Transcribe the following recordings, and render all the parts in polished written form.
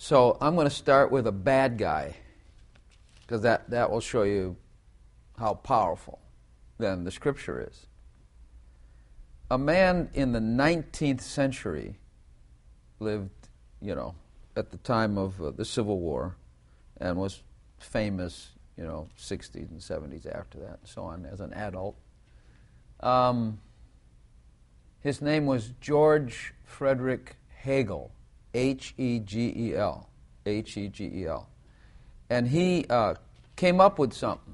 So I'm going to start with a bad guy, because that will show you how powerful then the Scripture is. A man in the 19th century lived, at the time of the Civil War, and was famous, 60s and 70s after that, and so on, as an adult. His name was George Frederick Hegel, Hegel, Hegel. And he came up with something,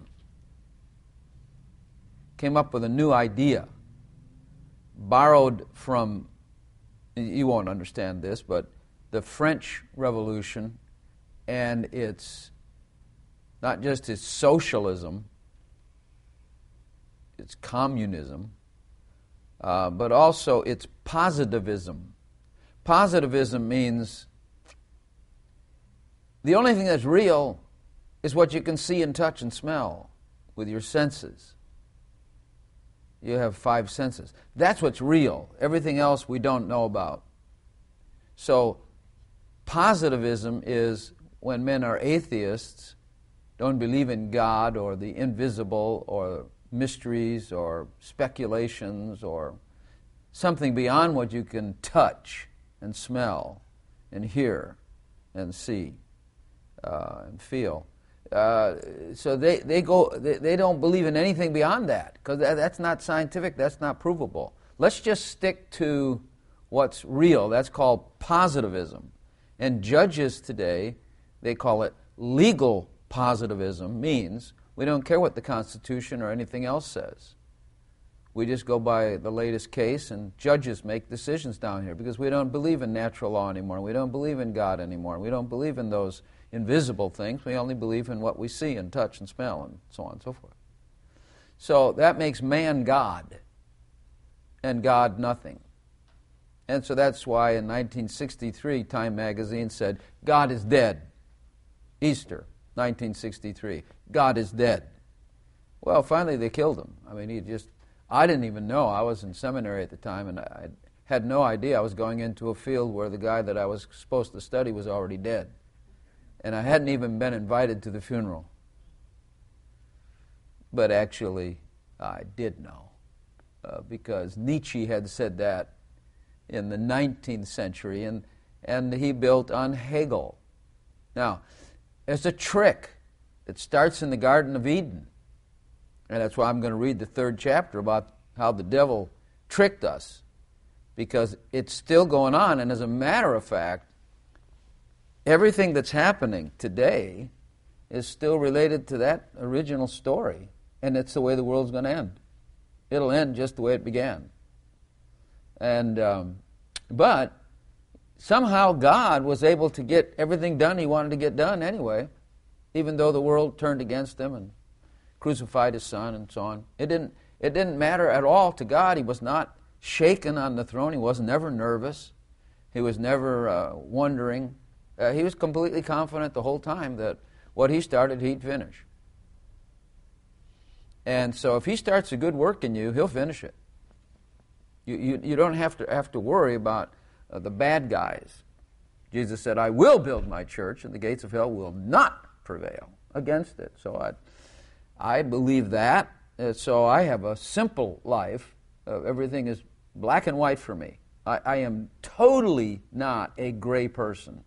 came up with a new idea, borrowed from, you won't understand this, but the French Revolution, and it's not just its socialism, its communism, but also its positivism. Positivism means the only thing that's real is what you can see and touch and smell with your senses. You have 5 senses. That's what's real. Everything else we don't know about. So positivism is when men are atheists, don't believe in God or the invisible or mysteries or speculations or something beyond what you can touch and smell and hear and see and feel. So they don't believe in anything beyond that, because that's not scientific, that's not provable. Let's just stick to what's real. That's called positivism. And judges today, they call it legal positivism, means we don't care what the Constitution or anything else says. We just go by the latest case, and judges make decisions down here, because we don't believe in natural law anymore. We don't believe in God anymore. We don't believe in those invisible things. We only believe in what we see and touch and smell and so on and so forth. So that makes man God and God nothing. And so that's why in 1963, Time magazine said, God is dead. Easter, 1963. God is dead. Well, finally they killed him. I mean, I didn't even know. I was in seminary at the time, and I had no idea I was going into a field where the guy that I was supposed to study was already dead. And I hadn't even been invited to the funeral. But actually, I did know, because Nietzsche had said that in the 19th century, and he built on Hegel. Now, there's a trick that starts in the Garden of Eden, and that's why I'm going to read the 3rd chapter about how the devil tricked us, because it's still going on, and as a matter of fact, everything that's happening today is still related to that original story, and it's the way the world's going to end. It'll end just the way it began. And but somehow God was able to get everything done he wanted to get done anyway, even though the world turned against him and crucified his son and so on. It didn't matter at all to God. He was not shaken on the throne. He was never nervous. He was never wondering. He was completely confident the whole time that what he started, he'd finish. And so if he starts a good work in you, he'll finish it. You don't have to worry about the bad guys. Jesus said, I will build my church, and the gates of hell will not prevail against it. So I believe that. So I have a simple life. Everything is black and white for me. I am totally not a gray person.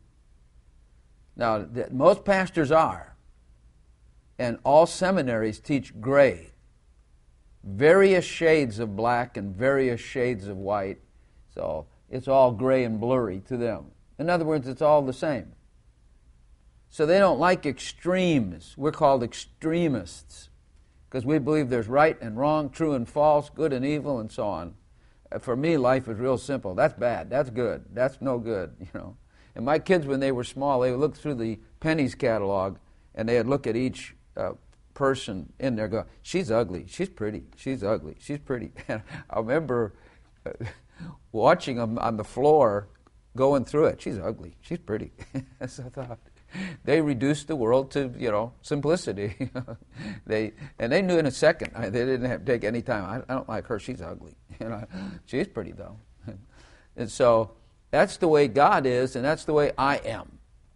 Now, most pastors are, and all seminaries teach gray. Various shades of black and various shades of white. So it's all gray and blurry to them. In other words, it's all the same. So they don't like extremes. We're called extremists because we believe there's right and wrong, true and false, good and evil, and so on. For me, life is real simple. That's bad. That's good. That's no good, And my kids, when they were small, they would look through the Penny's catalog, and they'd look at each person in there, go, she's ugly, she's pretty, she's ugly, she's pretty. And I remember watching them on the floor, going through it. She's ugly, she's pretty. So I thought, they reduced the world to, simplicity. They knew in a second. They didn't have to take any time. I don't like her. She's ugly. She's pretty though. And so that's the way God is, and that's the way I am.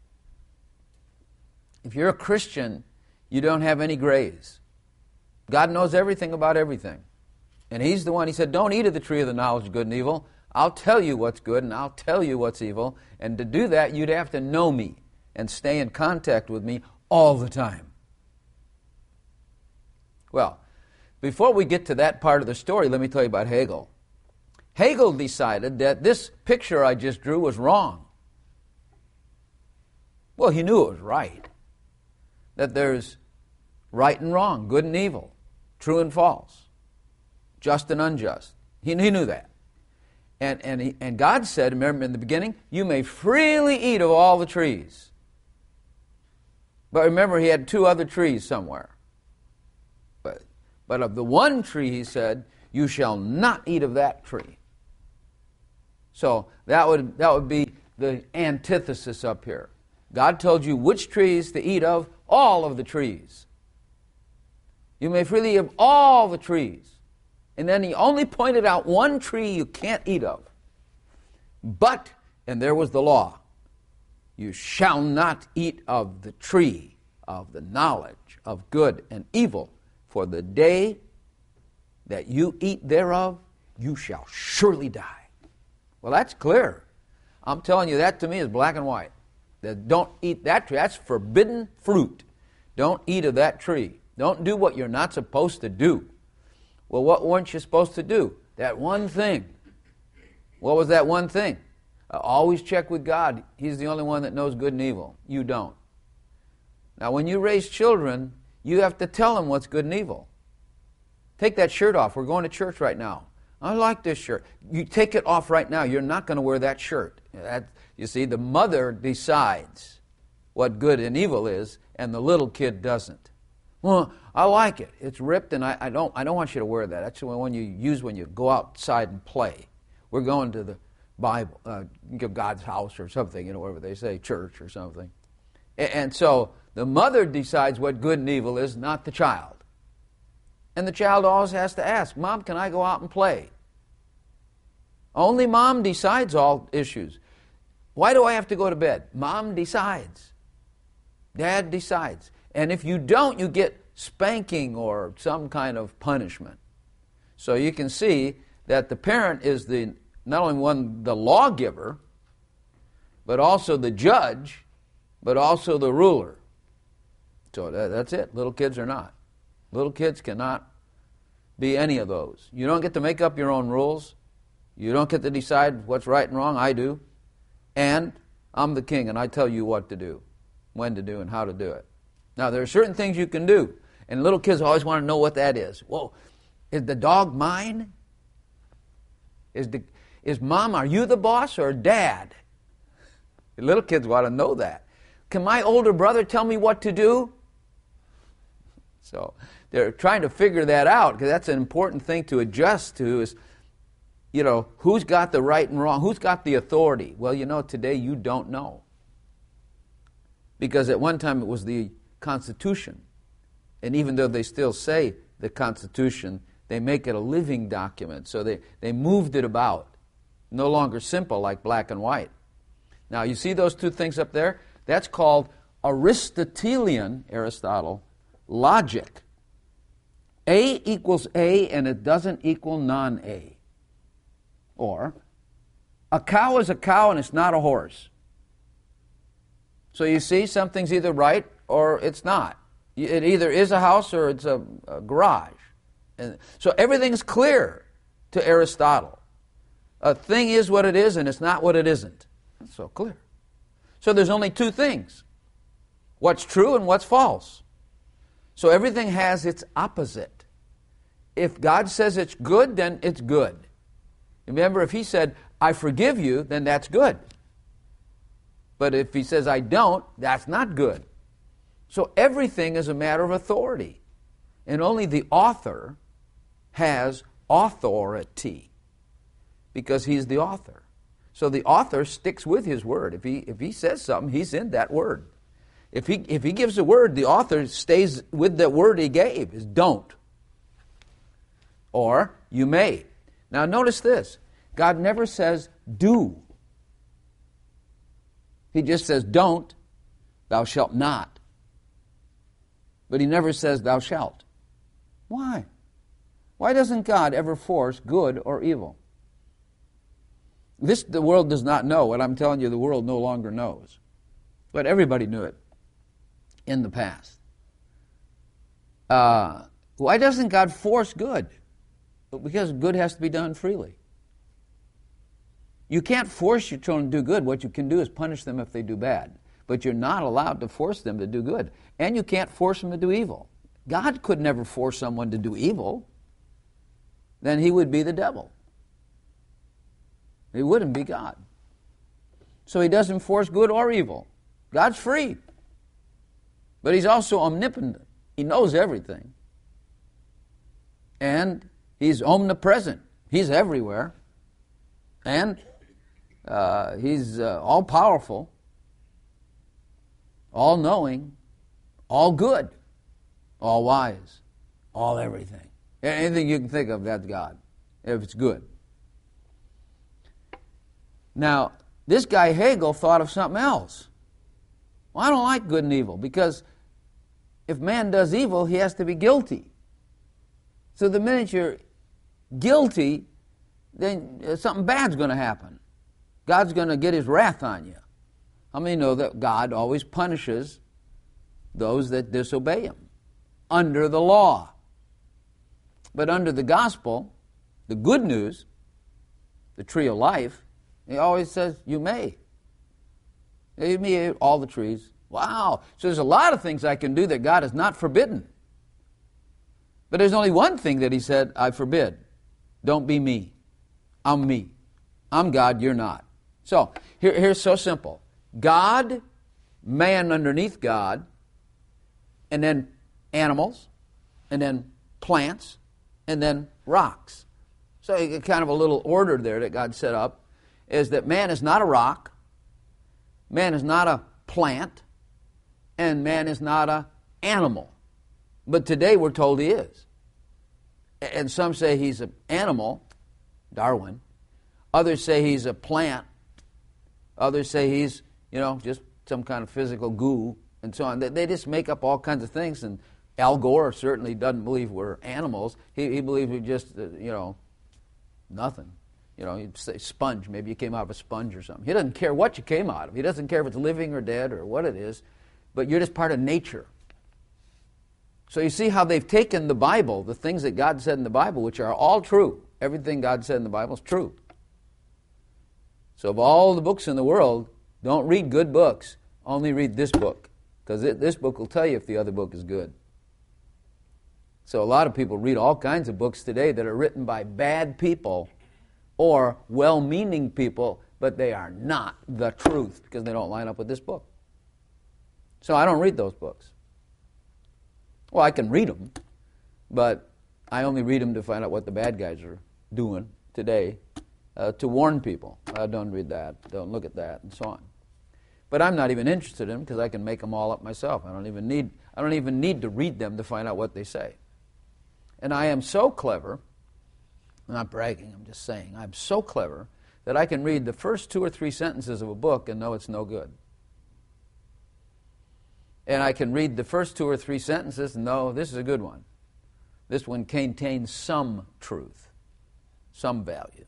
If you're a Christian, you don't have any grays. God knows everything about everything. And He's the one, He said, don't eat of the tree of the knowledge of good and evil. I'll tell you what's good and I'll tell you what's evil. And to do that, you'd have to know me and stay in contact with me all the time. Well, before we get to that part of the story, let me tell you about Hegel. Hegel decided that this picture I just drew was wrong. Well, he knew it was right. That there's right and wrong, good and evil, true and false, just and unjust. He knew that. And God said, remember in the beginning, you may freely eat of all the trees. But remember, He had two other trees somewhere. But of the one tree, He said, you shall not eat of that tree. So that would be the antithesis up here. God told you which trees to eat of, all of the trees. You may freely eat of all the trees. And then He only pointed out one tree you can't eat of. But, and there was the law, you shall not eat of the tree of the knowledge of good and evil, for the day that you eat thereof, you shall surely die. Well, that's clear. I'm telling you, that to me is black and white. That don't eat that tree. That's forbidden fruit. Don't eat of that tree. Don't do what you're not supposed to do. Well, what weren't you supposed to do? That one thing. What was that one thing? Always check with God. He's the only one that knows good and evil. You don't. Now, when you raise children, you have to tell them what's good and evil. Take that shirt off. We're going to church right now. I like this shirt. You take it off right now. You're not going to wear that shirt. You see, the mother decides what good and evil is, and the little kid doesn't. Well, I like it. It's ripped, and I don't want you to wear that. That's the one you use when you go outside and play. We're going to the Bible, God's house or something, whatever they say, church or something. And so the mother decides what good and evil is, not the child. And the child always has to ask, Mom, can I go out and play? Only Mom decides all issues. Why do I have to go to bed? Mom decides. Dad decides. And if you don't, you get spanking or some kind of punishment. So you can see that the parent is not only the lawgiver, but also the judge, but also the ruler. So that's it. Little kids are not. Little kids cannot be any of those. You don't get to make up your own rules. You don't get to decide what's right and wrong. I do. And I'm the king, and I tell you what to do, when to do, and how to do it. Now, there are certain things you can do, and little kids always want to know what that is. Whoa, is the dog mine? Is Mom, are you the boss or Dad? The little kids want to know that. Can my older brother tell me what to do? So they're trying to figure that out, because that's an important thing to adjust to is, who's got the right and wrong? Who's got the authority? Well, today you don't know. Because at one time it was the Constitution. And even though they still say the Constitution, they make it a living document. So they moved it about. No longer simple like black and white. Now, you see those two things up there? That's called Aristotle, logic. A equals A and it doesn't equal non-A. Or, a cow is a cow and it's not a horse. So you see, something's either right or it's not. It either is a house or it's a garage. And so everything's clear to Aristotle. A thing is what it is and it's not what it isn't. That's so clear. So there's only two things. What's true and what's false. So everything has its opposite. If God says it's good, then it's good. Remember, if He said, I forgive you, then that's good. But if He says, I don't, that's not good. So everything is a matter of authority. And only the author has authority. Because he's the author. So the author sticks with his word. If he says something, he's in that word. If he gives a word, the author stays with the word he gave, is don't. Or you may. Now notice this. God never says do. He just says don't, thou shalt not. But he never says, thou shalt. Why? Why doesn't God ever force good or evil? This the world does not know. What I'm telling you, the world no longer knows. But everybody knew it in the past. Why doesn't God force good? Because good has to be done freely. You can't force your children to do good. What you can do is punish them if they do bad. But you're not allowed to force them to do good. And you can't force them to do evil. God could never force someone to do evil. Then he would be the devil. He wouldn't be God. So he doesn't force good or evil. God's free. But he's also omnipotent. He knows everything. And he's omnipresent. He's everywhere. And he's all-powerful, all-knowing, all-good, all-wise, all-everything. Anything you can think of, that's God, if it's good. Now, this guy Hegel thought of something else. Well, I don't like good and evil, because if man does evil, he has to be guilty. So the minute you're guilty, then something bad's going to happen. God's going to get his wrath on you. How many know that God always punishes those that disobey him under the law? But under the gospel, the good news, the tree of life, he always says, you may. You may eat all the trees. Wow. So there's a lot of things I can do that God has not forbidden. But there's only one thing that he said, I forbid. Don't be me. I'm me. I'm God, you're not. So, here's so simple. God, man underneath God, and then animals, and then plants, and then rocks. So kind of a little order there that God set up is that man is not a rock, man is not a plant, and man is not an animal. But today we're told he is. And some say he's an animal, Darwin. Others say he's a plant. Others say he's, just some kind of physical goo and so on. They just make up all kinds of things. And Al Gore certainly doesn't believe we're animals. He believes we're just, nothing. You'd say sponge. Maybe you came out of a sponge or something. He doesn't care what you came out of. He doesn't care if it's living or dead or what it is. But you're just part of nature. So you see how they've taken the Bible, the things that God said in the Bible, which are all true. Everything God said in the Bible is true. So of all the books in the world, don't read good books. Only read this book. Because this book will tell you if the other book is good. So a lot of people read all kinds of books today that are written by bad people or well-meaning people, but they are not the truth because they don't line up with this book. So I don't read those books. Well, I can read them, but I only read them to find out what the bad guys are doing today, to warn people. Don't read that, don't look at that, and so on. But I'm not even interested in them because I can make them all up myself. I don't even need to read them to find out what they say. And I am so clever, I'm not bragging, I'm just saying, I'm so clever that I can read the first 2 or 3 sentences of a book and know it's no good. And I can read the first 2 or 3 sentences and know this is a good one. This one contains some truth, some value.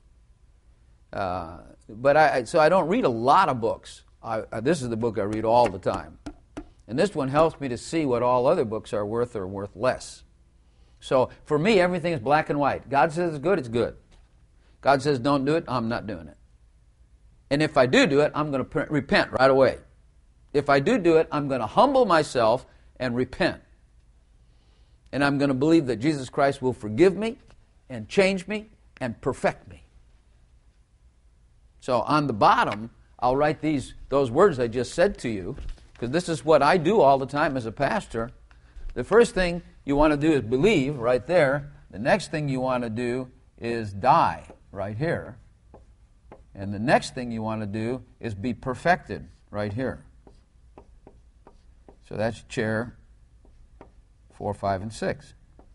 So I don't read a lot of books. This is the book I read all the time. And this one helps me to see what all other books are worth or worth less. So for me, everything is black and white. God says it's good, it's good. God says don't do it, I'm not doing it. And if I do it, I'm going to repent right away. If I do it, I'm going to humble myself and repent. And I'm going to believe that Jesus Christ will forgive me and change me and perfect me. So on the bottom, I'll write those words I just said to you, because this is what I do all the time as a pastor. The first thing you want to do is believe right there. The next thing you want to do is die right here. And the next thing you want to do is be perfected right here. So that's chair 4, 5, and 6.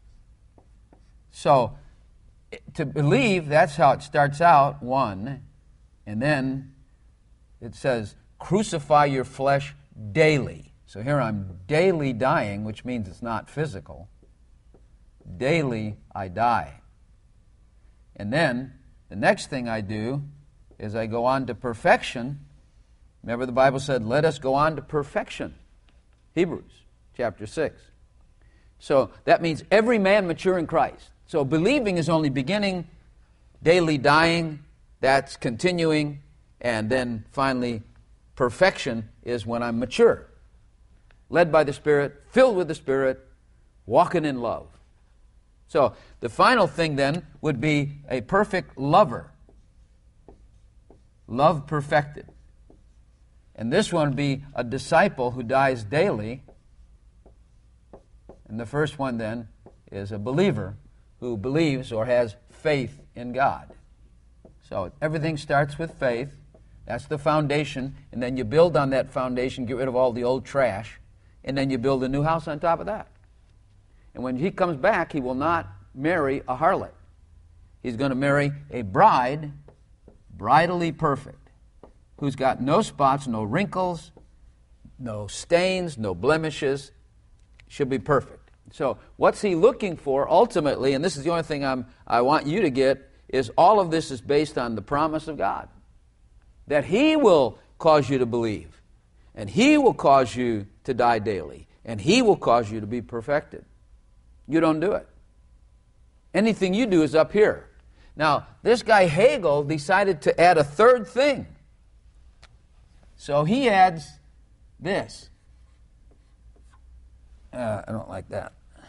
So to believe, that's how it starts out, 1. And then it says, crucify your flesh daily. So here I'm daily dying, which means it's not physical. Daily I die. And then the next thing I do is I go on to perfection. Remember the Bible said, let us go on to perfection. Hebrews chapter 6. So that means every man mature in Christ. So believing is only beginning, daily dying, that's continuing, and then finally perfection is when I'm mature. Led by the Spirit, filled with the Spirit, walking in love. So the final thing then would be a perfect lover. Love perfected. And this one would be a disciple who dies daily. And the first one then is a believer who believes or has faith in God. So everything starts with faith. That's the foundation. And then you build on that foundation, get rid of all the old trash, and then you build a new house on top of that. And when he comes back, he will not marry a harlot. He's going to marry a bride, bridally perfect, who's got no spots, no wrinkles, no stains, no blemishes. She'll be perfect. So what's he looking for ultimately, and this is the only thing I want you to get, is all of this is based on the promise of God. That he will cause you to believe, and he will cause you to die daily, and he will cause you to be perfected. You don't do it. Anything you do is up here. Now, this guy Hegel decided to add a third thing. So he adds this. I don't like that.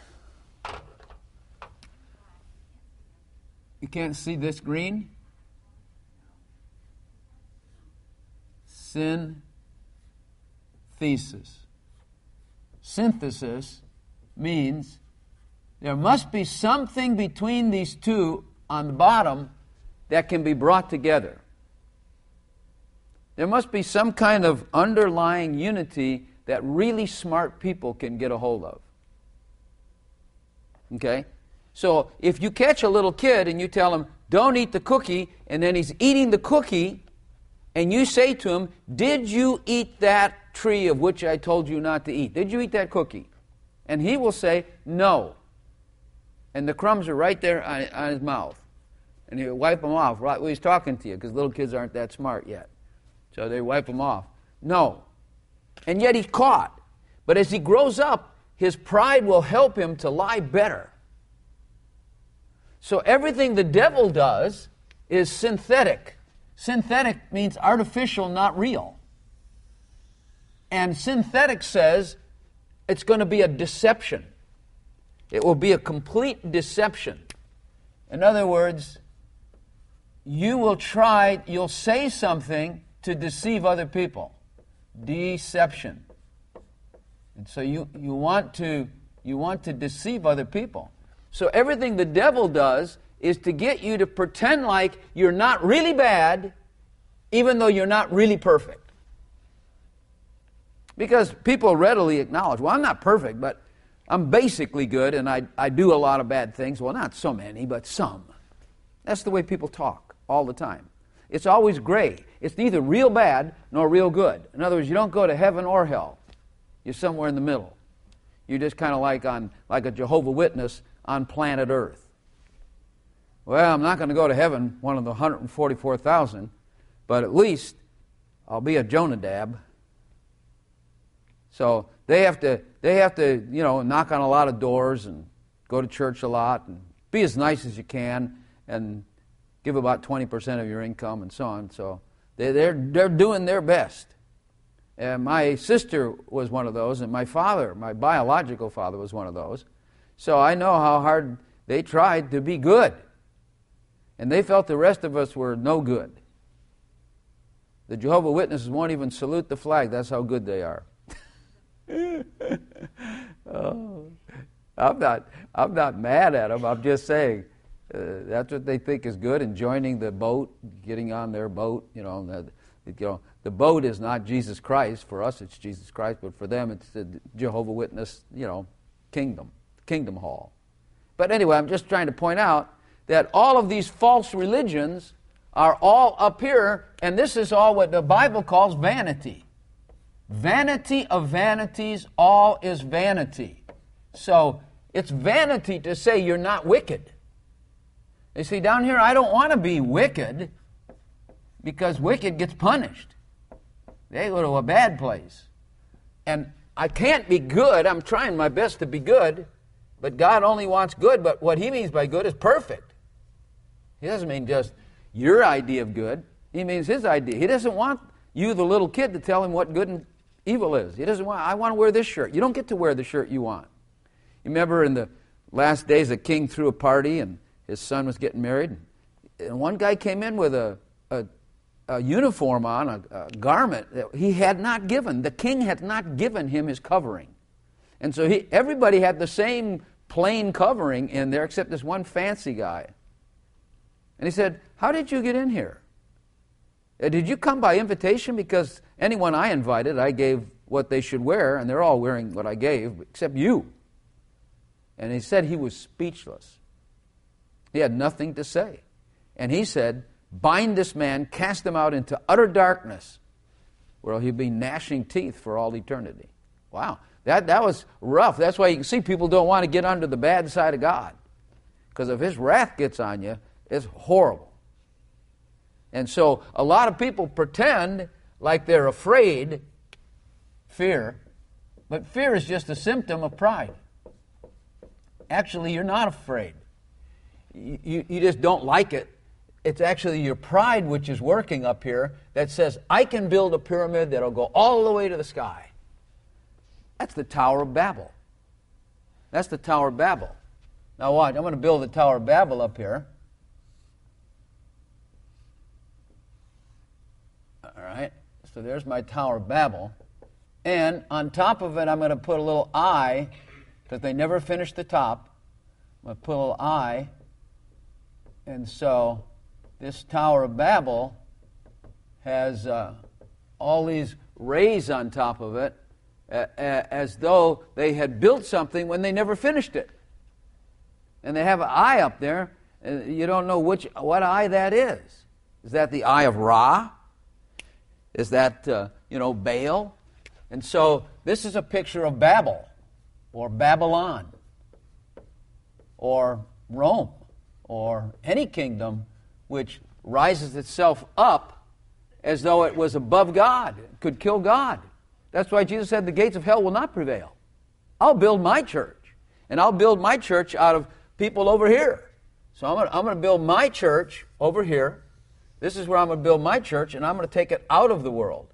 You can't see this green? Synthesis. Synthesis means there must be something between these two on the bottom that can be brought together. There must be some kind of underlying unity that really smart people can get a hold of. Okay? So if you catch a little kid and you tell him, don't eat the cookie, and then he's eating the cookie, and you say to him, did you eat that tree of which I told you not to eat? Did you eat that cookie? And he will say, no. And the crumbs are right there on his mouth. And he'll wipe them off right when he's talking to you, because little kids aren't that smart yet. So they wipe them off. No. And yet he's caught. But as he grows up, his pride will help him to lie better. So everything the devil does is synthetic. Synthetic means artificial, not real. And synthetic says it's going to be a deception. It will be a complete deception. In other words, you'll say something to deceive other people. Deception. And so you want to deceive other people. So everything the devil does is to get you to pretend like you're not really bad, even though you're not really perfect. Because people readily acknowledge, well, I'm not perfect, but I'm basically good, and I do a lot of bad things. Well, not so many, but some. That's the way people talk all the time. It's always gray. It's neither real bad nor real good. In other words, you don't go to heaven or hell. You're somewhere in the middle. You're just kind of like a Jehovah's Witness on planet Earth. Well, I'm not going to go to heaven, one of the 144,000, but at least I'll be a Jonadab. So they have to knock on a lot of doors and go to church a lot and be as nice as you can and give about 20% of your income and so on. So they're doing their best. And my sister was one of those, and my father, my biological father, was one of those. So I know how hard they tried to be good. And they felt the rest of us were no good. The Jehovah's Witnesses won't even salute the flag. That's how good they are. Oh, I'm not mad at them. I'm just saying that's what they think is good. And joining the boat, getting on their boat, the boat is not Jesus Christ. For us, it's Jesus Christ, but for them, it's the Jehovah's Witness, kingdom hall. But anyway, I'm just trying to point out that all of these false religions are all up here, and this is all what the Bible calls vanity. Vanity of vanities, all is vanity. So it's vanity to say you're not wicked. You see, down here, I don't want to be wicked because wicked gets punished. They go to a bad place. And I can't be good. I'm trying my best to be good, but God only wants good, but what He means by good is perfect. He doesn't mean just your idea of good. He means His idea. He doesn't want you, the little kid, to tell Him what good and evil is. He doesn't want, I want to wear this shirt. You don't get to wear the shirt you want. You remember in the last days, a king threw a party, and his son was getting married. And one guy came in with a uniform on, a garment that he had not given. The king had not given him his covering. And so everybody had the same plain covering in there except this one fancy guy. And he said, "How did you get in here? Did you come by invitation? Because anyone I invited, I gave what they should wear, and they're all wearing what I gave, except you." And he said he was speechless. He had nothing to say. And he said, "Bind this man, cast him out into utter darkness, where he'll be gnashing teeth for all eternity." Wow, that was rough. That's why you can see people don't want to get under the bad side of God. Because if His wrath gets on you, it's horrible. And so a lot of people pretend like they're afraid, fear, but fear is just a symptom of pride. Actually, you're not afraid. You just don't like it. It's actually your pride which is working up here that says, I can build a pyramid that'll go all the way to the sky. That's the Tower of Babel. That's the Tower of Babel. Now watch, I'm going to build the Tower of Babel up here. All right, so there's my Tower of Babel. And on top of it, I'm going to put a little eye, because they never finished the top. I'm going to put a little eye. And so this Tower of Babel has all these rays on top of it, as though they had built something when they never finished it. And they have an eye up there, and you don't know what eye that is. Is that the eye of Ra? Is that, Baal? And so this is a picture of Babel, or Babylon, or Rome, or any kingdom which rises itself up as though it was above God, could kill God. That's why Jesus said the gates of hell will not prevail. I'll build my church, and I'll build my church out of people over here. So I'm going to build my church over here. This is where I'm going to build my church, and I'm going to take it out of the world.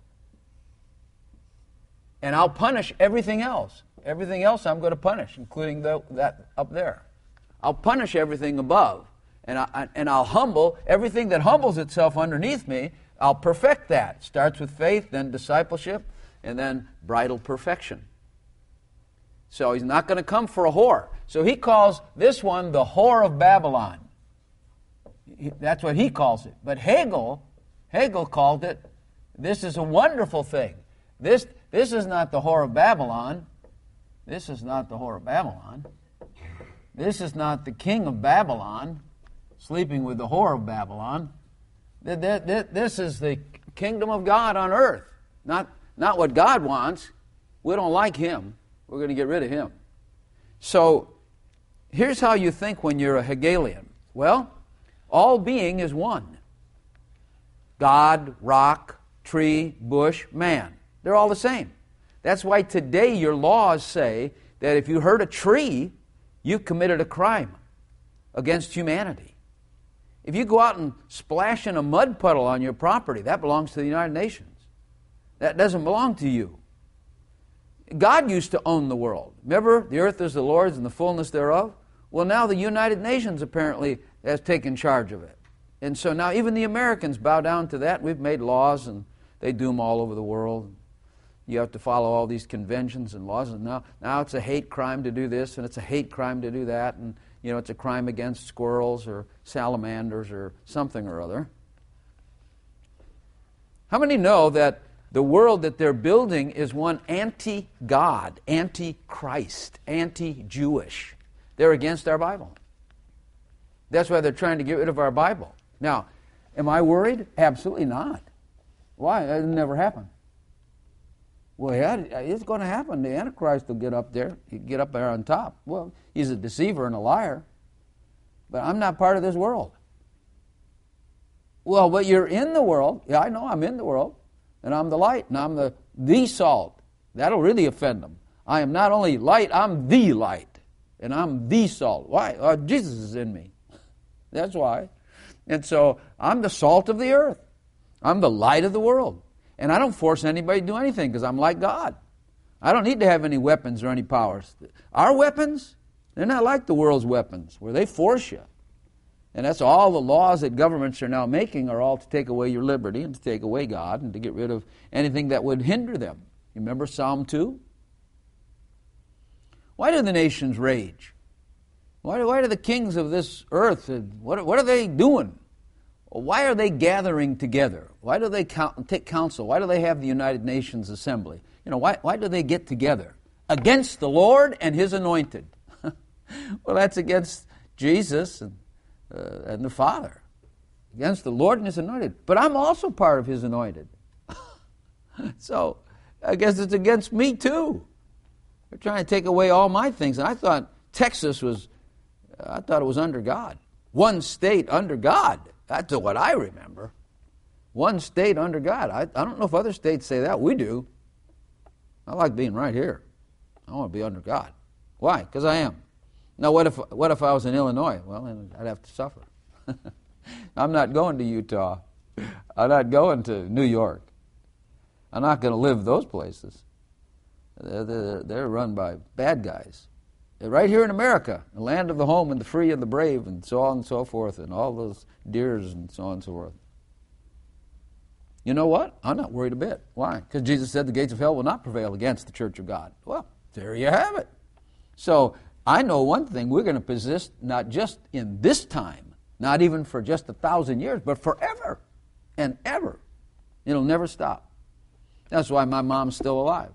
And I'll punish everything else. Everything else I'm going to punish, including that up there. I'll punish everything above. And I'll humble everything that humbles itself underneath me. I'll perfect that. Starts with faith, then discipleship, and then bridal perfection. So He's not going to come for a whore. So He calls this one the whore of Babylon. That's what he calls it. But Hegel called it, this is a wonderful thing. This is not the whore of Babylon. This is not the whore of Babylon. This is not the king of Babylon sleeping with the whore of Babylon. This is the kingdom of God on earth. Not what God wants. We don't like Him. We're going to get rid of Him. So here's how you think when you're a Hegelian. Well, all being is one. God, rock, tree, bush, man. They're all the same. That's why today your laws say that if you hurt a tree, you've committed a crime against humanity. If you go out and splash in a mud puddle on your property, that belongs to the United Nations. That doesn't belong to you. God used to own the world. Remember, the earth is the Lord's and the fullness thereof? Well, now the United Nations apparently has taken charge of it. And so now even the Americans bow down to that. We've made laws, and they do them all over the world. You have to follow all these conventions and laws. And now it's a hate crime to do this, and it's a hate crime to do that. And, it's a crime against squirrels or salamanders or something or other. How many know that the world that they're building is one anti-God, anti-Christ, anti-Jewish? They're against our Bible. That's why they're trying to get rid of our Bible. Now, am I worried? Absolutely not. Why? That never happened. Well, yeah, it's going to happen. The Antichrist will get up there. He'll get up there on top. Well, he's a deceiver and a liar. But I'm not part of this world. Well, but you're in the world. Yeah, I know I'm in the world. And I'm the light, and I'm the salt. That'll really offend them. I am not only light, I'm the light. And I'm the salt. Why? Jesus is in me. That's why. And so I'm the salt of the earth. I'm the light of the world. And I don't force anybody to do anything because I'm like God. I don't need to have any weapons or any powers. Our weapons, they're not like the world's weapons where they force you. And that's all the laws that governments are now making are all to take away your liberty and to take away God and to get rid of anything that would hinder them. You remember Psalm 2? Why do the nations rage? Why do the kings of this earth, what are they doing? Why are they gathering together? Why do they take counsel? Why do they have the United Nations Assembly? Why do they get together? Against the Lord and His anointed. Well, that's against Jesus and the Father. Against the Lord and His anointed. But I'm also part of His anointed. So, I guess it's against me too. They're trying to take away all my things. And I thought Texas was under God. One state under God. That's what I remember. One state under God. I don't know if other states say that. We do. I like being right here. I want to be under God. Why? Because I am. Now, what if I was in Illinois? Well, then I'd have to suffer. I'm not going to Utah. I'm not going to New York. I'm not going to live those places. They're run by bad guys. They're right here in America, the land of the home and the free and the brave and so on and so forth and all those deers and so on and so forth. You know what? I'm not worried a bit. Why? Because Jesus said the gates of hell will not prevail against the church of God. Well, there you have it. So I know one thing, we're going to persist not just in this time, not even for just 1,000 years, but forever and ever. It'll never stop. That's why my mom's still alive.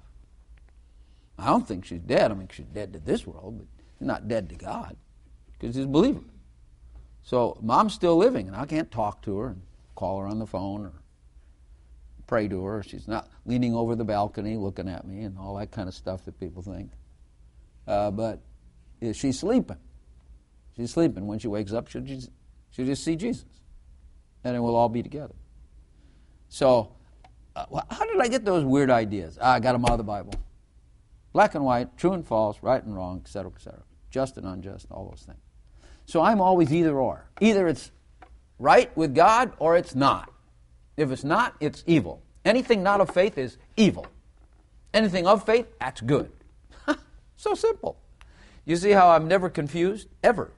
I don't think she's dead. I mean, she's dead to this world, but she's not dead to God because she's a believer. So mom's still living, and I can't talk to her and call her on the phone or pray to her. She's not leaning over the balcony looking at me and all that kind of stuff that people think. But she's sleeping. She's sleeping. When she wakes up, she'll just see Jesus, and then we'll all be together. So how did I get those weird ideas? I got them out of the Bible. Black and white, true and false, right and wrong, etc., etc. Just and unjust, all those things. So I'm always either or. Either it's right with God or it's not. If it's not, it's evil. Anything not of faith is evil. Anything of faith, that's good. So simple. You see how I'm never confused? Ever.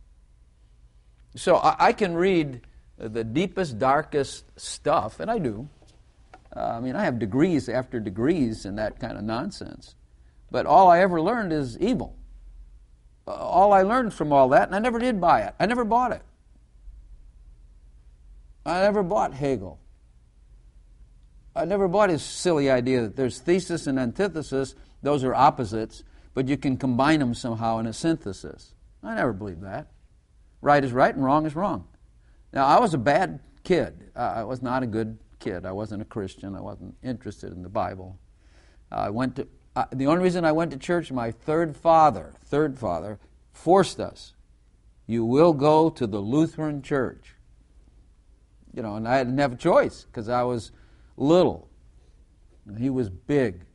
So I can read the deepest, darkest stuff, and I do. I have degrees after degrees in that kind of nonsense. But all I ever learned is evil. All I learned from all that, and I never did buy it. I never bought it. I never bought Hegel. I never bought his silly idea that there's thesis and antithesis. Those are opposites, but you can combine them somehow in a synthesis. I never believed that. Right is right and wrong is wrong. Now, I was a bad kid. I was not a good kid. I wasn't a Christian. I wasn't interested in the Bible. The only reason I went to church, my third father forced us. You will go to the Lutheran church. And I didn't have a choice because I was little. He was big.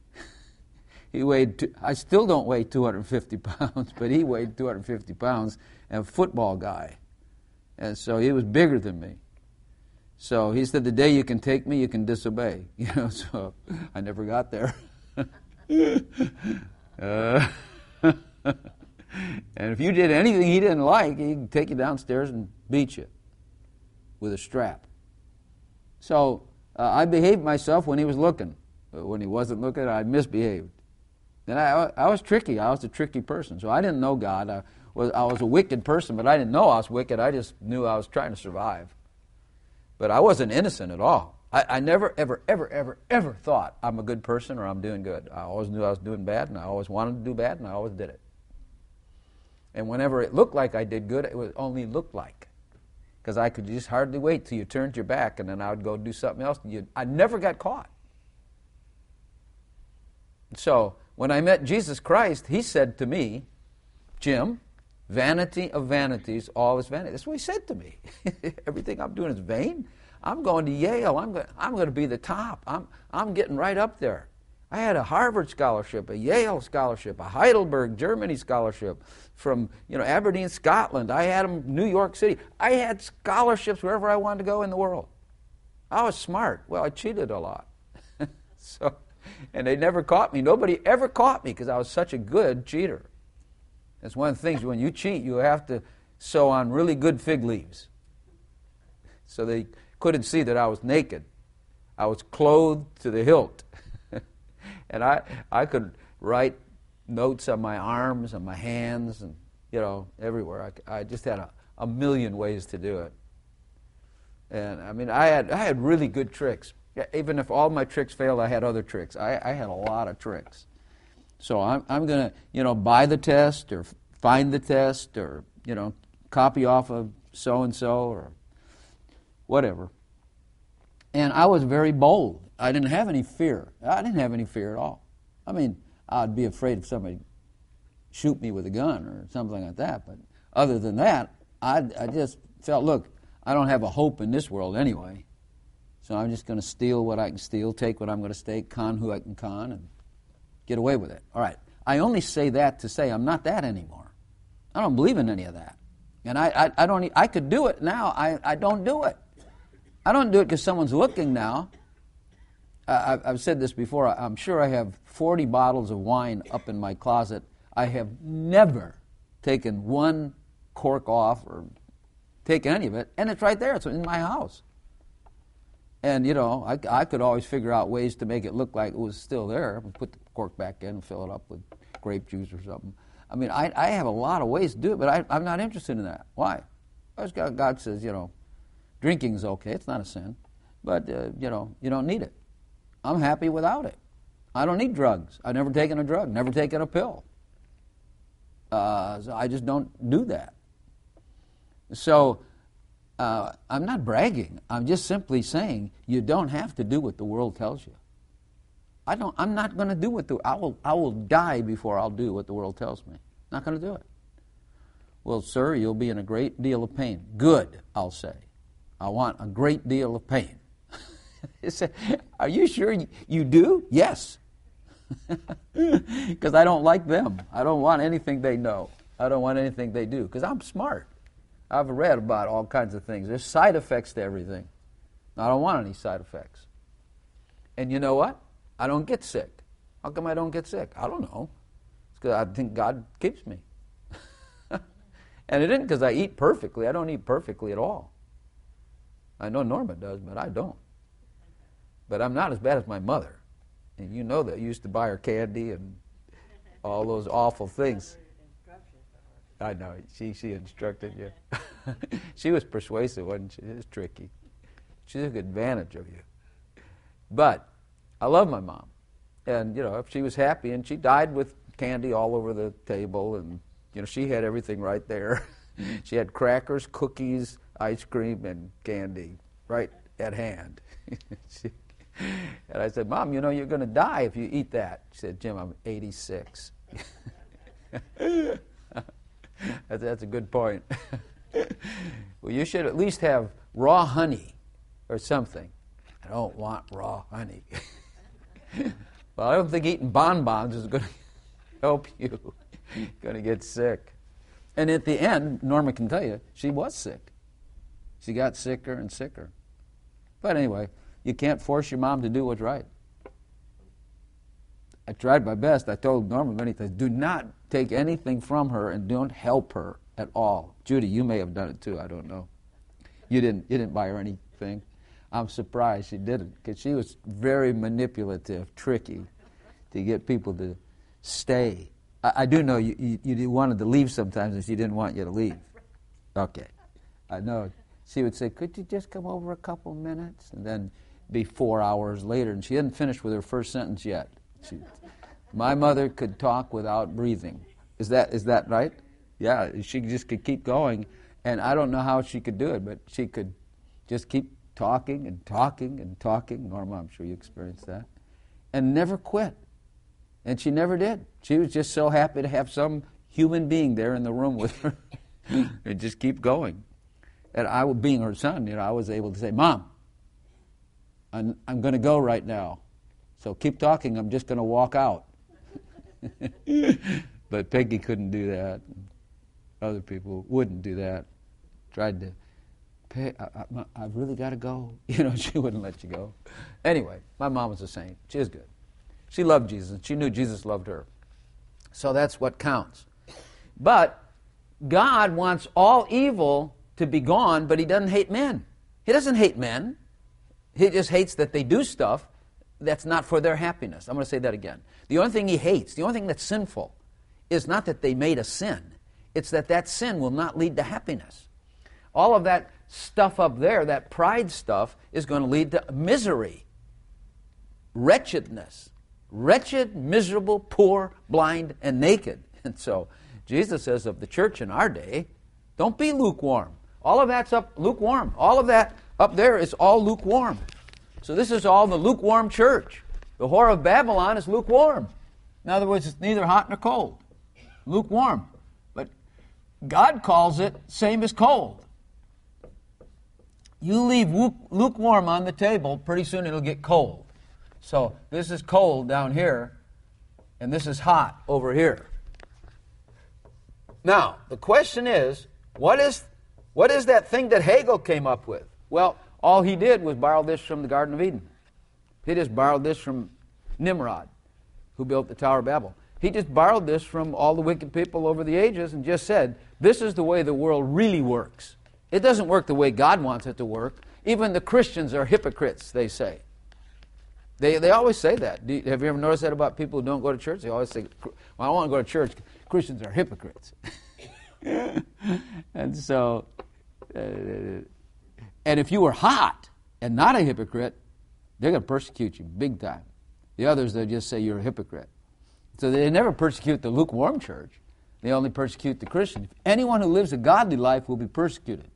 I still don't weigh 250 pounds, but he weighed 250 pounds and a football guy. And so he was bigger than me. So he said, the day you can take me, you can disobey. So I never got there. And if you did anything he didn't like, he'd take you downstairs and beat you with a strap. So I behaved myself when he was looking. But when he wasn't looking, I misbehaved. And I was tricky. I was a tricky person. So I didn't know God. I was a wicked person, but I didn't know I was wicked. I just knew I was trying to survive. But I wasn't innocent at all. I never, ever, ever, ever, ever thought I'm a good person or I'm doing good. I always knew I was doing bad, and I always wanted to do bad, and I always did it. And whenever it looked like I did good, it would only look like. Because I could just hardly wait till you turned your back, and then I would go do something else. I never got caught. So when I met Jesus Christ, he said to me, Jim, vanity of vanities, all is vanity. That's what he said to me. Everything I'm doing is vain. I'm going to Yale. I'm going to be the top. I'm getting right up there. I had a Harvard scholarship, a Yale scholarship, a Heidelberg, Germany scholarship from Aberdeen, Scotland. I had them New York City. I had scholarships wherever I wanted to go in the world. I was smart. Well, I cheated a lot. And they never caught me. Nobody ever caught me because I was such a good cheater. That's one of the things, when you cheat, you have to sew on really good fig leaves. So they couldn't see that I was naked. I was clothed to the hilt. And I could write notes on my arms and my hands and, everywhere. I just had a million ways to do it. And, I had really good tricks. Even if all my tricks failed, I had other tricks. I had a lot of tricks. So I'm going to, buy the test or find the test or, copy off of so-and-so or whatever. And I was very bold. I didn't have any fear. I didn't have any fear at all. I'd be afraid if somebody shoot me with a gun or something like that. But other than that, I just felt, look, I don't have a hope in this world anyway. So I'm just going to steal what I can steal, take what I'm going to take, con who I can con, and get away with it. All right. I only say that to say I'm not that anymore. I don't believe in any of that. And I don't. I could do it now. I don't do it. I don't do it because someone's looking now. I've said this before. I'm sure I have 40 bottles of wine up in my closet. I have never taken one cork off or taken any of it, and it's right there. It's in my house. And, I could always figure out ways to make it look like it was still there. Put the cork back in and fill it up with grape juice or something. I have a lot of ways to do it, but I'm not interested in that. Why? Because God says, drinking is okay. It's not a sin. But, you don't need it. I'm happy without it. I don't need drugs. I've never taken a drug, never taken a pill. So I just don't do that. So I'm not bragging. I'm just simply saying you don't have to do what the world tells you. I'm not going to do what I will die before I'll do what the world tells me. Not going to do it. Well, sir, you'll be in a great deal of pain. Good, I'll say. I want a great deal of pain. You say, are you sure you do? Yes. Because I don't like them. I don't want anything they know. I don't want anything they do. Because I'm smart. I've read about all kinds of things. There's side effects to everything. I don't want any side effects. And you know what? I don't get sick. How come I don't get sick? I don't know. It's because I think God keeps me. And it isn't because I eat perfectly. I don't eat perfectly at all. I know Norma does, but I don't. But I'm not as bad as my mother. And you know that. You used to buy her candy and all those awful things. I know. She instructed you. She was persuasive, wasn't she? It was tricky. She took advantage of you. But I love my mom. And, if she was happy, and she died with candy all over the table, and, she had everything right there. She had crackers, cookies, ice cream, and candy right at hand. And I said, Mom, you're going to die if you eat that. She said, Jim, I'm 86. That's a good point. Well, you should at least have raw honey or something. I don't want raw honey. Well, I don't think eating bonbons is going to help you. You're going to get sick. And at the end, Norma can tell you, she was sick. She got sicker and sicker. But anyway, you can't force your mom to do what's right. I tried my best. I told Norma many times, do not take anything from her and don't help her at all. Judy, you may have done it too. I don't know. You didn't buy her anything. I'm surprised she didn't, because she was very manipulative, tricky to get people to stay. I do know you wanted to leave sometimes and she didn't want you to leave. Okay. I know. She would say, could you just come over a couple minutes? And then be 4 hours later, and she hadn't finished with her first sentence yet. My mother could talk without breathing. Is that right? Yeah, she just could keep going, and I don't know how she could do it, but she could just keep talking and talking and talking. Norma, I'm sure you experienced that. And never quit. And she never did. She was just so happy to have some human being there in the room with her and just keep going. And I, being her son, I was able to say, Mom, I'm going to go right now. So keep talking. I'm just going to walk out. But Peggy couldn't do that. Other people wouldn't do that. Tried to, I've really got to go. She wouldn't let you go. Anyway, my mom was a saint. She is good. She loved Jesus. She knew Jesus loved her. So that's what counts. But God wants all evil to be gone, but he doesn't hate men. He doesn't hate men. He just hates that they do stuff that's not for their happiness. I'm going to say that again. The only thing he hates, the only thing that's sinful, is not that they made a sin. It's that that sin will not lead to happiness. All of that stuff up there, that pride stuff, is going to lead to misery, wretchedness. Wretched, miserable, poor, blind, and naked. And so Jesus says of the church in our day, don't be lukewarm. All of that's lukewarm. All of that up there is all lukewarm. So this is all the lukewarm church. The whore of Babylon is lukewarm. In other words, it's neither hot nor cold. Lukewarm. But God calls it same as cold. You leave lukewarm on the table, pretty soon it'll get cold. So this is cold down here, and this is hot over here. Now, the question is, what is that thing that Hegel came up with? Well, all he did was borrow this from the Garden of Eden. He just borrowed this from Nimrod, who built the Tower of Babel. He just borrowed this from all the wicked people over the ages and just said, this is the way the world really works. It doesn't work the way God wants it to work. Even the Christians are hypocrites, they say. They always say that. Have you ever noticed that about people who don't go to church? They always say, well, I don't want to go to church. Christians are hypocrites. And so, and if you were hot and not a hypocrite, they're going to persecute you big time. The others, they'll just say you're a hypocrite. So they never persecute the lukewarm church. They only persecute the Christian. Anyone who lives a godly life will be persecuted.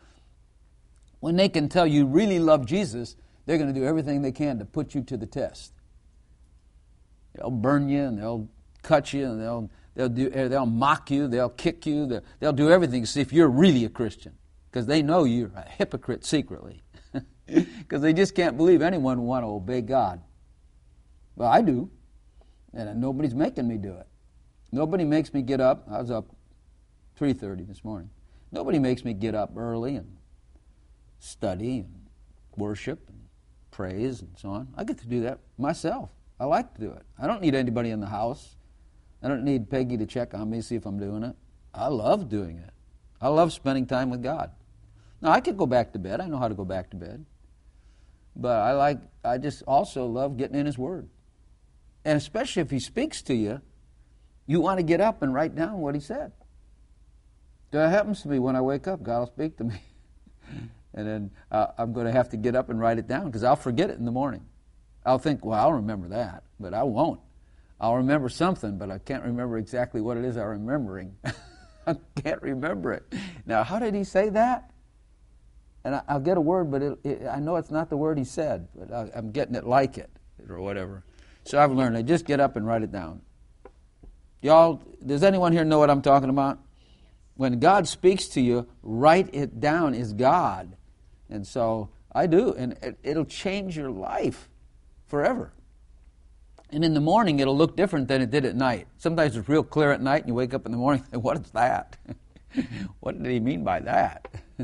When they can tell you really love Jesus, they're going to do everything they can to put you to the test. They'll burn you and they'll cut you and they'll mock you, they'll kick you, they'll do everything to see if you're really a Christian, because they know you're a hypocrite secretly, because they just can't believe anyone would want to obey God. Well, I do, and nobody's making me do it. Nobody makes me get up. I was up 3:30 this morning. Nobody makes me get up early and study and worship and praise and so on. I get to do that myself. I like to do it. I don't need anybody in the house. I don't need Peggy to check on me, see if I'm doing it. I love doing it. I love spending time with God. Now, I could go back to bed. I know how to go back to bed. But I just also love getting in His Word. And especially if He speaks to you, you want to get up and write down what He said. That happens to me when I wake up. God will speak to me. And then I'm going to have to get up and write it down because I'll forget it in the morning. I'll think, well, I'll remember that, but I won't. I'll remember something, but I can't remember exactly what it is I'm remembering. I can't remember it. Now, how did He say that? And I'll get a word, but I know it's not the word He said, but I'm getting it like it or whatever. So I've learned, I just get up and write it down. Y'all, does anyone here know what I'm talking about? When God speaks to you, write it down is God. And so I do, and it'll change your life forever. And in the morning, it'll look different than it did at night. Sometimes it's real clear at night, and you wake up in the morning and think, what is that? What did He mean by that?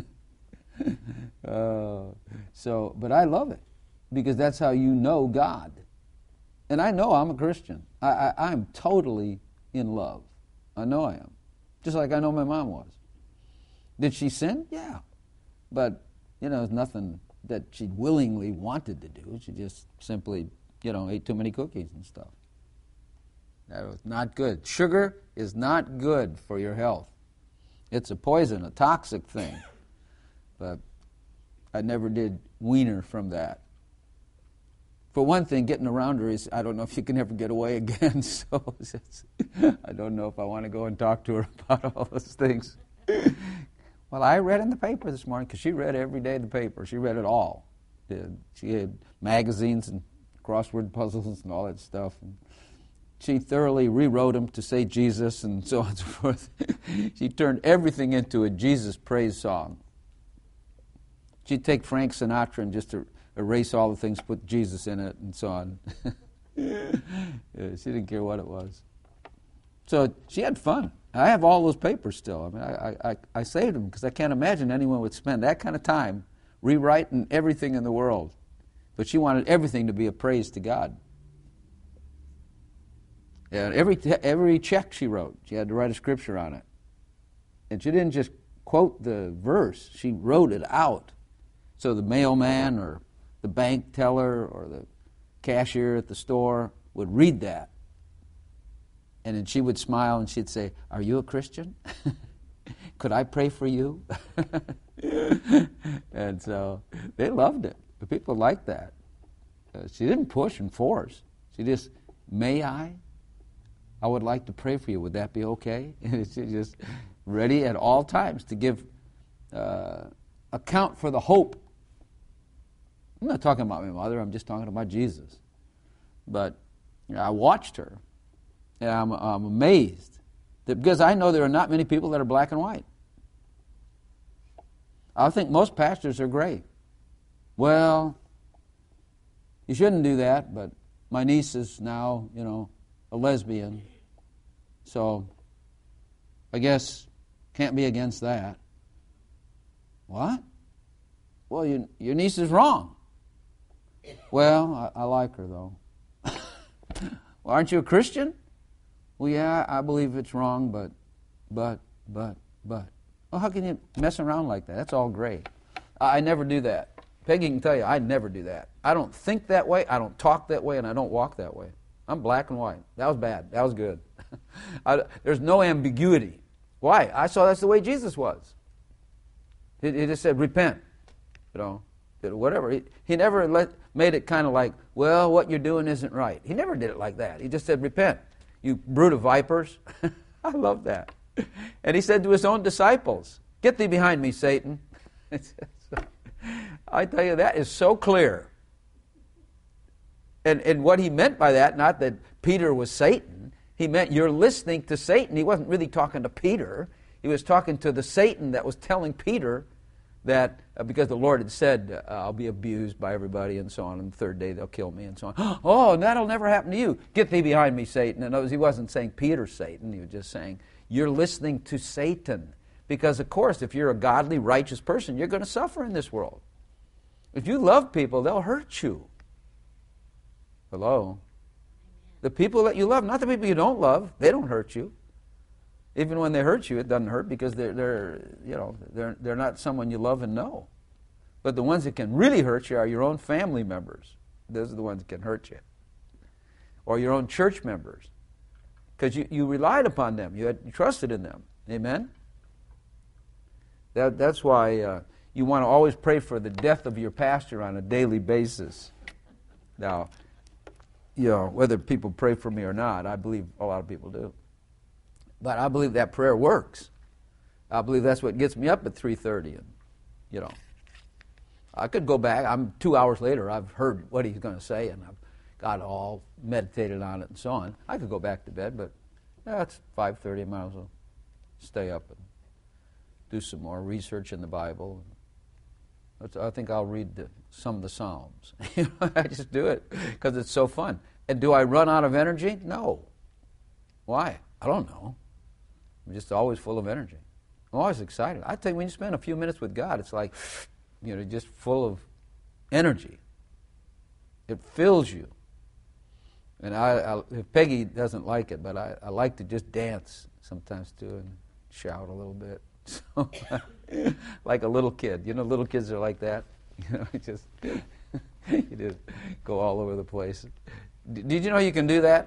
But I love it, because that's how you know God. And I know I'm a Christian. I'm totally in love. I know I am. Just like I know my mom was. Did she sin? Yeah. But, it's nothing that she willingly wanted to do. She just simply, ate too many cookies and stuff. That was not good. Sugar is not good for your health. It's a poison, a toxic thing. But I never did wean her from that. For one thing, getting around her is, I don't know if you can ever get away again, so I don't know if I want to go and talk to her about all those things. Well, I read in the paper this morning, because she read every day the paper. She read it all. She had magazines and crossword puzzles and all that stuff. she thoroughly rewrote them to say Jesus and so on and so forth. She turned everything into a Jesus praise song. She'd take Frank Sinatra and just erase all the things, put Jesus in it and so on. Yeah, she didn't care what it was. So she had fun. I have all those papers still. I mean, I saved them because I can't imagine anyone would spend that kind of time rewriting everything in the world. But she wanted everything to be a praise to God. And every check she wrote, she had to write a scripture on it. And she didn't just quote the verse, she wrote it out. So the mailman or the bank teller or the cashier at the store would read that. And then she would smile and she'd say, "Are you a Christian? Could I pray for you?" And so they loved it. The people liked that. She didn't push and force. She just, "May I? I would like to pray for you. Would that be okay?" And she's just ready at all times to give account for the hope. I'm not talking about my mother. I'm just talking about Jesus. But I watched her, and I'm amazed that, because I know there are not many people that are black and white. I think most pastors are gray. Well, you shouldn't do that, but my niece is now, a lesbian, so I guess can't be against that. What? Well, your niece is wrong. Well, I like her, though. Well, aren't you a Christian? Well, yeah, I believe it's wrong, but. Well, how can you mess around like that? That's all gray. I never do that. Peggy can tell you, I never do that. I don't think that way, I don't talk that way, and I don't walk that way. I'm black and white. That was bad. That was good. There's no ambiguity. Why? I saw that's the way Jesus was. He just said, repent. Whatever. He never made it kind of like, well, what you're doing isn't right. He never did it like that. He just said, repent, you brood of vipers. I love that. And he said to his own disciples, "Get thee behind me, Satan." I tell you, that is so clear. And what he meant by that, not that Peter was Satan, he meant you're listening to Satan. He wasn't really talking to Peter. He was talking to the Satan that was telling Peter that because the Lord had said, "I'll be abused by everybody," and so on, and the third day they'll kill me, and so on. "Oh, and that'll never happen to you. Get thee behind me, Satan." And he wasn't saying Peter's Satan. He was just saying, you're listening to Satan. Because, of course, if you're a godly, righteous person, you're going to suffer in this world. If you love people, they'll hurt you. Hello? The people that you love, not the people you don't love, they don't hurt you. Even when they hurt you, it doesn't hurt because they're not someone you love and know. But the ones that can really hurt you are your own family members. Those are the ones that can hurt you. Or your own church members. Because you relied upon them. You trusted in them. Amen? That's why you want to always pray for the death of your pastor on a daily basis. Now, whether people pray for me or not, I believe a lot of people do. But I believe that prayer works. I believe that's what gets me up at 3:30. And, I could go back. 2 hours later, I've heard what he's going to say, and I've got all meditated on it and so on. I could go back to bed, but it's 5:30. I might as well stay up and do some more research in the Bible. I think I'll read some of the Psalms. I just do it because it's so fun. And do I run out of energy? No. Why? I don't know. I'm just always full of energy. I'm always excited. I tell you, when you spend a few minutes with God, it's like, just full of energy. It fills you. And if Peggy doesn't like it, but I like to just dance sometimes too and shout a little bit. So, like a little kid. Little kids are like that. You just go all over the place. Did you know you can do that?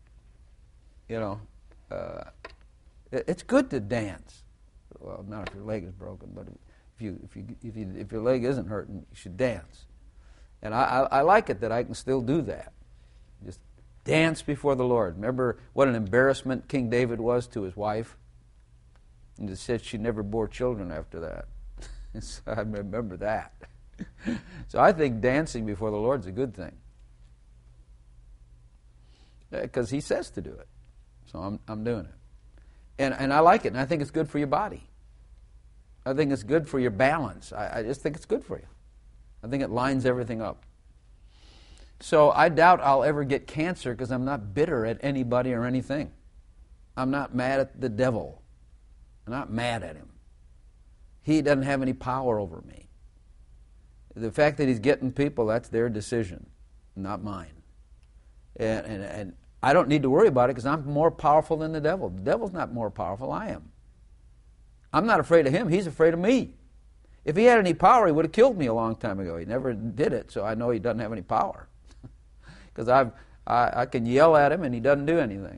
It's good to dance. Well, not if your leg is broken, but if your leg isn't hurting, you should dance. And I like it that I can still do that. Just dance before the Lord. Remember what an embarrassment King David was to his wife? And it said she never bore children after that. So I remember that. So I think dancing before the Lord is a good thing. Because he says to do it. So I'm doing it. And I like it, and I think it's good for your body. I think it's good for your balance. I just think it's good for you. I think it lines everything up. So I doubt I'll ever get cancer because I'm not bitter at anybody or anything. I'm not mad at the devil. I'm not mad at him. He doesn't have any power over me. The fact that he's getting people, that's their decision, not mine. And I don't need to worry about it because I'm more powerful than the devil. The devil's not more powerful, I am. I'm not afraid of him, he's afraid of me. If he had any power, he would have killed me a long time ago. He never did it, so I know he doesn't have any power. Because I can yell at him and he doesn't do anything.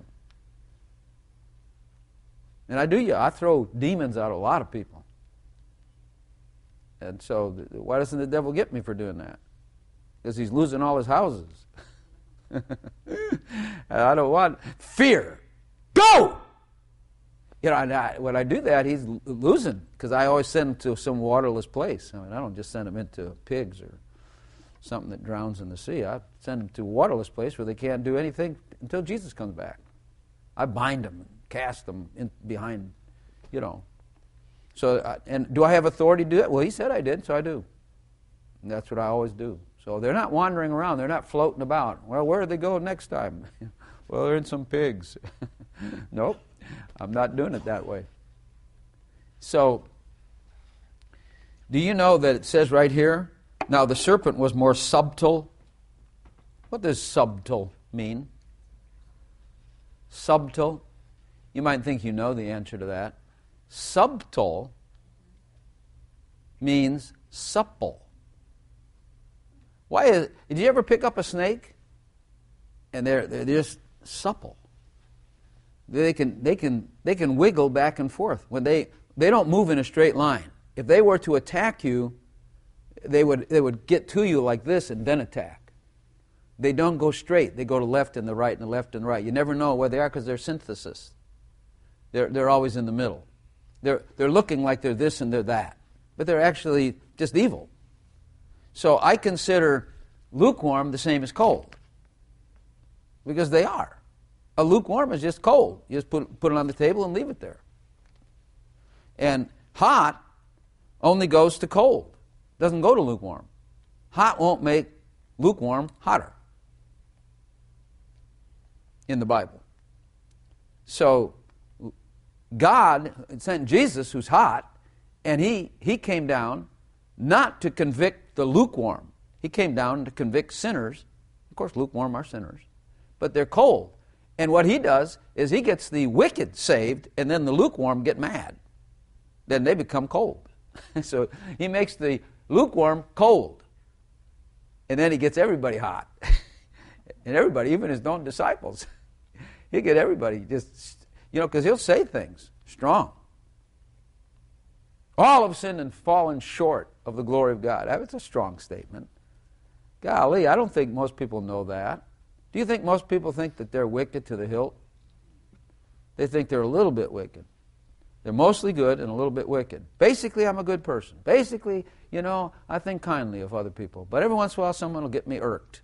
And I throw demons out of a lot of people. And so why doesn't the devil get me for doing that? Because he's losing all his houses. I don't want fear. Go! When I do that, he's losing because I always send him to some waterless place. I don't just send him into pigs or something that drowns in the sea. I send them to a waterless place where they can't do anything until Jesus comes back. I bind them and cast them in behind, So, and do I have authority to do that? Well, he said I did, so I do. And that's what I always do. So they're not wandering around. They're not floating about. Well, where do they go next time? Well, they're in some pigs. Nope, I'm not doing it that way. So, do you know that it says right here, now the serpent was more subtle. What does subtle mean? Subtle. You might think you know the answer to that. Subtle means supple. Did you ever pick up a snake? And they're just supple. They can wiggle back and forth. When they don't move in a straight line. If they were to attack you, they would get to you like this and then attack. They don't go straight. They go to left and the right and the left and the right. You never know where they are because they're synthesis. They're always in the middle. They're looking like they're this and they're that, but they're actually just evil. So I consider lukewarm the same as cold, because they are. A lukewarm is just cold. You just put it on the table and leave it there. And hot only goes to cold. Doesn't go to lukewarm. Hot won't make lukewarm hotter in the Bible. So God sent Jesus, who's hot, and he came down not to convict the lukewarm. He came down to convict sinners. Of course, lukewarm are sinners, but they're cold. And what he does is he gets the wicked saved, and then the lukewarm get mad. Then they become cold. So he makes the lukewarm cold. And then he gets everybody hot. And everybody, even his own disciples. He'll get everybody just, because he'll say things strong. All have sinned and fallen short of the glory of God. That's a strong statement. Golly, I don't think most people know that. Do you think most people think that they're wicked to the hilt? They think they're a little bit wicked. They're mostly good and a little bit wicked. Basically, I'm a good person. Basically, I think kindly of other people. But every once in a while, someone will get me irked.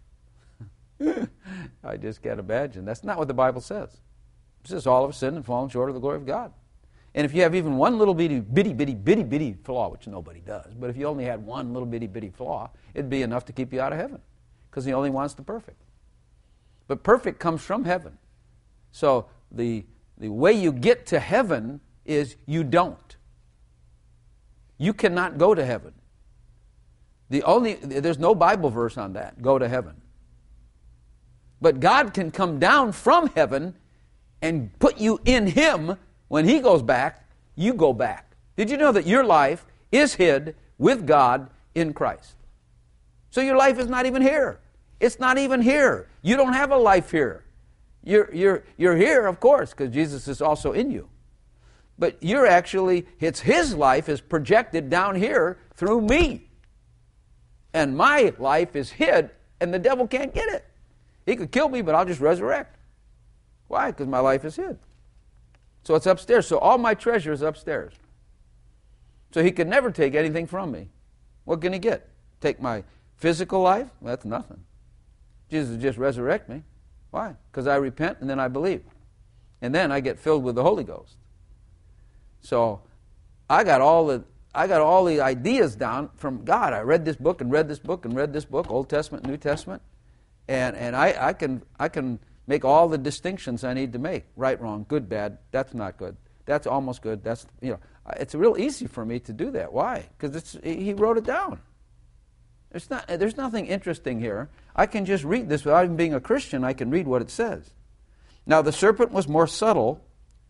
I just can't imagine. That's not what the Bible says. It says all have sinned and fallen short of the glory of God. And if you have even one little bitty flaw, which nobody does, but if you only had one little bitty flaw, it'd be enough to keep you out of heaven, because he only wants the perfect. But perfect comes from heaven. So the way you get to heaven is you don't. You cannot go to heaven. There's no Bible verse on that, go to heaven. But God can come down from heaven and put you in him. When he goes back, you go back. Did you know that your life is hid with God in Christ? So your life is not even here. It's not even here. You don't have a life here. You're here, of course, because Jesus is also in you. But it's his life is projected down here through me. And my life is hid, and the devil can't get it. He could kill me, but I'll just resurrect. Why? Because my life is hid. So it's upstairs. So all my treasure is upstairs. So he can never take anything from me. What can he get? Take my physical life? Well, that's nothing. Jesus will just resurrect me. Why? Because I repent and then I believe. And then I get filled with the Holy Ghost. So I got all the ideas down from God. I read this book and read this book and read this book, Old Testament, New Testament, and I can make all the distinctions I need to make. Right, wrong, good, bad. That's not good. That's almost good. That's, it's real easy for me to do that. Why? Because he wrote it down. There's nothing interesting here. I can just read this without even being a Christian. I can read what it says. Now the serpent was more supple,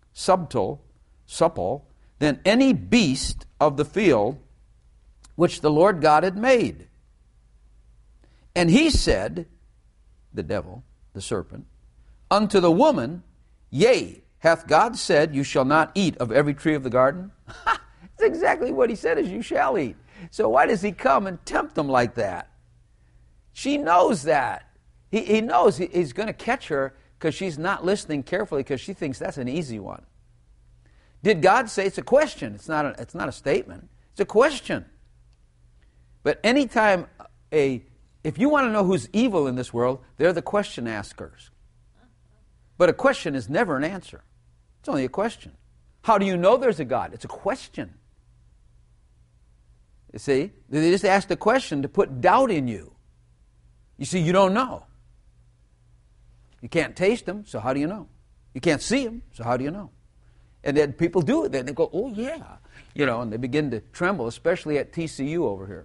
than any beast of the field which the Lord God had made. And he said, the devil, the serpent, unto the woman, Yea, hath God said, you shall not eat of every tree of the garden? That's exactly what he said, is you shall eat. So why does he come and tempt them like that? She knows that. He knows he's going to catch her because she's not listening carefully because she thinks that's an easy one. Did God say? It's a question. It's not a statement. It's a question. But anytime if you want to know who's evil in this world, they're the question askers. But a question is never an answer. It's only a question. How do you know there's a God? It's a question. You see? They just asked a question to put doubt in you. You see, you don't know. You can't taste them, so how do you know? You can't see them, so how do you know? And then people do it. Then they go, oh, yeah. And they begin to tremble, especially at TCU over here.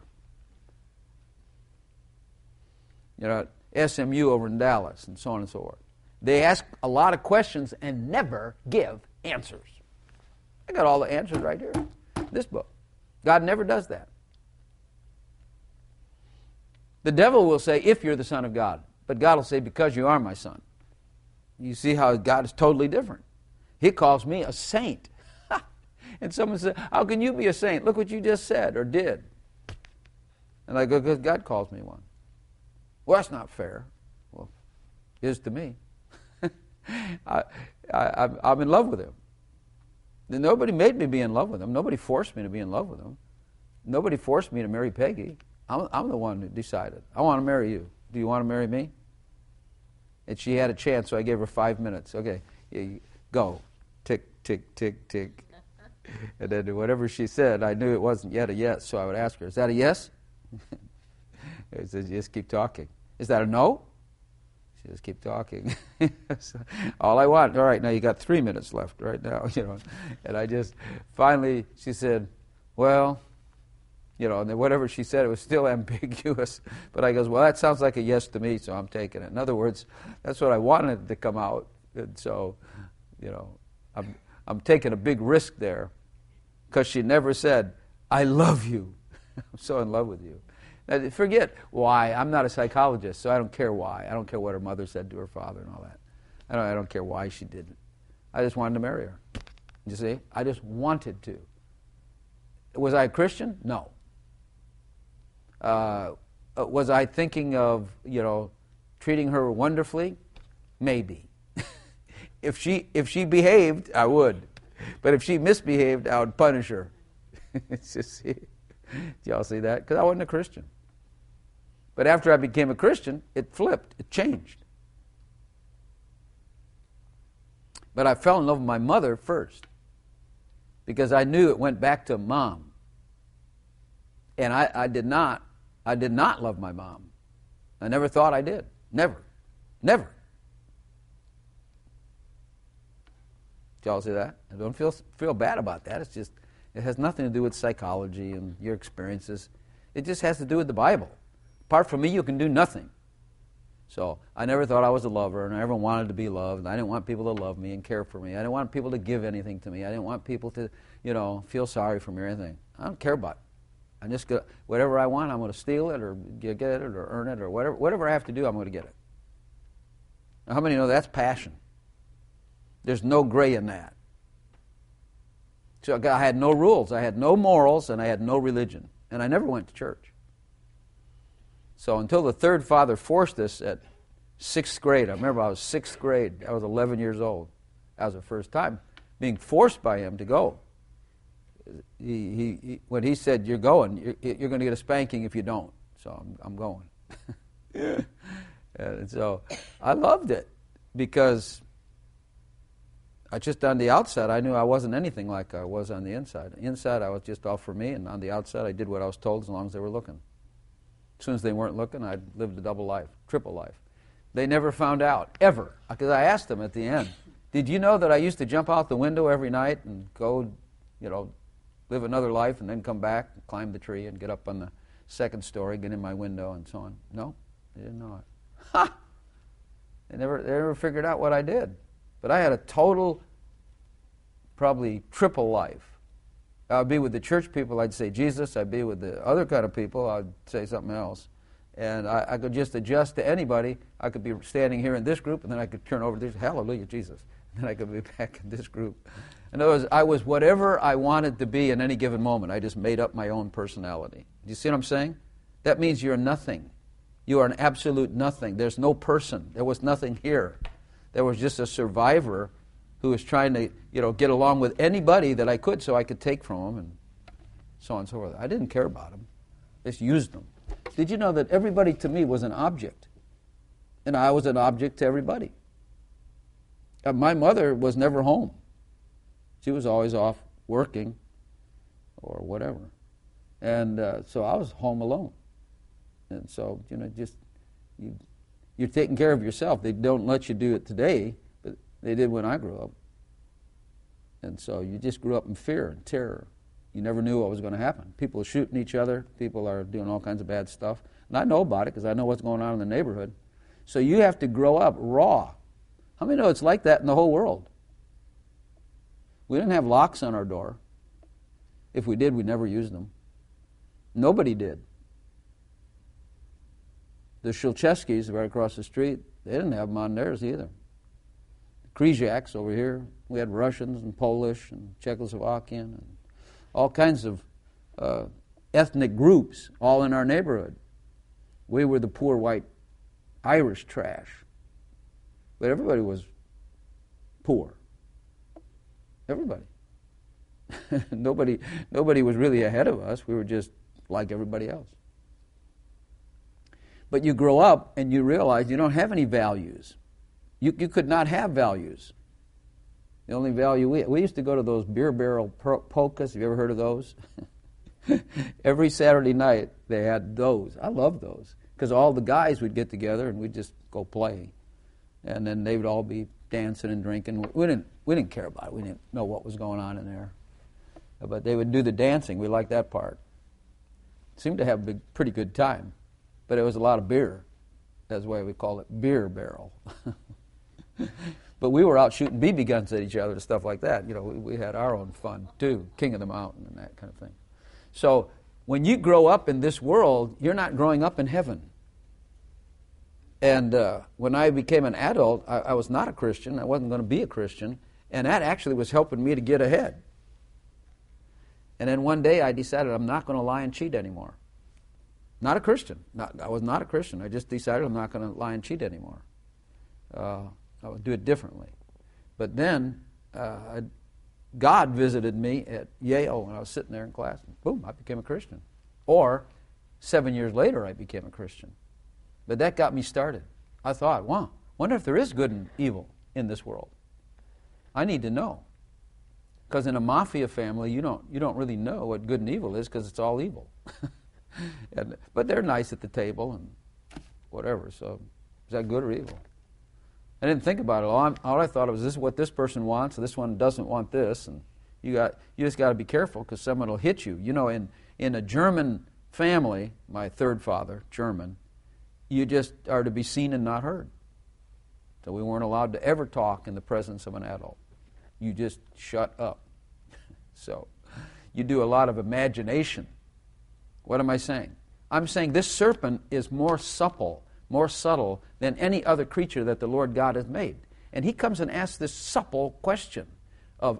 At SMU over in Dallas, and so on and so forth. They ask a lot of questions and never give answers. I got all the answers right here in this book. God never does that. The devil will say, if you're the Son of God. But God will say, because you are my son. You see how God is totally different. He calls me a saint. And someone said, how can you be a saint? Look what you just said or did. And I go, because God calls me one. Well, that's not fair. Well, it is to me. I'm in love with him. Nobody made me be in love with him. Nobody forced me to be in love with him. Nobody forced me to marry Peggy. I'm the one who decided. I want to marry you. Do you want to marry me? And she had a chance, so I gave her 5 minutes. Okay, go. Tick, tick, tick, tick. And then whatever she said, I knew it wasn't yet a yes, so I would ask her, is that a yes? She said, just keep talking. Is that a no? She just keep talking. All I want, all right, now you got 3 minutes left right now, And I just, finally, she said, well, and then whatever she said, it was still ambiguous. But I goes, well, that sounds like a yes to me, so I'm taking it. In other words, that's what I wanted to come out. And so, I'm taking a big risk there because she never said, I love you. I'm so in love with you. Now, forget why. I'm not a psychologist, so I don't care why. I don't care what her mother said to her father and all that. I don't care why she did it. I just wanted to marry her. You see? I just wanted to. Was I a Christian? No. Was I thinking of, treating her wonderfully? Maybe. If she behaved, I would. But if she misbehaved, I would punish her. Do y'all see that? Because I wasn't a Christian. But after I became a Christian, it flipped. It changed. But I fell in love with my mother first because I knew it went back to Mom. And I did not love my mom. I never thought I did. Never. Never. Did y'all see that? I don't feel bad about that. It's just, it has nothing to do with psychology and your experiences. It just has to do with the Bible. Apart from me, you can do nothing. So I never thought I was a lover, and I never wanted to be loved. I didn't want people to love me and care for me. I didn't want people to give anything to me. I didn't want people to, feel sorry for me or anything. I don't care about it. I'm just going to, whatever I want, I'm going to steal it or get it or earn it or whatever I have to do, I'm going to get it. Now, how many know that's passion? There's no gray in that. So I had no rules, I had no morals, and I had no religion. And I never went to church. So until the third father forced us at 6th grade, I remember I was 6th grade, I was 11 years old. That was the first time being forced by him to go. He when he said, you're going, you're going to get a spanking if you don't. So I'm going. And so I loved it. because just on the outside, I knew I wasn't anything like I was on the inside. Inside, I was just all for me, and on the outside, I did what I was told as long as they were looking. As soon as they weren't looking, I lived a double life, triple life. They never found out, ever, because I asked them at the end, did you know that I used to jump out the window every night and go, live another life and then come back, and climb the tree and get up on the second story, get in my window and so on? No, they didn't know it. Ha! They never figured out what I did. But I had a total, probably triple life. I'd be with the church people, I'd say Jesus. I'd be with the other kind of people, I'd say something else. And I could just adjust to anybody. I could be standing here in this group, and then I could turn over to this, hallelujah, Jesus. And then I could be back in this group. In other words, I was whatever I wanted to be in any given moment. I just made up my own personality. Do you see what I'm saying? That means you're nothing. You are an absolute nothing. There's no person. There was nothing here. There was just a survivor who was trying to, get along with anybody that I could so I could take from them and so on and so forth. I didn't care about them. I just used them. Did you know that everybody to me was an object? And I was an object to everybody. My mother was never home. She was always off working or whatever. And so I was home alone. And so, you're taking care of yourself. They don't let you do it today, but they did when I grew up. And so you just grew up in fear and terror. You never knew what was going to happen. People are shooting each other. People are doing all kinds of bad stuff. And I know about it because I know what's going on in the neighborhood. So you have to grow up raw. How many know it's like that in the whole world? We didn't have locks on our door. If we did, we never used them. Nobody did. The Shilcheskis right across the street, they didn't have them on theirs either. The Krysiaks over here, we had Russians and Polish and Czechoslovakian and all kinds of ethnic groups all in our neighborhood. We were the poor white Irish trash. But everybody was poor. Everybody. Nobody was really ahead of us. We were just like everybody else. But you grow up and you realize you don't have any values. You could not have values. The only value we used to go to those beer barrel polkas. Have you ever heard of those? Every Saturday night they had those. I loved those because all the guys would get together and we'd just go play, and then they would all be dancing and drinking. We didn't care about it. We didn't know what was going on in there, but they would do the dancing. We liked that part. Seemed to have a pretty good time. But it was a lot of beer. That's why we call it beer barrel. But we were out shooting BB guns at each other and stuff like that. We had our own fun too, King of the Mountain and that kind of thing. So when you grow up in this world, you're not growing up in heaven. And when I became an adult, I was not a Christian. I wasn't going to be a Christian. And that actually was helping me to get ahead. And then one day I decided I'm not going to lie and cheat anymore. Not a Christian. I was not a Christian. I just decided I'm not going to lie and cheat anymore. I would do it differently. But then God visited me at Yale when I was sitting there in class. And boom, I became a Christian. Or 7 years later, I became a Christian. But that got me started. I thought, wow, wonder if there is good and evil in this world. I need to know. Because in a mafia family, you don't really know what good and evil is because it's all evil. But they're nice at the table and whatever. So is that good or evil? I didn't think about it. All I thought was, this is what this person wants, this one doesn't want this, and you just got to be careful because someone will hit you. In a German family, my third father, German, you just are to be seen and not heard. So we weren't allowed to ever talk in the presence of an adult. You just shut up. So you do a lot of imagination. What am I saying? I'm saying this serpent is more supple, more subtle than any other creature that the Lord God has made. And he comes and asks this supple question of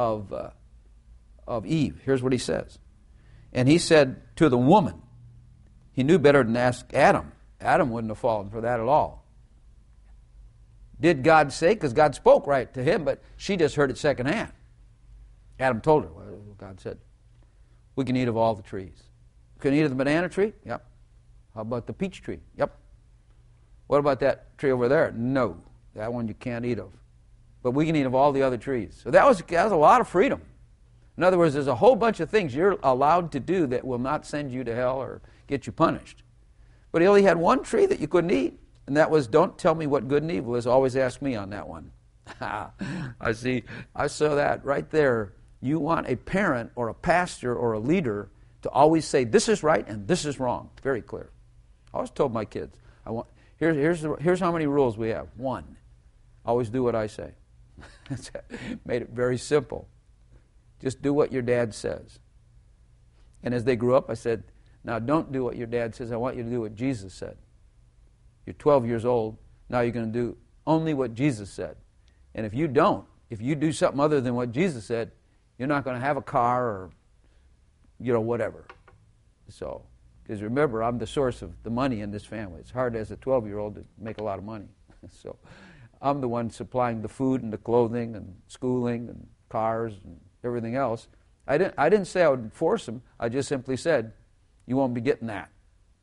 Eve. Here's what he says. And he said to the woman, he knew better than to ask Adam. Adam wouldn't have fallen for that at all. Did God say? Because God spoke right to him, but she just heard it secondhand. Adam told her, well, God said, we can eat of all the trees. Can you eat of the banana tree? Yep. How about the peach tree? Yep. What about that tree over there? No. That one you can't eat of. But we can eat of all the other trees. So that was a lot of freedom. In other words, there's a whole bunch of things you're allowed to do that will not send you to hell or get you punished. But he only had one tree that you couldn't eat, and that was, don't tell me what good and evil is. Always ask me on that one. I saw that right there. You want a parent or a pastor or a leader to always say, this is right and this is wrong. Very clear. I always told my kids, here's how many rules we have. 1, always do what I say. Made it very simple. Just do what your dad says. And as they grew up, I said, now don't do what your dad says. I want you to do what Jesus said. You're 12 years old. Now you're going to do only what Jesus said. And if you do something other than what Jesus said, you're not going to have a car or, whatever. So, because remember, I'm the source of the money in this family. It's hard as a 12-year-old to make a lot of money. So I'm the one supplying the food and the clothing and schooling and cars and everything else. I didn't say I would force them. I just simply said, you won't be getting that.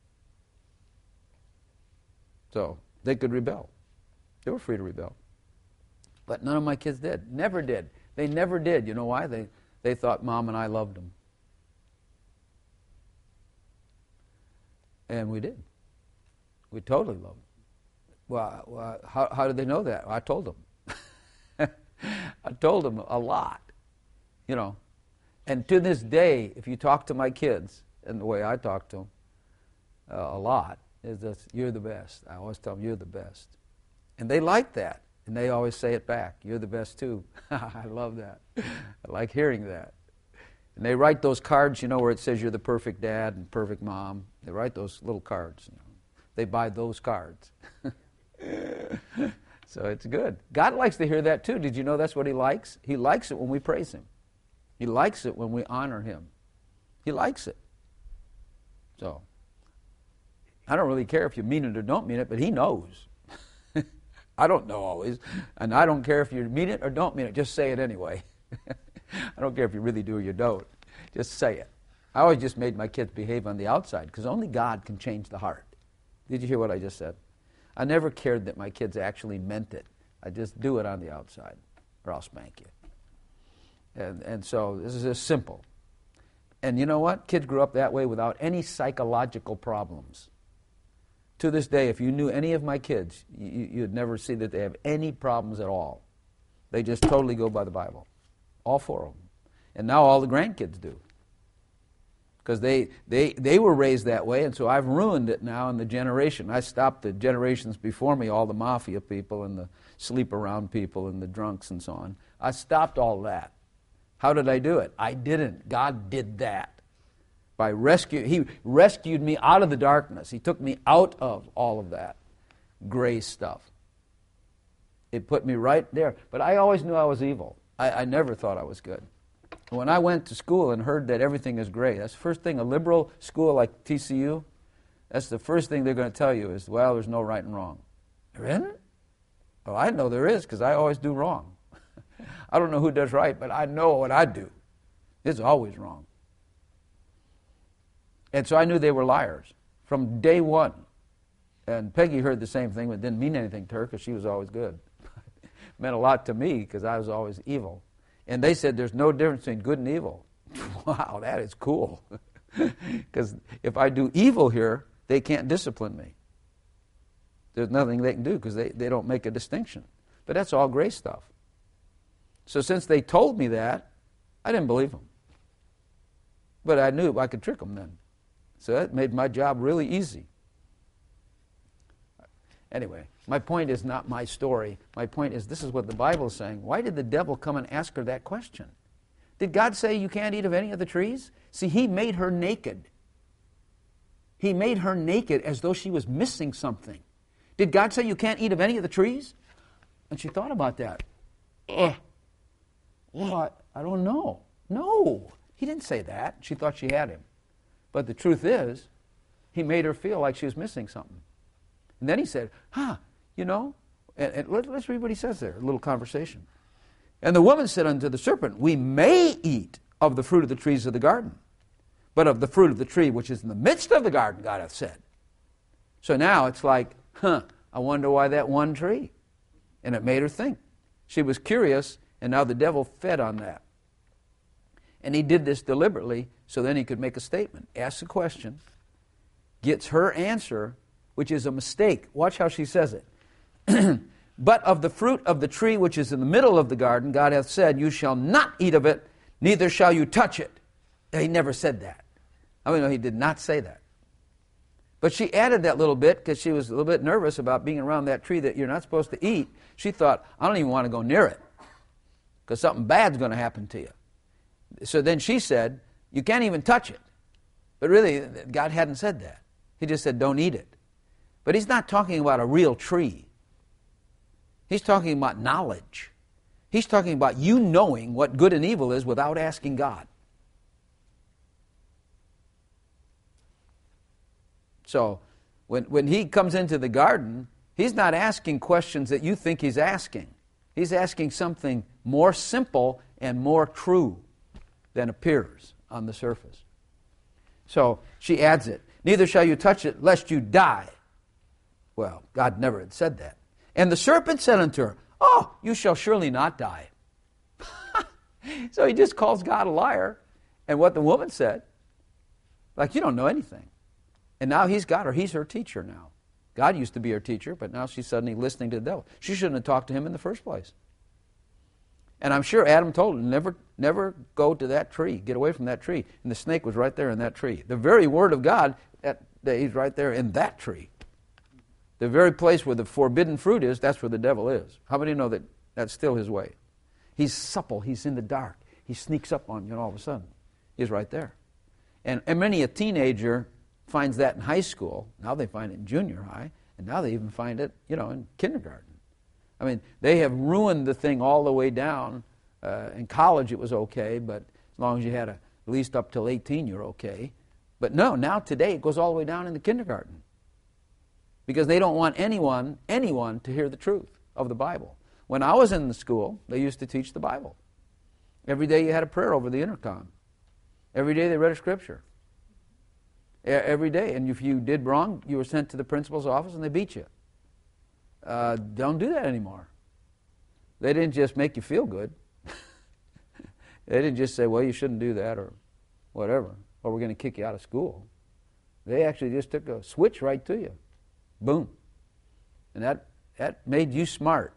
So they could rebel. They were free to rebel. But none of my kids did. Never did. They never did. You know why? They thought Mom and I loved them. And we did. We totally loved them. Well, how did they know that? Well, I told them. I told them a lot. And to this day, if you talk to my kids, and the way I talk to them a lot, is that you're the best. I always tell them, you're the best. And they like that. And they always say it back, you're the best too. I love that. I like hearing that. And they write those cards, where it says you're the perfect dad and perfect mom. They write those little cards. They buy those cards. So it's good. God likes to hear that too. Did you know that's what He likes? He likes it when we praise Him. He likes it when we honor Him. He likes it. So, I don't really care if you mean it or don't mean it, but He knows. I don't know always, and I don't care if you mean it or don't mean it. Just say it anyway. I don't care if you really do or you don't. Just say it. I always just made my kids behave on the outside because only God can change the heart. Did you hear what I just said? I never cared that my kids actually meant it. I just do it on the outside, or I'll spank you. And so this is just simple. And you know what? Kids grew up that way without any psychological problems. To this day, if you knew any of my kids, you'd never see that they have any problems at all. They just totally go by the Bible. All 4 of them. And now all the grandkids do. Because they were raised that way, and so I've ruined it now in the generation. I stopped the generations before me, all the mafia people and the sleep-around people and the drunks and so on. I stopped all that. How did I do it? I didn't. God did that. He rescued me out of the darkness. He took me out of all of that gray stuff. It put me right there. But I always knew I was evil. I never thought I was good. When I went to school and heard that everything is gray, that's the first thing. A liberal school like TCU, that's the first thing they're going to tell you is, well, there's no right and wrong. There isn't? Well, I know there is because I always do wrong. I don't know who does right, but I know what I do. It's always wrong. And so I knew they were liars from day one. And Peggy heard the same thing, but it didn't mean anything to her because she was always good. It meant a lot to me because I was always evil. And they said there's no difference between good and evil. Wow, that is cool. Because if I do evil here, they can't discipline me. There's nothing they can do because they don't make a distinction. But that's all gray stuff. So since they told me that, I didn't believe them. But I knew I could trick them then. So that made my job really easy. Anyway, my point is not my story. My point is this is what the Bible is saying. Why did the devil come and ask her that question? Did God say you can't eat of any of the trees? See, He made her naked. He made her naked as though she was missing something. Did God say you can't eat of any of the trees? And she thought about that. Well, I don't know. No, He didn't say that. She thought she had Him. But the truth is, He made her feel like she was missing something. And then He said, and let's read what He says there, a little conversation. And the woman said unto the serpent, we may eat of the fruit of the trees of the garden, but of the fruit of the tree which is in the midst of the garden, God hath said. So now it's like, I wonder why that one tree. And it made her think. She was curious, and now the devil fed on that. And he did this deliberately so then he could make a statement. Asks a question, gets her answer, which is a mistake. Watch how she says it. But of the fruit of the tree which is in the middle of the garden, God hath said, you shall not eat of it, neither shall you touch it. He never said that. I mean, no, he did not say that. But she added that little bit because she was a little bit nervous about being around that tree that you're not supposed to eat. She thought, I don't even want to go near it because something bad's going to happen to you. So then she said, you can't even touch it. But really, God hadn't said that. He just said, don't eat it. But he's not talking about a real tree. He's talking about knowledge. He's talking about you knowing what good and evil is without asking God. So when he comes into the garden, he's not asking questions that you think he's asking. He's asking something more simple and more true than appears on the surface. So she adds it. Neither shall you touch it, lest you die. Well, God never had said that. And the serpent said unto her, oh, you shall surely not die. So he just calls God a liar. And what the woman said, like, you don't know anything. And now he's got her. He's her teacher now. God used to be her teacher, but now she's suddenly listening to the devil. She shouldn't have talked to him in the first place. And I'm sure Adam told her, never go to that tree. Get away from that tree. And the snake was right there in that tree. The very word of God, he's right there in that tree. The very place where the forbidden fruit is, that's where the devil is. How many know that that's still his way? He's supple. He's in the dark. He sneaks up on you, and all of a sudden, he's right there. And many a teenager finds that in high school. Now they find it in junior high, and now they even find it, in kindergarten. I mean, they have ruined the thing all the way down. In college it was okay, but as long as you had at least up till 18, you're okay. But no, now today it goes all the way down into kindergarten. Because they don't want anyone to hear the truth of the Bible. When I was in the school, they used to teach the Bible. Every day you had a prayer over the intercom. Every day they read a scripture. Every day. And if you did wrong, you were sent to the principal's office and they beat you. Don't do that anymore. They didn't just make you feel good. They didn't just say, well, you shouldn't do that or whatever, or we're going to kick you out of school. They actually just took a switch right to you. Boom. And that made you smart.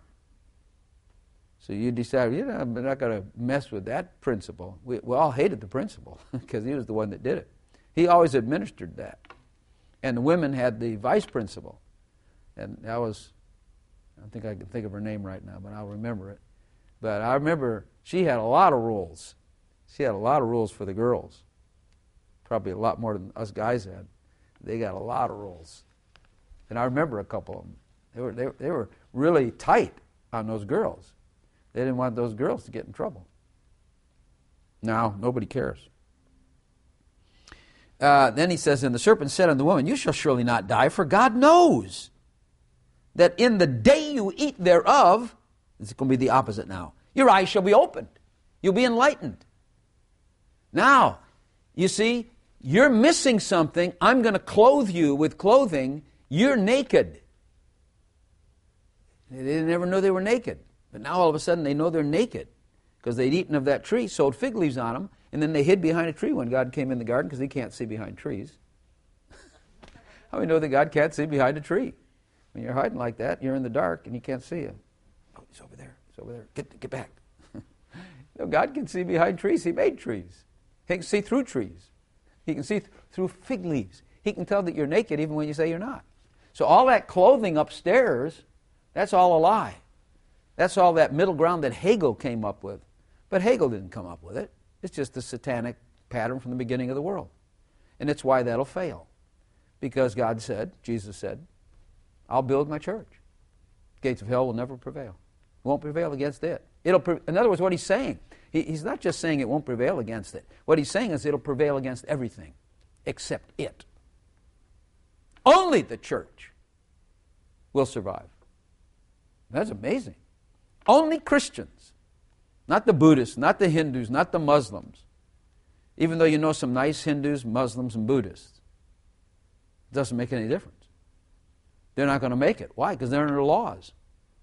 So you decided, I'm not going to mess with that principal. We all hated the principal because he was the one that did it. He always administered that. And the women had the vice principal. And that was, I don't think I can think of her name right now, but I'll remember it. But I remember she had a lot of rules. She had a lot of rules for the girls. Probably a lot more than us guys had. They got a lot of rules. And I remember a couple of them. They were really tight on those girls. They didn't want those girls to get in trouble. Now, nobody cares. Then he says, and the serpent said unto the woman, you shall surely not die, for God knows that in the day you eat thereof, it's going to be the opposite now, your eyes shall be opened. You'll be enlightened. Now, you see, you're missing something. I'm going to clothe you with clothing. You're naked. They didn't ever know they were naked. But now all of a sudden they know they're naked because they'd eaten of that tree, sewed fig leaves on them, and then they hid behind a tree when God came in the garden because he can't see behind trees. How many know that God can't see behind a tree? When you're hiding like that, you're in the dark and he can't see you. Oh, he's over there. He's over there. Get back. No, God can see behind trees. He made trees. He can see through trees. He can see through fig leaves. He can tell that you're naked even when you say you're not. So all that clothing upstairs, that's all a lie. That's all that middle ground that Hegel came up with. But Hegel didn't come up with it. It's just the satanic pattern from the beginning of the world. And it's why that'll fail. Because God said, Jesus said, I'll build my church. Gates of hell will never prevail. It won't prevail against it. In other words, what he's saying, he's not just saying it won't prevail against it. What he's saying is it'll prevail against everything except it. Only the church will survive. That's amazing. Only Christians, not the Buddhists, not the Hindus, not the Muslims. Even though you know some nice Hindus, Muslims, and Buddhists, it doesn't make any difference. They're not going to make it. Why? Because they're under laws.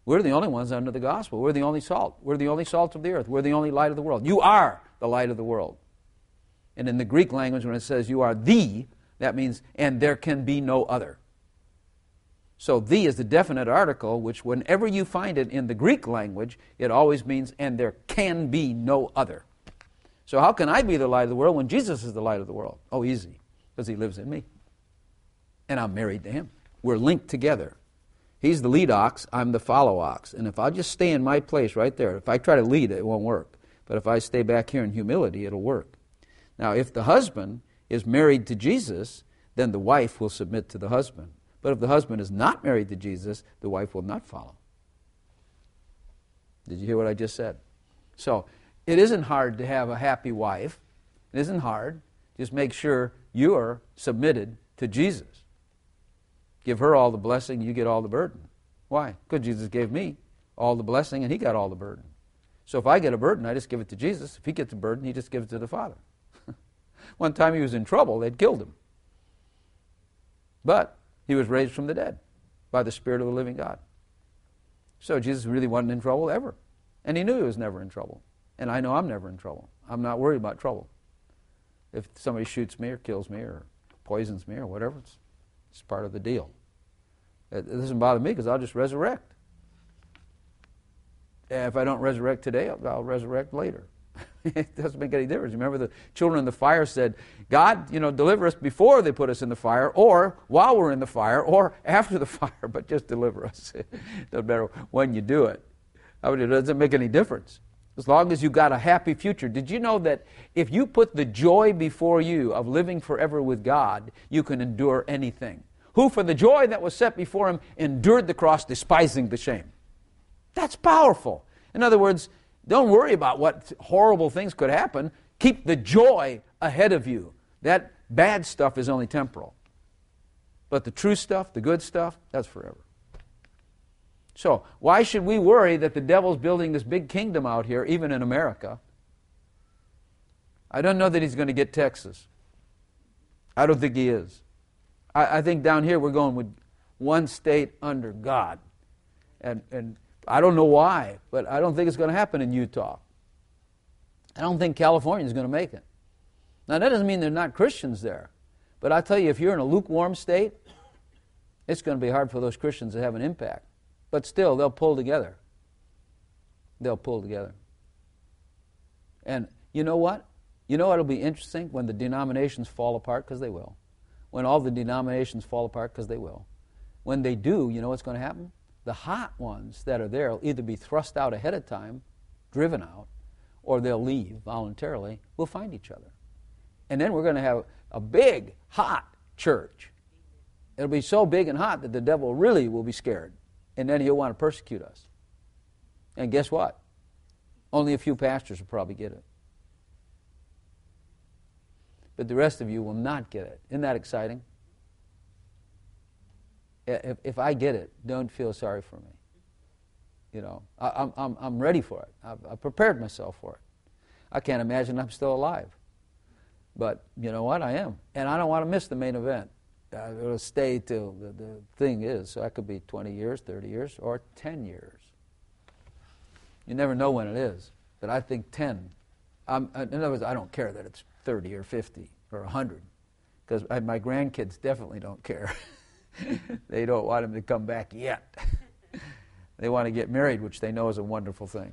We're the only ones under the gospel. We're the only salt. We're the only salt of the earth. We're the only light of the world. You are the light of the world. And in the Greek language, when it says you are the, that means, and there can be no other. So the is the definite article, which whenever you find it in the Greek language, it always means, and there can be no other. So how can I be the light of the world when Jesus is the light of the world? Oh, easy, because he lives in me. And I'm married to him. We're linked together. He's the lead ox, I'm the follow ox. And if I just stay in my place right there, if I try to lead, it won't work. But if I stay back here in humility, it'll work. Now, if the husband is married to Jesus, then the wife will submit to the husband. But if the husband is not married to Jesus, the wife will not follow. Did you hear what I just said? So, it isn't hard to have a happy wife. It isn't hard. Just make sure you're submitted to Jesus. Give her all the blessing, you get all the burden. Why? Because Jesus gave me all the blessing and he got all the burden. So if I get a burden, I just give it to Jesus. If he gets a burden, he just gives it to the Father. One time he was in trouble, they'd killed him. But he was raised from the dead by the Spirit of the living God. So Jesus really wasn't in trouble ever. And he knew he was never in trouble. And I know I'm never in trouble. I'm not worried about trouble. If somebody shoots me or kills me or poisons me or whatever, it's part of the deal. It doesn't bother me because I'll just resurrect. If I don't resurrect today, I'll resurrect later. It doesn't make any difference. Remember the children in the fire said, God, deliver us before they put us in the fire, or while we're in the fire, or after the fire, but just deliver us. It doesn't matter when you do it. It doesn't make any difference. As long as you got a happy future. Did you know that if you put the joy before you of living forever with God, you can endure anything? Who for the joy that was set before him endured the cross, despising the shame. That's powerful. In other words, don't worry about what horrible things could happen. Keep the joy ahead of you. That bad stuff is only temporal. But the true stuff, the good stuff, that's forever. So, why should we worry that the devil's building this big kingdom out here, even in America? I don't know that he's going to get Texas. I don't think he is. I think down here we're going with one state under God. And I don't know why, but I don't think it's going to happen in Utah. I don't think California is going to make it. Now, that doesn't mean there are not Christians there. But I tell you, if you're in a lukewarm state, it's going to be hard for those Christians to have an impact. But still, they'll pull together. They'll pull together. And you know what? You know what will be interesting? When the denominations fall apart, because they will. When all the denominations fall apart, because they will. When they do, you know what's going to happen? The hot ones that are there will either be thrust out ahead of time, driven out, or they'll leave voluntarily. We'll find each other. And then we're going to have a big, hot church. It'll be so big and hot that the devil really will be scared. And then he'll want to persecute us. And guess what? Only a few pastors will probably get it. But the rest of you will not get it. Isn't that exciting? If I get it, don't feel sorry for me. I'm ready for it. I've prepared myself for it. I can't imagine I'm still alive. But you know what? I am. And I don't want to miss the main event. It'll stay till the thing is. So that could be 20 years, 30 years, or 10 years. You never know when it is. But I think 10. In other words, I don't care that it's 30 or 50 or 100. Because my grandkids definitely don't care. They don't want him to come back yet. They want to get married, which they know is a wonderful thing.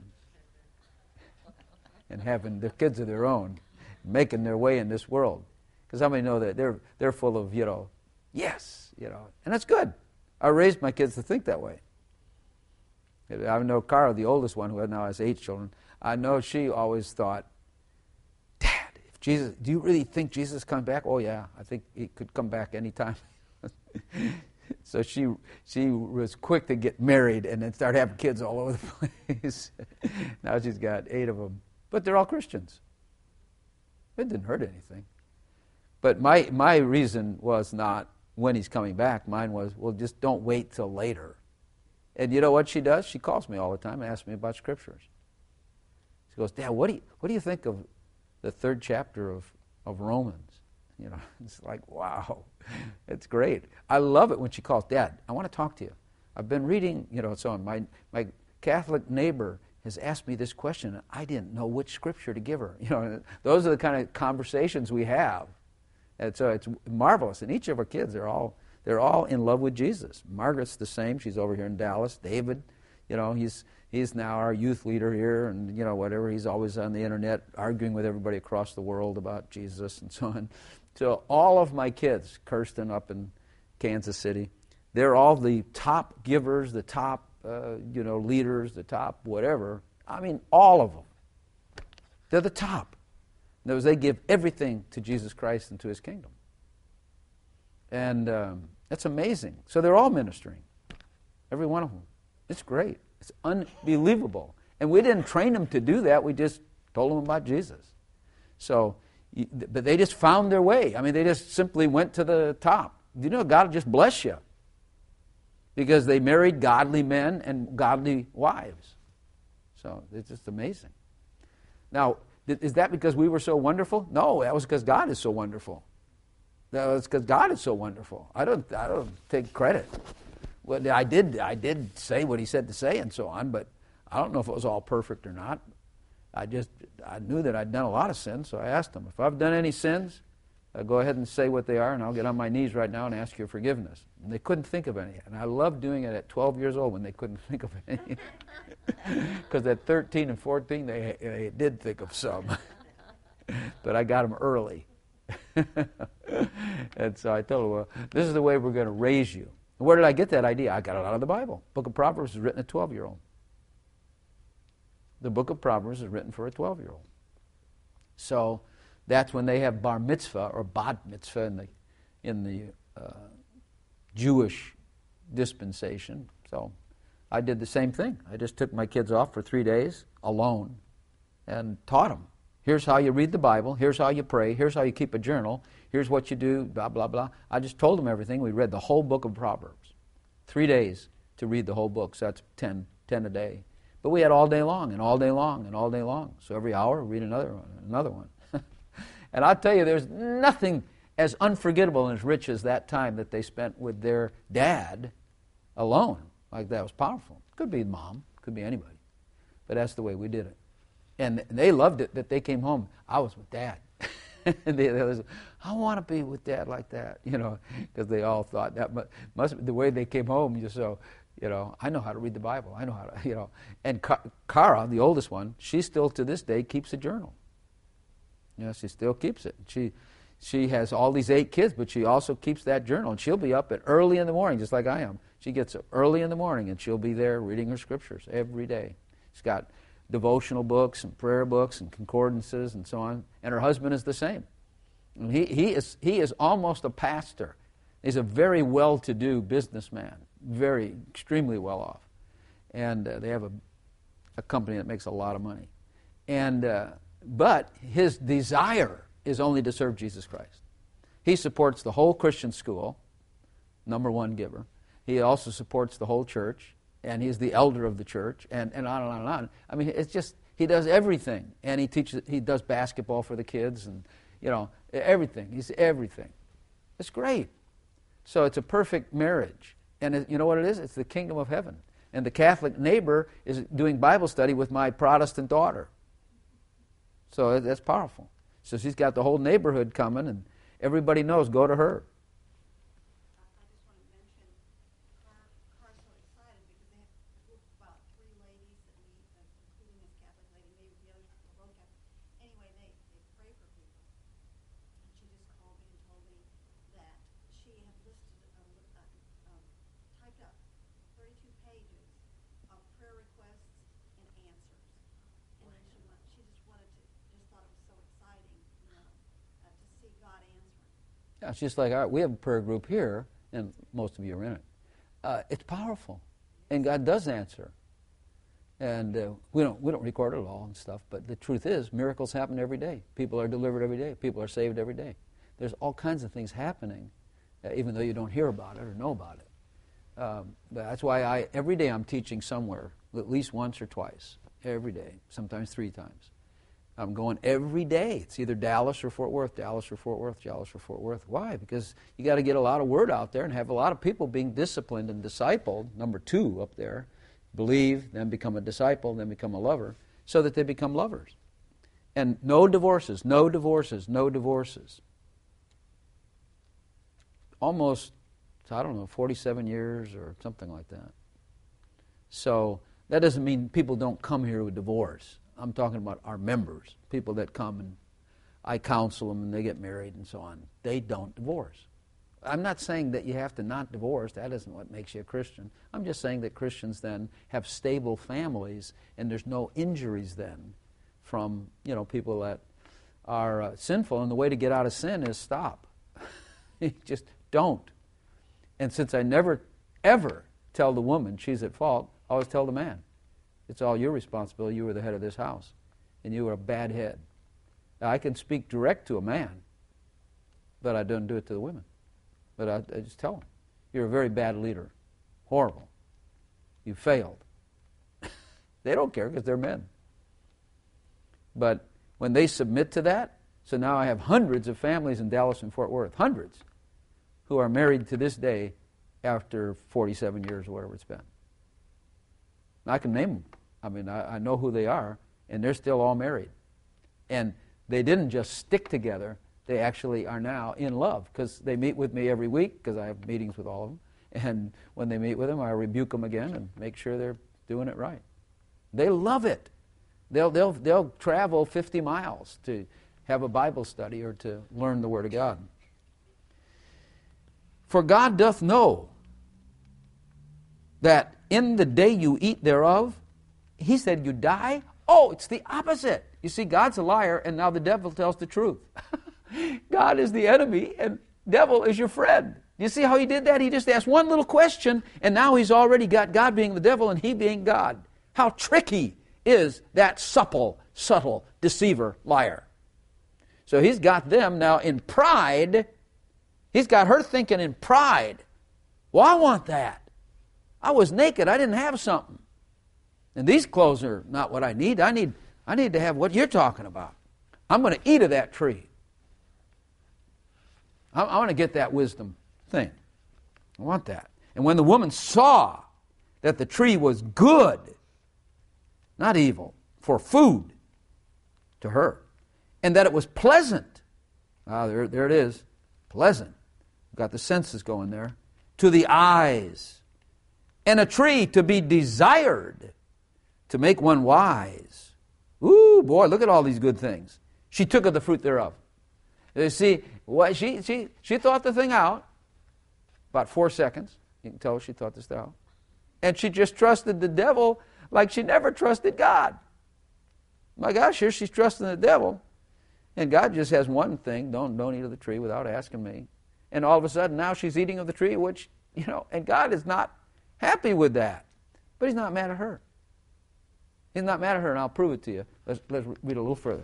And having the kids of their own, making their way in this world. Because how many know that they're full of, yes, and that's good. I raised my kids to think that way. I know Carla, the oldest one, who now has 8 children, I know she always thought, Dad, do you really think Jesus is coming back? Oh yeah, I think he could come back anytime. So she was quick to get married and then start having kids all over the place. Now she's got 8 of them. But they're all Christians. It didn't hurt anything. But my reason was not when he's coming back. Mine was, well, just don't wait till later. And you know what she does? She calls me all the time and asks me about scriptures. She goes, Dad, what do you think of the 3rd chapter of Romans? It's like, wow, it's great. I love it when she calls, Dad, I want to talk to you. I've been reading, so on. My Catholic neighbor has asked me this question, and I didn't know which scripture to give her. Those are the kind of conversations we have. And so it's marvelous. And each of our kids, they're all in love with Jesus. Margaret's the same. She's over here in Dallas. David, he's now our youth leader here, and whatever. He's always on the internet arguing with everybody across the world about Jesus and so on. So all of my kids, Kirsten up in Kansas City, they're all the top givers, the top leaders, the top whatever. I mean, all of them. They're the top. In other words, they give everything to Jesus Christ and to His kingdom. And that's amazing. So they're all ministering. Every one of them. It's great. It's unbelievable. And we didn't train them to do that. We just told them about Jesus. So, but they just found their way. I mean, they just simply went to the top. God will just bless you. Because they married godly men and godly wives. So it's just amazing. Now, is that because we were so wonderful? No, that was because God is so wonderful. That was because God is so wonderful. I don't take credit. Well, I did say what He said to say and so on, but I don't know if it was all perfect or not. I knew that I'd done a lot of sins, so I asked Him, if I've done any sins, go ahead and say what they are, and I'll get on my knees right now and ask your forgiveness. And they couldn't think of any. And I loved doing it at 12 years old when they couldn't think of any. Because at 13 and 14, they did think of some. But I got them early. And so I told them, well, this is the way we're going to raise you. And where did I get that idea? I got it out of the Bible. Book of Proverbs is written to a 12-year-old. The book of Proverbs is written for a 12-year-old. So that's when they have bar mitzvah or bat mitzvah in the Jewish dispensation. So I did the same thing. I just took my kids off for 3 days alone and taught them. Here's how you read the Bible. Here's how you pray. Here's how you keep a journal. Here's what you do, blah, blah, blah. I just told them everything. We read the whole book of Proverbs. 3 days to read the whole book, so that's 10 a day. But we had all day long and all day long and all day long. So every hour, read another one. And I'll tell you, there's nothing as unforgettable and as rich as that time that they spent with their dad alone. Like that was powerful. Could be mom, could be anybody. But that's the way we did it. And they loved it that they came home. I was with Dad. And they was, I want to be with Dad like that, because they all thought that must be the way they came home. I know how to read the Bible. I know how to, And Cara, the oldest one, she still to this day keeps a journal. She still keeps it. She has all these 8 kids, but she also keeps that journal. And she'll be up at early in the morning, just like I am. She gets up early in the morning, and she'll be there reading her scriptures every day. She's got devotional books and prayer books and concordances and so on. And her husband is the same. And he is almost a pastor. He's a very well-to-do businessman, extremely well off. And they have a company that makes a lot of money. But his desire is only to serve Jesus Christ. He supports the whole Christian school, #1 giver. He also supports the whole church, and he's the elder of the church, and on and on and on. I mean, it's just, he does everything. And he does basketball for the kids, and, everything. He's everything. It's great. So it's a perfect marriage. And you know what it is? It's the kingdom of heaven. And the Catholic neighbor is doing Bible study with my Protestant daughter. So that's powerful. So she's got the whole neighborhood coming, and everybody knows, go to her. I just want to mention, Car's so excited because they have a group of about 3 ladies that meet, including this Catholic lady, maybe the others are both Catholic. Anyway, they pray for people. And she just called me and told me that she had typed up 32 pages of prayer requests and answers. And then she just thought it was so exciting, to see God answering. Yeah, it's just like we have a prayer group here, and most of you are in it. It's powerful, and God does answer. And we don't record it all and stuff, but the truth is, miracles happen every day. People are delivered every day. People are saved every day. There's all kinds of things happening, even though you don't hear about it or know about it. That's why every day I'm teaching somewhere, at least once or twice, every day, sometimes 3 times. I'm going every day. It's either Dallas or Fort Worth, Dallas or Fort Worth, Dallas or Fort Worth. Why? Because you got to get a lot of word out there and have a lot of people being disciplined and discipled. Number 2 up there, believe, then become a disciple, then become a lover, so that they become lovers. And no divorces, no divorces, no divorces. Almost, 47 years or something like that. So that doesn't mean people don't come here with divorce. I'm talking about our members, people that come and I counsel them and they get married and so on. They don't divorce. I'm not saying that you have to not divorce. That isn't what makes you a Christian. I'm just saying that Christians then have stable families and there's no injuries then from, people that are sinful. And the way to get out of sin is stop. Just don't. And since I never, ever tell the woman she's at fault, I always tell the man, it's all your responsibility. You were the head of this house, and you were a bad head. Now, I can speak direct to a man, but I don't do it to the women. But I just tell them, you're a very bad leader. Horrible. You failed. They don't care because they're men. But when they submit to that, so now I have hundreds of families in Dallas and Fort Worth, hundreds, who are married to this day after 47 years or whatever it's been. I can name them. I mean, I know who they are, and they're still all married. And they didn't just stick together. They actually are now in love because they meet with me every week because I have meetings with all of them. And when they meet with them, I rebuke them again and make sure they're doing it right. They love it. They'll travel 50 miles to have a Bible study or to learn the Word of God. For God doth know that in the day you eat thereof, he said you die. Oh, it's the opposite. You see, God's a liar, and now the devil tells the truth. God is the enemy, and devil is your friend. You see how he did that? He just asked one little question, and now he's already got God being the devil and he being God. How tricky is that subtle deceiver, liar. So he's got them now in pride. He's got her thinking in pride. Well, I want that. I was naked. I didn't have something. And these clothes are not what I need. I need to have what you're talking about. I'm going to eat of that tree. I want to get that wisdom thing. I want that. And when the woman saw that the tree was good, not evil, for food to her, and that it was pleasant. There it is. Pleasant. Got the senses going there. To the eyes. And a tree to be desired, to make one wise. Ooh, boy, look at all these good things. She took of the fruit thereof. You see, she thought the thing out. About 4 seconds. You can tell she thought this out. And she just trusted the devil like she never trusted God. My gosh, here she's trusting the devil. And God just has one thing, don't eat of the tree without asking me. And all of a sudden now she's eating of the tree, which, and God is not happy with that. But he's not mad at her. He's not mad at her, and I'll prove it to you. Let's read a little further.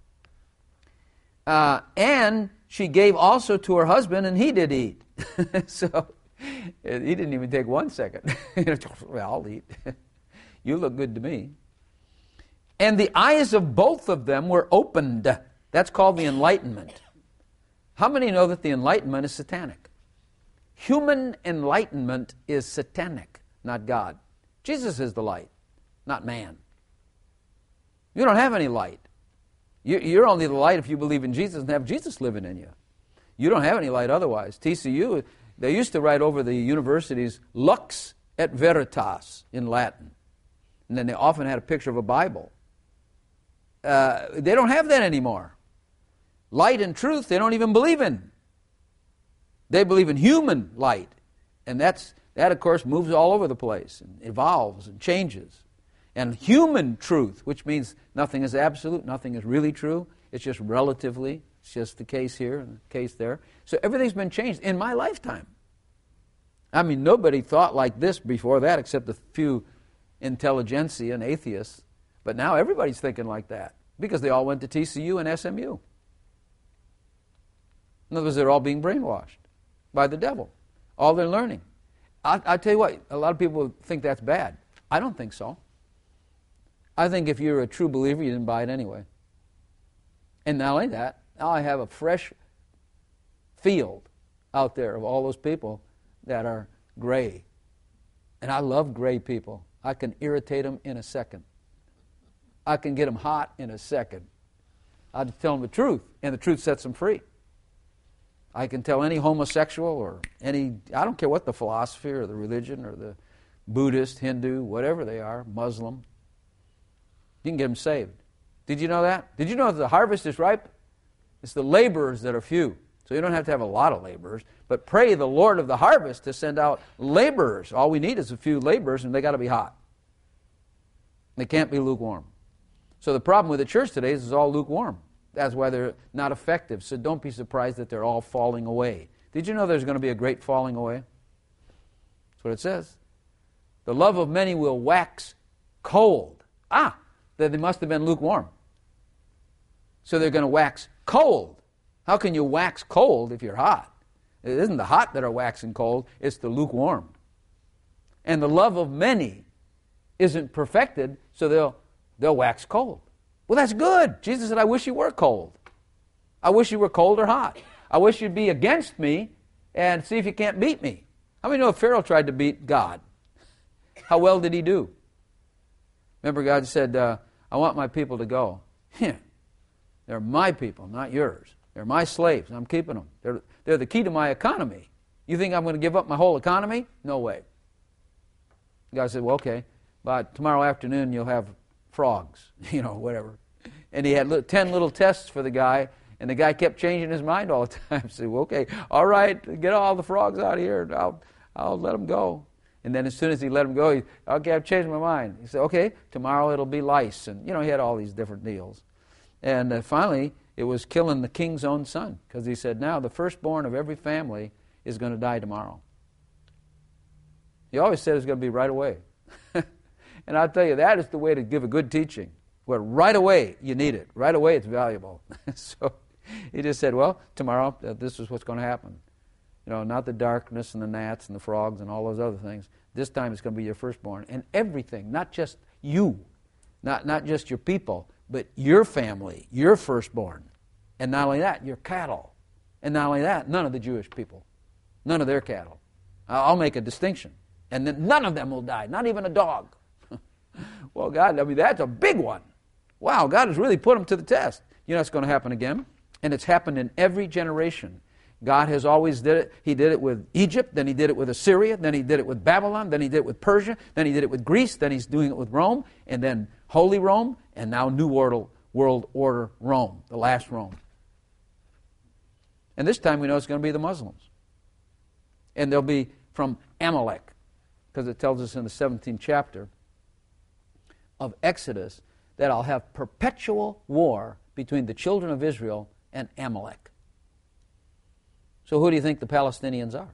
And she gave also to her husband, and he did eat. So he didn't even take 1 second. Well, I'll eat. You look good to me. And the eyes of both of them were opened. That's called the enlightenment. How many know that the enlightenment is satanic? Human enlightenment is satanic, not God. Jesus is the light, not man. You don't have any light. You're only the light if you believe in Jesus and have Jesus living in you. You don't have any light otherwise. TCU, they used to write over the universities, lux et veritas in Latin. And then they often had a picture of a Bible. They don't have that anymore. Light and truth, they don't even believe in. They believe in human light. And that, of course, moves all over the place and evolves and changes. And human truth, which means nothing is absolute, nothing is really true. It's just relatively. It's just the case here and the case there. So everything's been changed in my lifetime. I mean, nobody thought like this before that except a few intelligentsia and atheists. But now everybody's thinking like that because they all went to TCU and SMU. In other words, they're all being brainwashed by the devil. All they're learning. I'll tell you what, a lot of people think that's bad. I don't think so. I think if you're a true believer, you didn't buy it anyway. And not only that, now I have a fresh field out there of all those people that are gray. And I love gray people. I can irritate them in a second. I can get them hot in a second. I tell them the truth, and the truth sets them free. I can tell any homosexual or any, I don't care what the philosophy or the religion or the Buddhist, Hindu, whatever they are, Muslim, you can get them saved. Did you know that? Did you know that the harvest is ripe? It's the laborers that are few. So you don't have to have a lot of laborers, but pray the Lord of the harvest to send out laborers. All we need is a few laborers, and they got to be hot. They can't be lukewarm. So the problem with the church today is it's all lukewarm. That's why they're not effective. So don't be surprised that they're all falling away. Did you know there's going to be a great falling away? That's what it says. The love of many will wax cold. Then they must have been lukewarm. So they're going to wax cold. How can you wax cold if you're hot? It isn't the hot that are waxing cold, it's the lukewarm. And the love of many isn't perfected, so they'll wax cold. Well, that's good. Jesus said, I wish you were cold. I wish you were cold or hot. I wish you'd be against me and see if you can't beat me. How many know if Pharaoh tried to beat God? How well did he do? Remember, God said, I want my people to go. They're my people, not yours. They're my slaves. I'm keeping them. They're the key to my economy. You think I'm going to give up my whole economy? No way. God said, well, okay, but tomorrow afternoon you'll have frogs, whatever. And he had 10 little tests for the guy, and the guy kept changing his mind all the time. He said, well, okay, all right, get all the frogs out of here, and I'll let them go. And then as soon as he let them go, okay, I've changed my mind. He said, okay, tomorrow it'll be lice. And, he had all these different deals. And finally, it was killing the king's own son, because he said, now the firstborn of every family is going to die tomorrow. He always said it's going to be right away. And I'll tell you, that is the way to give a good teaching, where right away you need it. Right away it's valuable. So he just said, well, tomorrow this is what's going to happen. Not the darkness and the gnats and the frogs and all those other things. This time it's going to be your firstborn. And everything, not just you, not just your people, but your family, your firstborn. And not only that, your cattle. And not only that, none of the Jewish people. None of their cattle. I'll make a distinction. And then none of them will die, not even a dog. Well, God, that's a big one. Wow, God has really put them to the test. It's going to happen again. And it's happened in every generation. God has always did it. He did it with Egypt, then he did it with Assyria, then he did it with Babylon, then he did it with Persia, then he did it with Greece, then he's doing it with Rome, and then Holy Rome, and now New World Order Rome, the last Rome. And this time we know it's going to be the Muslims. And they'll be from Amalek, because it tells us in the 17th chapter of Exodus that I'll have perpetual war between the children of Israel and Amalek. So who do you think the Palestinians are?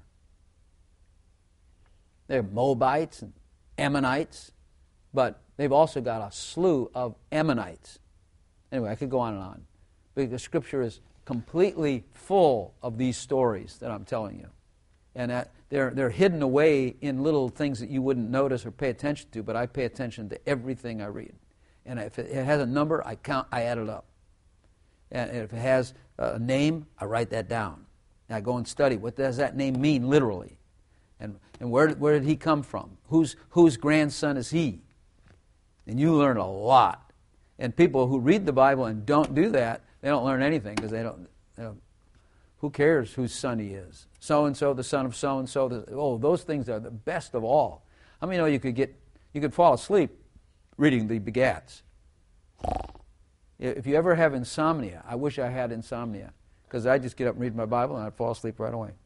They're Moabites and Ammonites, but they've also got a slew of Ammonites. Anyway, I could go on and on. But the Scripture is completely full of these stories that I'm telling you. And they're hidden away in little things that you wouldn't notice or pay attention to, but I pay attention to everything I read. And if it has a number, I add it up. And if it has a name, I write that down. And I go and study, what does that name mean literally? And where did he come from? Whose grandson is he? And you learn a lot. And people who read the Bible and don't do that, they don't learn anything, because they don't who cares whose son he is? So-and-so, the son of so-and-so. Those things are the best of all. How many know you could fall asleep reading the Begats? If you ever have insomnia, I wish I had insomnia, because I just get up and read my Bible and I'd fall asleep right away.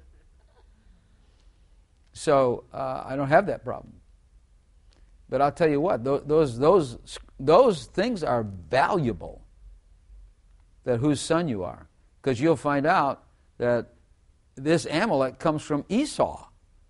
So I don't have that problem. But I'll tell you what, those things are valuable, that whose son you are. Because you'll find out that this Amalek comes from Esau.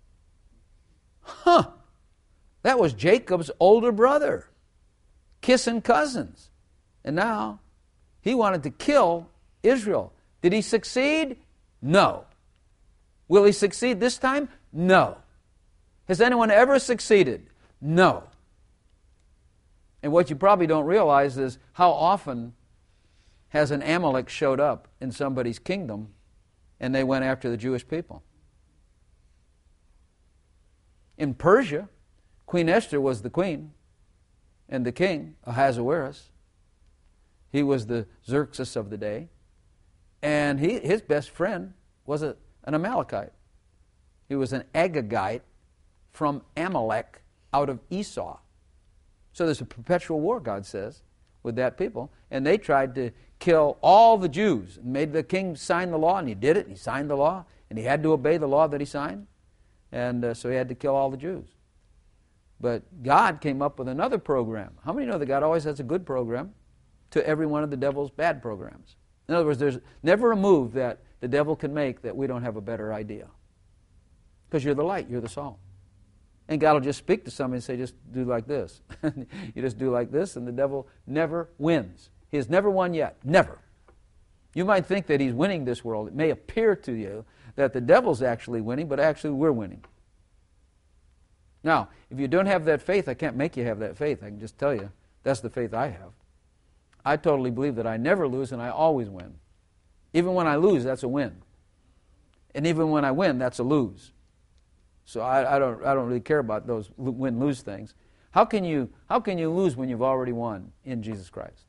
That was Jacob's older brother, kissing cousins. And now he wanted to kill Israel. Did he succeed? No. Will he succeed this time? No. Has anyone ever succeeded? No. And what you probably don't realize is how often has an Amalek showed up in somebody's kingdom and they went after the Jewish people. In Persia, Queen Esther was the queen, and the king, Ahasuerus, he was the Xerxes of the day, and his best friend was an Amalekite. He was an Agagite from Amalek out of Esau. So there's a perpetual war, God says, with that people, and they tried to kill all the Jews, and made the king sign the law, and he did it, and he signed the law, and he had to obey the law that he signed, and so he had to kill all the Jews. But God came up with another program. How many know that God always has a good program to every one of the devil's bad programs? In other words, there's never a move that the devil can make that we don't have a better idea. Because you're the light, you're the salt. And God will just speak to somebody and say, just do like this. You just do like this, and the devil never wins. He has never won yet. Never. You might think that he's winning this world. It may appear to you that the devil's actually winning, but actually we're winning. Now, if you don't have that faith, I can't make you have that faith. I can just tell you, that's the faith I have. I totally believe that I never lose and I always win. Even when I lose, that's a win. And even when I win, that's a lose. So I don't really care about those win-lose things. How can you lose when you've already won in Jesus Christ?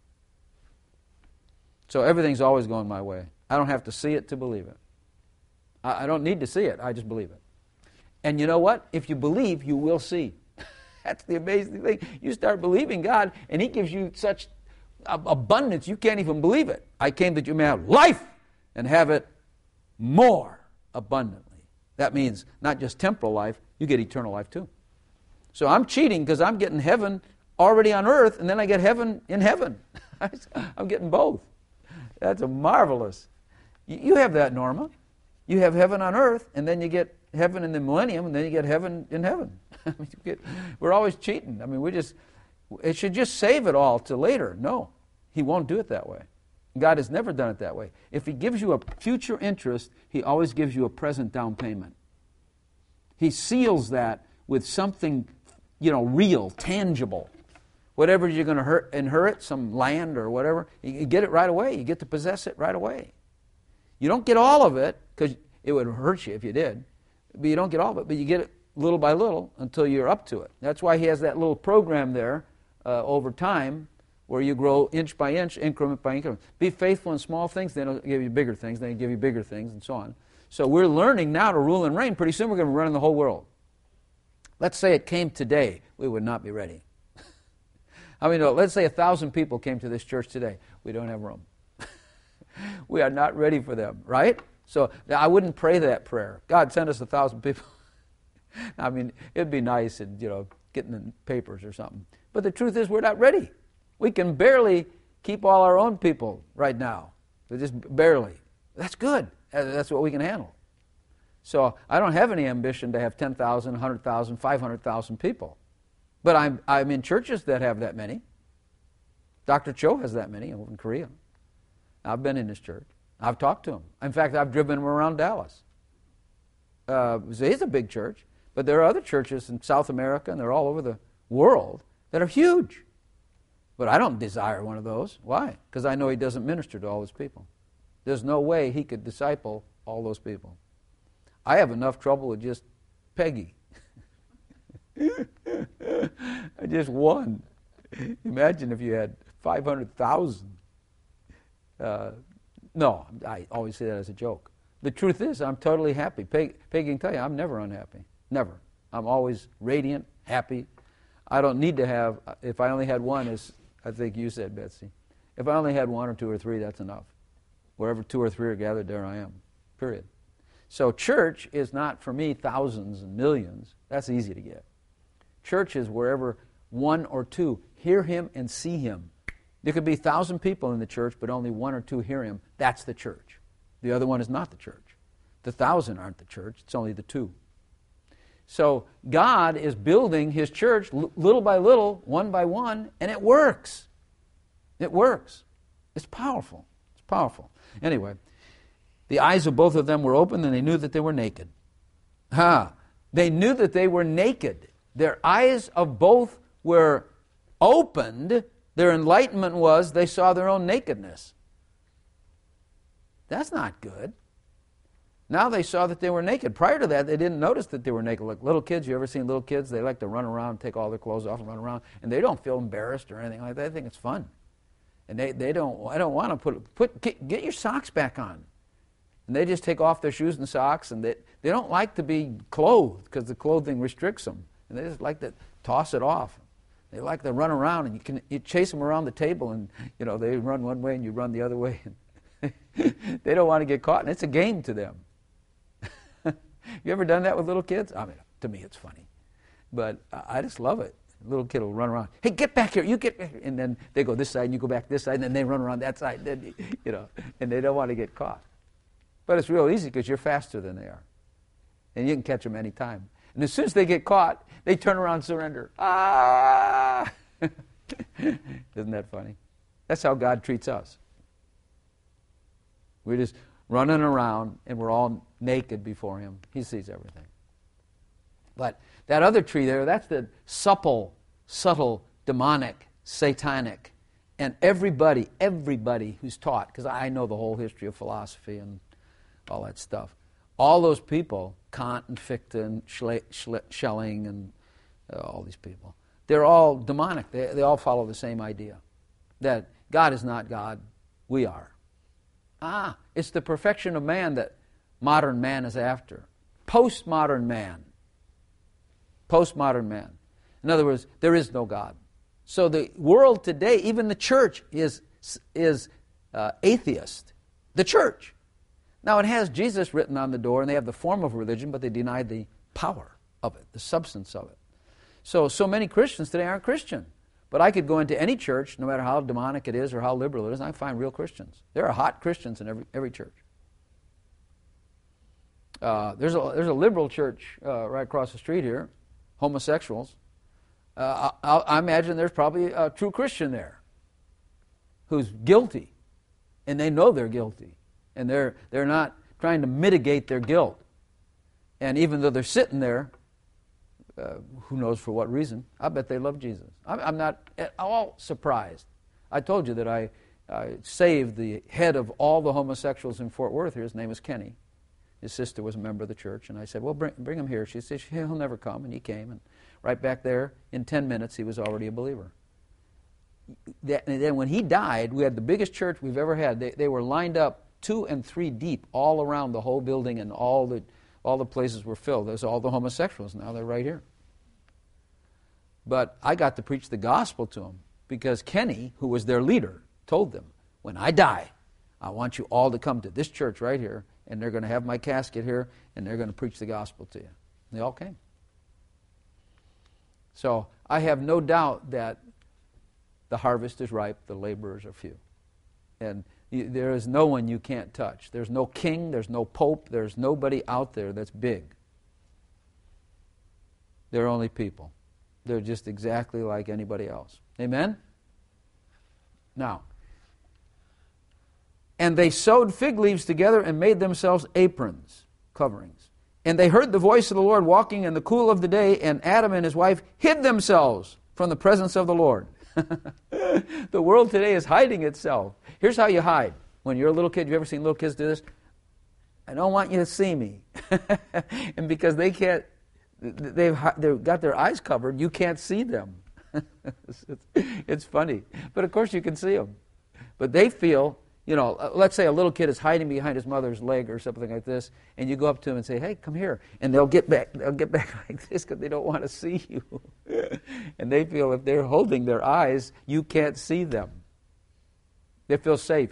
So everything's always going my way. I don't have to see it to believe it. I don't need to see it. I just believe it. And you know what? If you believe, you will see. That's the amazing thing. You start believing God, and He gives you such abundance, you can't even believe it. I came that you may have life and have it more abundantly. That means not just temporal life, you get eternal life too. So I'm cheating because I'm getting heaven already on earth, and then I get heaven in heaven. I'm getting both. That's a marvelous. You have that, Norma. You have heaven on earth, and then you get heaven in the millennium, and then you get heaven in heaven. We're always cheating. I mean, it should just save it all to later. No, He won't do it that way. God has never done it that way. If He gives you a future interest, He always gives you a present down payment. He seals that with something, real, tangible. Whatever you're going to inherit, some land or whatever, you get it right away. You get to possess it right away. You don't get all of it, because it would hurt you if you did. But you don't get all of it, but you get it little by little until you're up to it. That's why He has that little program there over time where you grow inch by inch, increment by increment. Be faithful in small things, then He'll give you bigger things, then He'll give you bigger things, and so on. So we're learning now to rule and reign. Pretty soon we're going to run in the whole world. Let's say it came today. We would not be ready. I mean, let's say 1,000 people came to this church today. We don't have room. We are not ready for them, right? So I wouldn't pray that prayer. God, send us 1,000 people. I mean, it'd be nice and, getting in papers or something. But the truth is we're not ready. We can barely keep all our own people right now. We're just barely. That's good. That's what we can handle. So I don't have any ambition to have 10,000, 100,000, 500,000 people. But I'm in churches that have that many. Dr. Cho has that many over in Korea. I've been in his church. I've talked to him. In fact, I've driven him around Dallas. He's a big church, but there are other churches in South America, and they're all over the world, that are huge. But I don't desire one of those. Why? Because I know he doesn't minister to all those people. There's no way he could disciple all those people. I have enough trouble with just Peggy. I just one. Imagine if you had 500,000. No, I always say that as a joke. The truth is, I'm totally happy. Peggy can tell you, I'm never unhappy. Never. I'm always radiant, happy. I don't need to have, if I only had one, as I think you said, Betsy, if I only had one or two or three, that's enough. Wherever two or three are gathered, there I am. Period. So church is not, for me, thousands and millions. That's easy to get. Church is wherever one or two hear Him and see Him. There could be 1,000 people in the church, but only one or two hear Him. That's the church. The other one is not the church. The 1,000 aren't the church. It's only the two. So God is building His church little by little, one by one, and it works. It works. It's powerful. It's powerful. Anyway, the eyes of both of them were open, and they knew that they were naked. They knew that they were naked. Their eyes of both were opened. Their enlightenment was they saw their own nakedness. That's not good. Now they saw that they were naked. Prior to that, they didn't notice that they were naked. Like little kids, you ever seen little kids? They like to run around, take all their clothes off and run around, and they don't feel embarrassed or anything like that. They think it's fun. And I don't want to get your socks back on. And they just take off their shoes and socks, and they don't like to be clothed because the clothing restricts them. And they just like to toss it off. They like to run around, and you chase them around the table, and they run one way and you run the other way. They don't want to get caught, and it's a game to them. You ever done that with little kids? I mean, to me it's funny. But I just love it. A little kid will run around. Hey, get back here. You get back here. And then they go this side and you go back this side, and then they run around that side. And then, and they don't want to get caught. But it's real easy because you're faster than they are. And you can catch them any time. And as soon as they get caught, they turn around and surrender. Ah! Isn't that funny? That's how God treats us. We're just running around, and we're all naked before Him. He sees everything. But that other tree there, that's the subtle, demonic, satanic. And everybody who's taught, because I know the whole history of philosophy and all that stuff, all those people, Kant and Fichte and Schelling and all these people, they're all demonic. They all follow the same idea, that God is not God, we are. It's the perfection of man that modern man is after. Postmodern man. Postmodern man. In other words, there is no God. So the world today, even the church, is atheist. The church. Now it has Jesus written on the door, and they have the form of religion, but they deny the power of it, the substance of it. So many Christians today aren't Christian. But I could go into any church, no matter how demonic it is or how liberal it is, and I find real Christians. There are hot Christians in every church. There's a liberal church right across the street here, homosexuals. I imagine there's probably a true Christian there who's guilty, and they know they're guilty, and they're not trying to mitigate their guilt. And even though they're sitting there, who knows for what reason, I bet they love Jesus. I'm not at all surprised. I told you that I saved the head of all the homosexuals in Fort Worth here. His name is Kenny. His sister was a member of the church, and I said, well, bring him here. She said, he'll never come, and he came, and right back there, in 10 minutes, he was already a believer. And then when he died, we had the biggest church we've ever had. They were lined up 2 and 3 deep all around the whole building, and all the places were filled. There's all the homosexuals. Now they're right here. But I got to preach the gospel to them because Kenny, who was their leader, told them, when I die, I want you all to come to this church right here, and they're going to have my casket here, and they're going to preach the gospel to you. And they all came. So I have no doubt that the harvest is ripe, the laborers are few. And there is no one you can't touch. There's no king, there's no pope, there's nobody out there that's big. They're only people. They're just exactly like anybody else. Amen? Now, and they sewed fig leaves together and made themselves aprons, coverings. And they heard the voice of the Lord walking in the cool of the day, and Adam and his wife hid themselves from the presence of the Lord. The world today is hiding itself. Here's how you hide. When you're a little kid, you ever seen little kids do this? I don't want you to see me. And because they can't, they've got their eyes covered, you can't see them. It's funny. But of course you can see them. But they feel, let's say a little kid is hiding behind his mother's leg or something like this, and you go up to him and say, hey, come here. And they'll get back like this because they don't want to see you. And they feel if they're holding their eyes, you can't see them. They feel safe.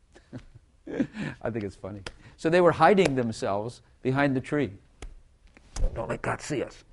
I think it's funny. So they were hiding themselves behind the tree. Don't let God see us.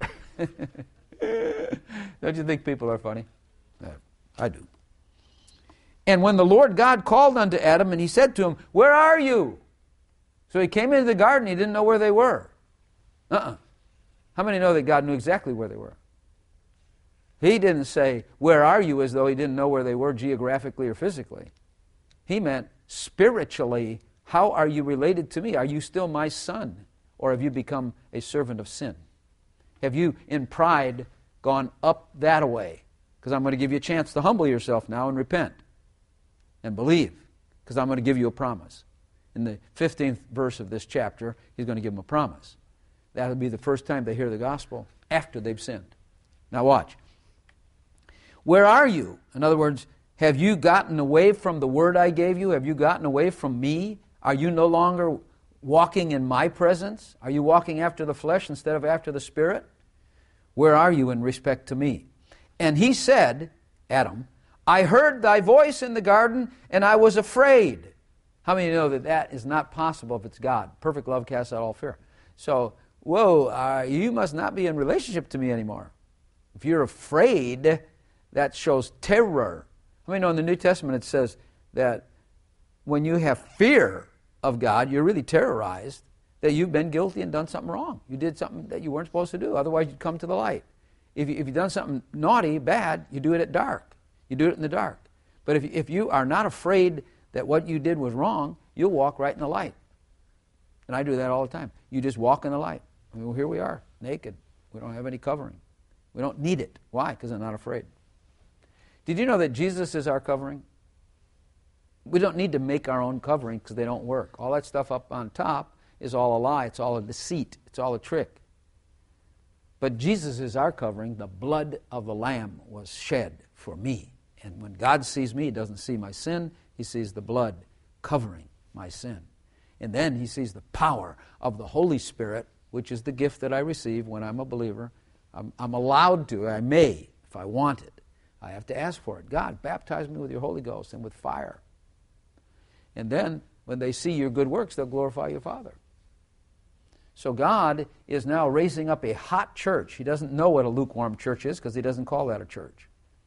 Don't you think people are funny? I do. And when the Lord God called unto Adam, and he said to him, where are you? So he came into the garden, he didn't know where they were. How many know that God knew exactly where they were? He didn't say, where are you, as though he didn't know where they were geographically or physically. He meant spiritually, how are you related to me? Are you still my son? Or have you become a servant of sin? Have you, in pride, gone up that way? Because I'm going to give you a chance to humble yourself now and repent. And believe. Because I'm going to give you a promise. In the 15th verse of this chapter, he's going to give them a promise. That'll be the first time they hear the gospel after they've sinned. Now watch. Where are you? In other words, have you gotten away from the word I gave you? Have you gotten away from me? Are you no longer walking in my presence? Are you walking after the flesh instead of after the Spirit? Where are you in respect to me? And he said, Adam, I heard thy voice in the garden, and I was afraid. How many know that that is not possible if it's God? Perfect love casts out all fear. So, you must not be in relationship to me anymore. If you're afraid, that shows terror. How many know in the New Testament it says that when you have fear of God, you're really terrorized that you've been guilty and done something wrong. You did something that you weren't supposed to do. Otherwise, you'd come to the light. If you've done something naughty, bad, you do it at dark. You do it in the dark. But if you are not afraid that what you did was wrong, you'll walk right in the light. And I do that all the time. You just walk in the light. I mean, well, here we are, naked. We don't have any covering. We don't need it. Why? Because I'm not afraid. Did you know that Jesus is our covering? We don't need to make our own covering because they don't work. All that stuff up on top is all a lie. It's all a deceit. It's all a trick. But Jesus is our covering. The blood of the Lamb was shed for me. And when God sees me, He doesn't see my sin. He sees the blood covering my sin. And then He sees the power of the Holy Spirit, which is the gift that I receive when I'm a believer. I'm allowed to. I may, if I want it. I have to ask for it. God, baptize me with your Holy Ghost and with fire. And then, when they see your good works, they'll glorify your Father. So God is now raising up a hot church. He doesn't know what a lukewarm church is because He doesn't call that a church.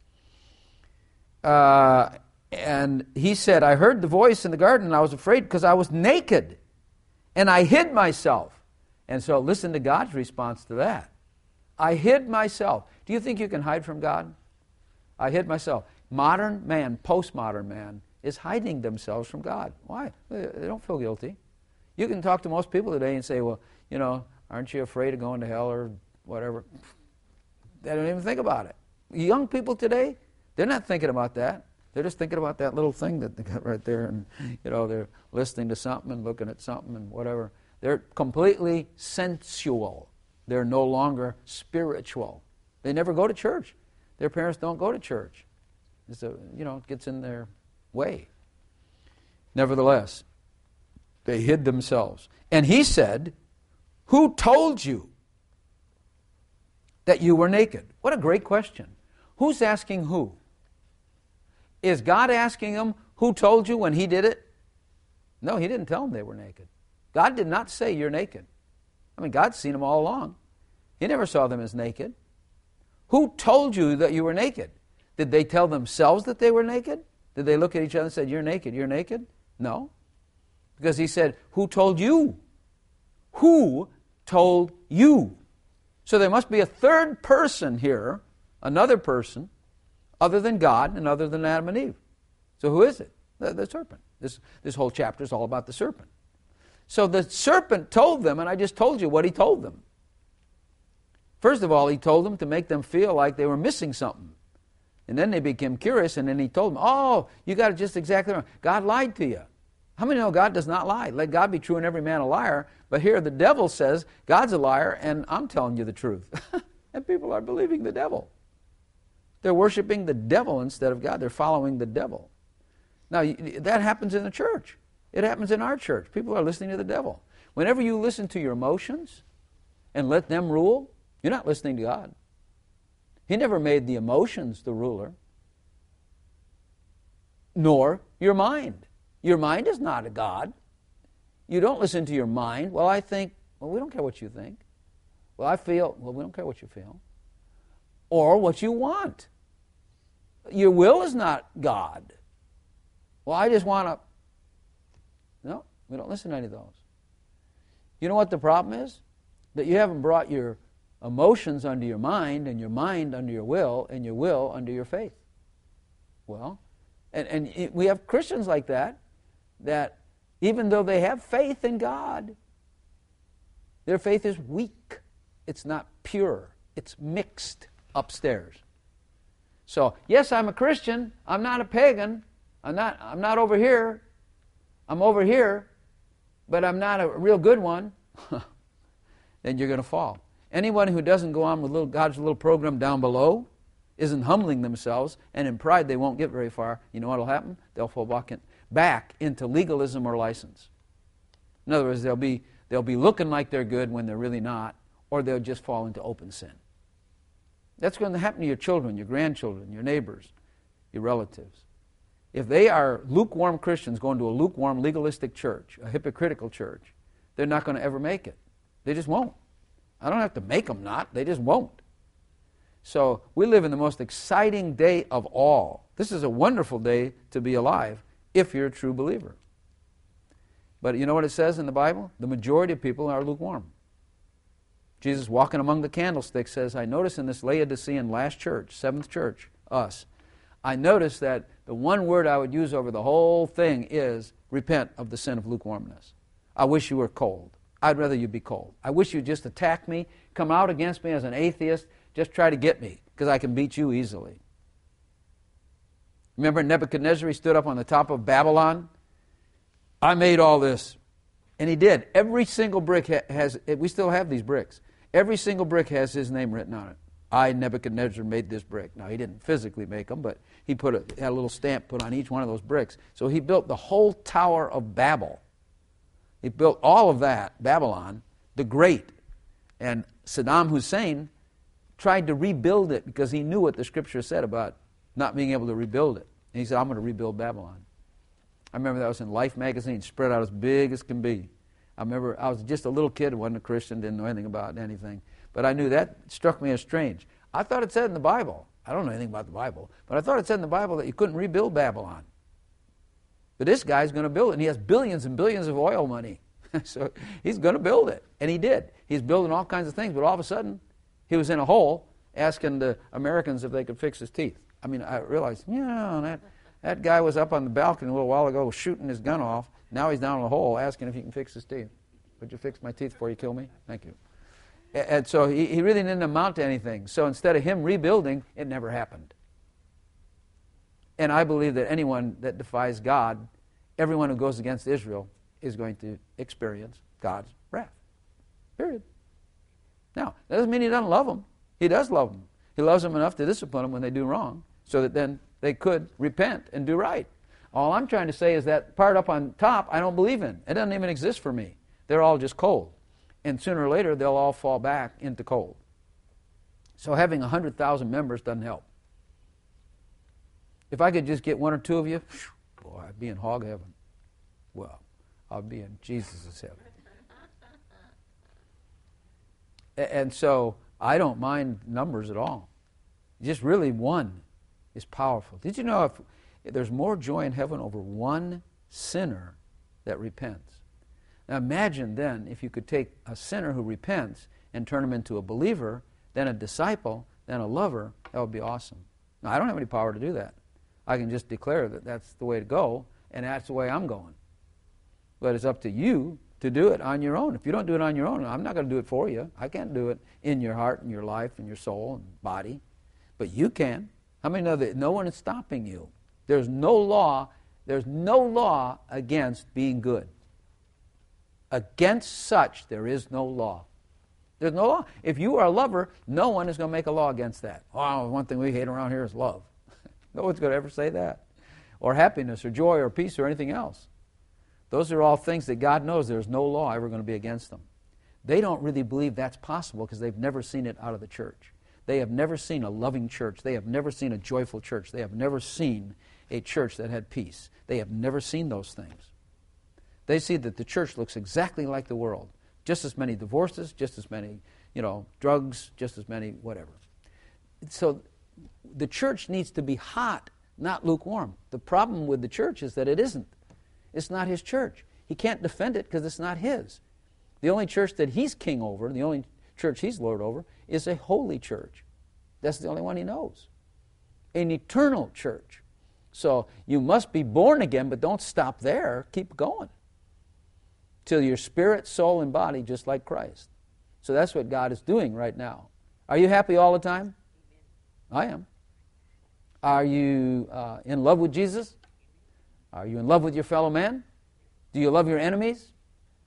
And He said, I heard the voice in the garden and I was afraid because I was naked and I hid myself. And so listen to God's response to that. I hid myself. Do you think you can hide from God? I hid myself. Modern man, postmodern man, is hiding themselves from God. Why? They don't feel guilty. You can talk to most people today and say, well, you know, aren't you afraid of going to hell or whatever? They don't even think about it. Young people today, they're not thinking about that. They're just thinking about that little thing that they got right there, and you know, they're listening to something and looking at something and whatever. They're completely sensual. They're no longer spiritual. They never go to church. Their parents don't go to church. So, you know, it gets in their way. Nevertheless, they hid themselves. And He said, who told you that you were naked? What a great question. Who's asking who? Is God asking them, who told you when He did it? No, He didn't tell them they were naked. God did not say you're naked. I mean, God's seen them all along. He never saw them as naked. Who told you that you were naked? Did they tell themselves that they were naked? Did they look at each other and say, you're naked, you're naked? No. Because He said, who told you? Who told you? So there must be a third person here, another person, other than God and other than Adam and Eve. So who is it? The serpent. This whole chapter is all about the serpent. So the serpent told them, and I just told you what he told them. First of all, he told them to make them feel like they were missing something. And then they became curious, and then he told them, oh, you got it just exactly wrong. God lied to you. How many know God does not lie? Let God be true and every man a liar. But here the devil says, God's a liar, and I'm telling you the truth. And people are believing the devil. They're worshiping the devil instead of God. They're following the devil. Now, that happens in the church. It happens in our church. People are listening to the devil. Whenever you listen to your emotions and let them rule, you're not listening to God. He never made the emotions the ruler, nor your mind. Your mind is not a God. You don't listen to your mind. Well, I think, well, we don't care what you think. Well, I feel, well, we don't care what you feel. Or what you want. Your will is not God. Well, I just want to. No, we don't listen to any of those. You know what the problem is? That you haven't brought your emotions under your mind, and your mind under your will, and your will under your faith. Well, and we have Christians like that even though they have faith in God, their faith is weak. It's not pure. It's mixed upstairs. So, yes, I'm a Christian. I'm not a pagan. I'm not over here. I'm over here. but I'm not a real good one, then you're going to fall. Anyone who doesn't go on with God's little program down below, isn't humbling themselves, and in pride they won't get very far, you know what will happen? They'll fall back into legalism or license. In other words, they'll be looking like they're good when they're really not, or they'll just fall into open sin. That's going to happen to your children, your grandchildren, your neighbors, your relatives. If they are lukewarm Christians going to a lukewarm legalistic church, a hypocritical church, they're not going to ever make it. They just won't. I don't have to make them not. They just won't. So we live in the most exciting day of all. This is a wonderful day to be alive if you're a true believer. But you know what it says in the Bible? The majority of people are lukewarm. Jesus walking among the candlesticks says, I notice in this Laodicean last church, seventh church, us, I notice that the one word I would use over the whole thing is repent of the sin of lukewarmness. I wish you were cold. I'd rather you be cold. I wish you'd just attack me, come out against me as an atheist, just try to get me, because I can beat you easily. Remember Nebuchadnezzar, he stood up on the top of Babylon? I made all this. And he did. Every single brick has, we still have these bricks. Every single brick has his name written on it. I, Nebuchadnezzar, made this brick. Now, he didn't physically make them, but he had a little stamp put on each one of those bricks. So he built the whole Tower of Babel. He built all of that, Babylon, the Great. And Saddam Hussein tried to rebuild it because he knew what the Scripture said about not being able to rebuild it. And he said, I'm going to rebuild Babylon. I remember that was in Life magazine, spread out as big as can be. I remember I was just a little kid, wasn't a Christian, didn't know anything about anything. But I knew that struck me as strange. I thought it said in the Bible, I don't know anything about the Bible, but I thought it said in the Bible that you couldn't rebuild Babylon. But this guy's going to build it, and he has billions and billions of oil money. So he's going to build it. And he did. He's building all kinds of things, but all of a sudden, he was in a hole asking the Americans if they could fix his teeth. I mean, I realized, that guy was up on the balcony a little while ago shooting his gun off. Now he's down in a hole asking if he can fix his teeth. Would you fix my teeth before you kill me? Thank you. And so he really didn't amount to anything. So instead of him rebuilding, it never happened. And I believe that anyone that defies God, everyone who goes against Israel, is going to experience God's wrath. Period. Now, that doesn't mean he doesn't love them. He does love them. He loves them enough to discipline them when they do wrong, so that then they could repent and do right. All I'm trying to say is that part up on top, I don't believe in. It doesn't even exist for me. They're all just cold. And sooner or later, they'll all fall back into cold. So having 100,000 members doesn't help. If I could just get one or two of you, boy, I'd be in hog heaven. Well, I'll be in Jesus' heaven. And so I don't mind numbers at all. Just really one is powerful. Did you know if there's more joy in heaven over one sinner that repents? Now imagine then if you could take a sinner who repents and turn him into a believer, then a disciple, then a lover. That would be awesome. Now I don't have any power to do that. I can just declare that that's the way to go, and that's the way I'm going. But it's up to you to do it on your own. If you don't do it on your own, I'm not going to do it for you. I can't do it in your heart and your life and your soul and body. But you can. How many know that no one is stopping you? There's no law against being good. Against such, there is no law. There's no law. If you are a lover, no one is going to make a law against that. Oh, one thing we hate around here is love. No one's going to ever say that. Or happiness or joy or peace or anything else. Those are all things that God knows there's no law ever going to be against them. They don't really believe that's possible because they've never seen it out of the church. They have never seen a loving church. They have never seen a joyful church. They have never seen a church that had peace. They have never seen those things. They see that the church looks exactly like the world. Just as many divorces, just as many, drugs, just as many whatever. So the church needs to be hot, not lukewarm. The problem with the church is that it isn't. It's not his church. He can't defend it because it's not his. The only church that he's king over, the only church he's lord over, is a holy church. That's the only one he knows. An eternal church. So you must be born again, but don't stop there. Keep going. Till your spirit, soul, and body just like Christ. So that's what God is doing right now. Are you happy all the time? I am. Are you in love with Jesus? Are you in love with your fellow man? Do you love your enemies?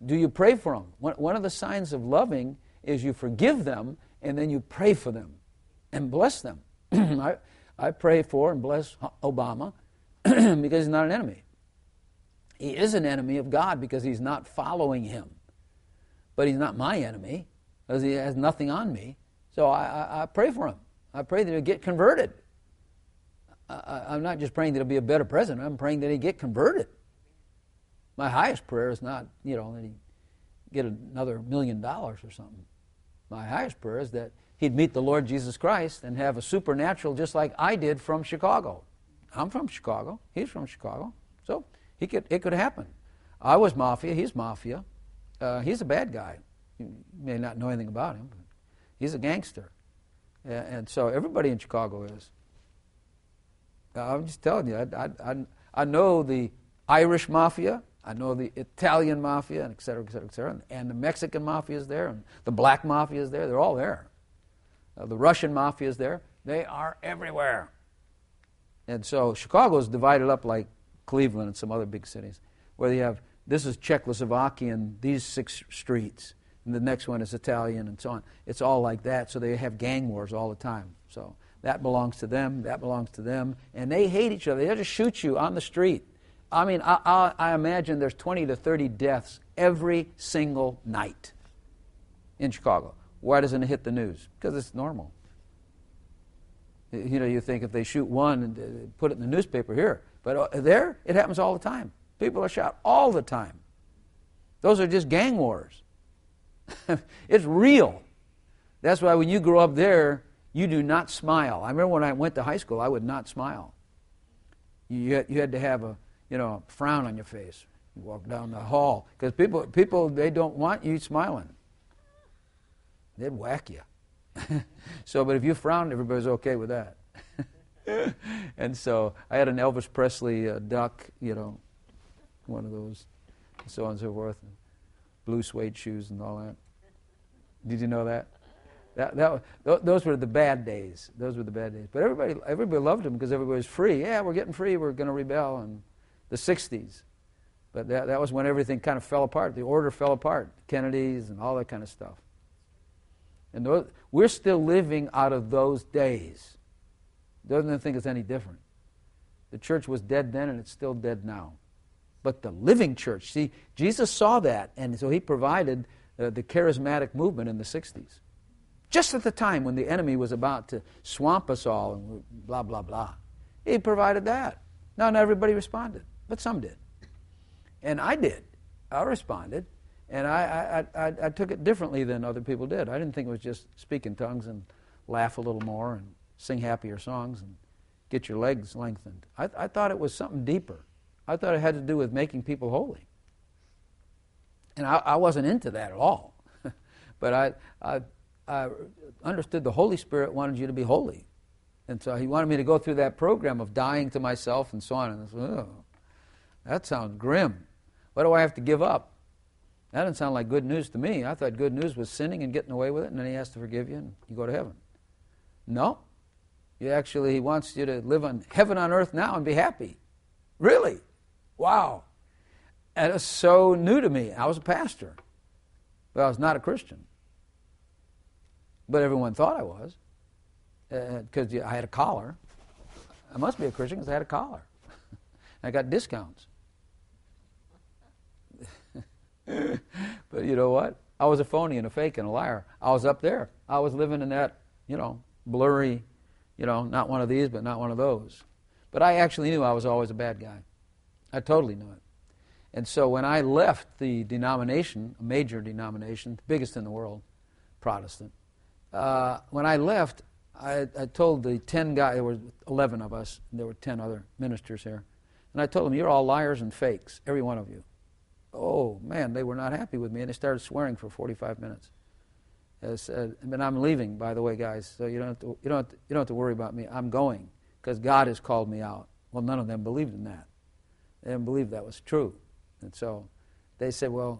Do you pray for them? One of the signs of loving is you forgive them and then you pray for them and bless them. I pray for and bless Obama because he's not an enemy. He is an enemy of God because he's not following him. But he's not my enemy because he has nothing on me. So I pray for him. I pray that he'll get converted. I'm not just praying that he'll be a better president. I'm praying that he'll get converted. My highest prayer is not, that he get another $1 million or something. My highest prayer is that he'd meet the Lord Jesus Christ and have a supernatural just like I did from Chicago. I'm from Chicago. He's from Chicago. So it could happen. I was mafia. He's mafia. He's a bad guy. You may not know anything about him, but he's a gangster. And so everybody in Chicago is. I'm just telling you, I know the Irish mafia. I know the Italian mafia, and et cetera, et cetera, et cetera. And the Mexican mafia is there, and the black mafia is there. They're all there. The Russian mafia is there. They are everywhere. And so Chicago is divided up like Cleveland and some other big cities, where you have, this is Czechoslovakian, these 6 streets, and the next one is Italian, and so on. It's all like that, so they have gang wars all the time. So that belongs to them, that belongs to them, and they hate each other. They just shoot you on the street. I mean, I imagine there's 20 to 30 deaths every single night in Chicago. Why doesn't it hit the news? Because it's normal. You think if they shoot one and put it in the newspaper here, but there, it happens all the time. People are shot all the time. Those are just gang wars. It's real. That's why when you grow up there, you do not smile. I remember when I went to high school, I would not smile. You had to have a frown on your face. You walk down the hall because people they don't want you smiling. They'd whack you. But if you frowned, everybody's okay with that. And so I had an Elvis Presley duck, one of those, and so on and so forth, and blue suede shoes and all that. Did you know that? Those were the bad days. Those were the bad days. But everybody loved him because everybody was free. Yeah, we're getting free. We're going to rebel. And the 60s. But that was when everything kind of fell apart. The order fell apart. Kennedys and all that kind of stuff. And we're still living out of those days. Doesn't think it's any different. The church was dead then and it's still dead now. But the living church, see, Jesus saw that, and so he provided the charismatic movement in the 60s. Just at the time when the enemy was about to swamp us all and blah, blah, blah. He provided that. Now, not everybody responded, but some did. And I did. I responded. And I took it differently than other people did. I didn't think it was just speak in tongues and laugh a little more and sing happier songs and get your legs lengthened. I thought it was something deeper. I thought it had to do with making people holy. And I wasn't into that at all. But I understood the Holy Spirit wanted you to be holy. And so he wanted me to go through that program of dying to myself and so on. And I said, oh, that sounds grim. What do I have to give up? That doesn't sound like good news to me. I thought good news was sinning and getting away with it, and then he has to forgive you and you go to heaven. No. He wants you to live on heaven on earth now and be happy. Really? Wow. And it was so new to me. I was a pastor. Well, I was not a Christian. But everyone thought I was. Because I had a collar. I must be a Christian because I had a collar. I got discounts. But you know what? I was a phony and a fake and a liar. I was up there. I was living in that, blurry, not one of these, but not one of those. But I actually knew I was always a bad guy. I totally knew it. And so when I left the denomination, a major denomination, the biggest in the world, Protestant, when I left, I told the 10 guys, there were 11 of us, and there were 10 other ministers here, and I told them, you're all liars and fakes, every one of you. Oh, man, they were not happy with me, and they started swearing for 45 minutes. And I'm leaving, by the way, guys, so you don't have to worry about me. I'm going, because God has called me out. Well, none of them believed in that. They didn't believe that was true. And so they said, well,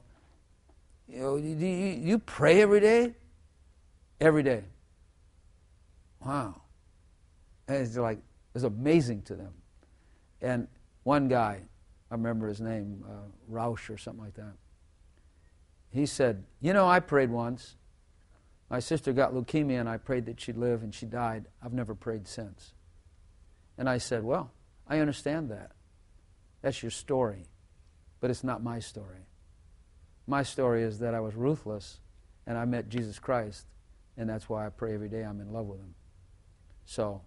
you pray every day? Every day. Wow. And it's like, it's amazing to them. And one guy, I remember his name, Rausch or something like that. he said, you know, I prayed once. My sister got leukemia, and I prayed that she'd live, and she died. I've never prayed since. And I said, well, I understand that. That's your story. But it's not my story. My story is that I was ruthless, and I met Jesus Christ, and that's why I pray every day. I'm in love with Him. So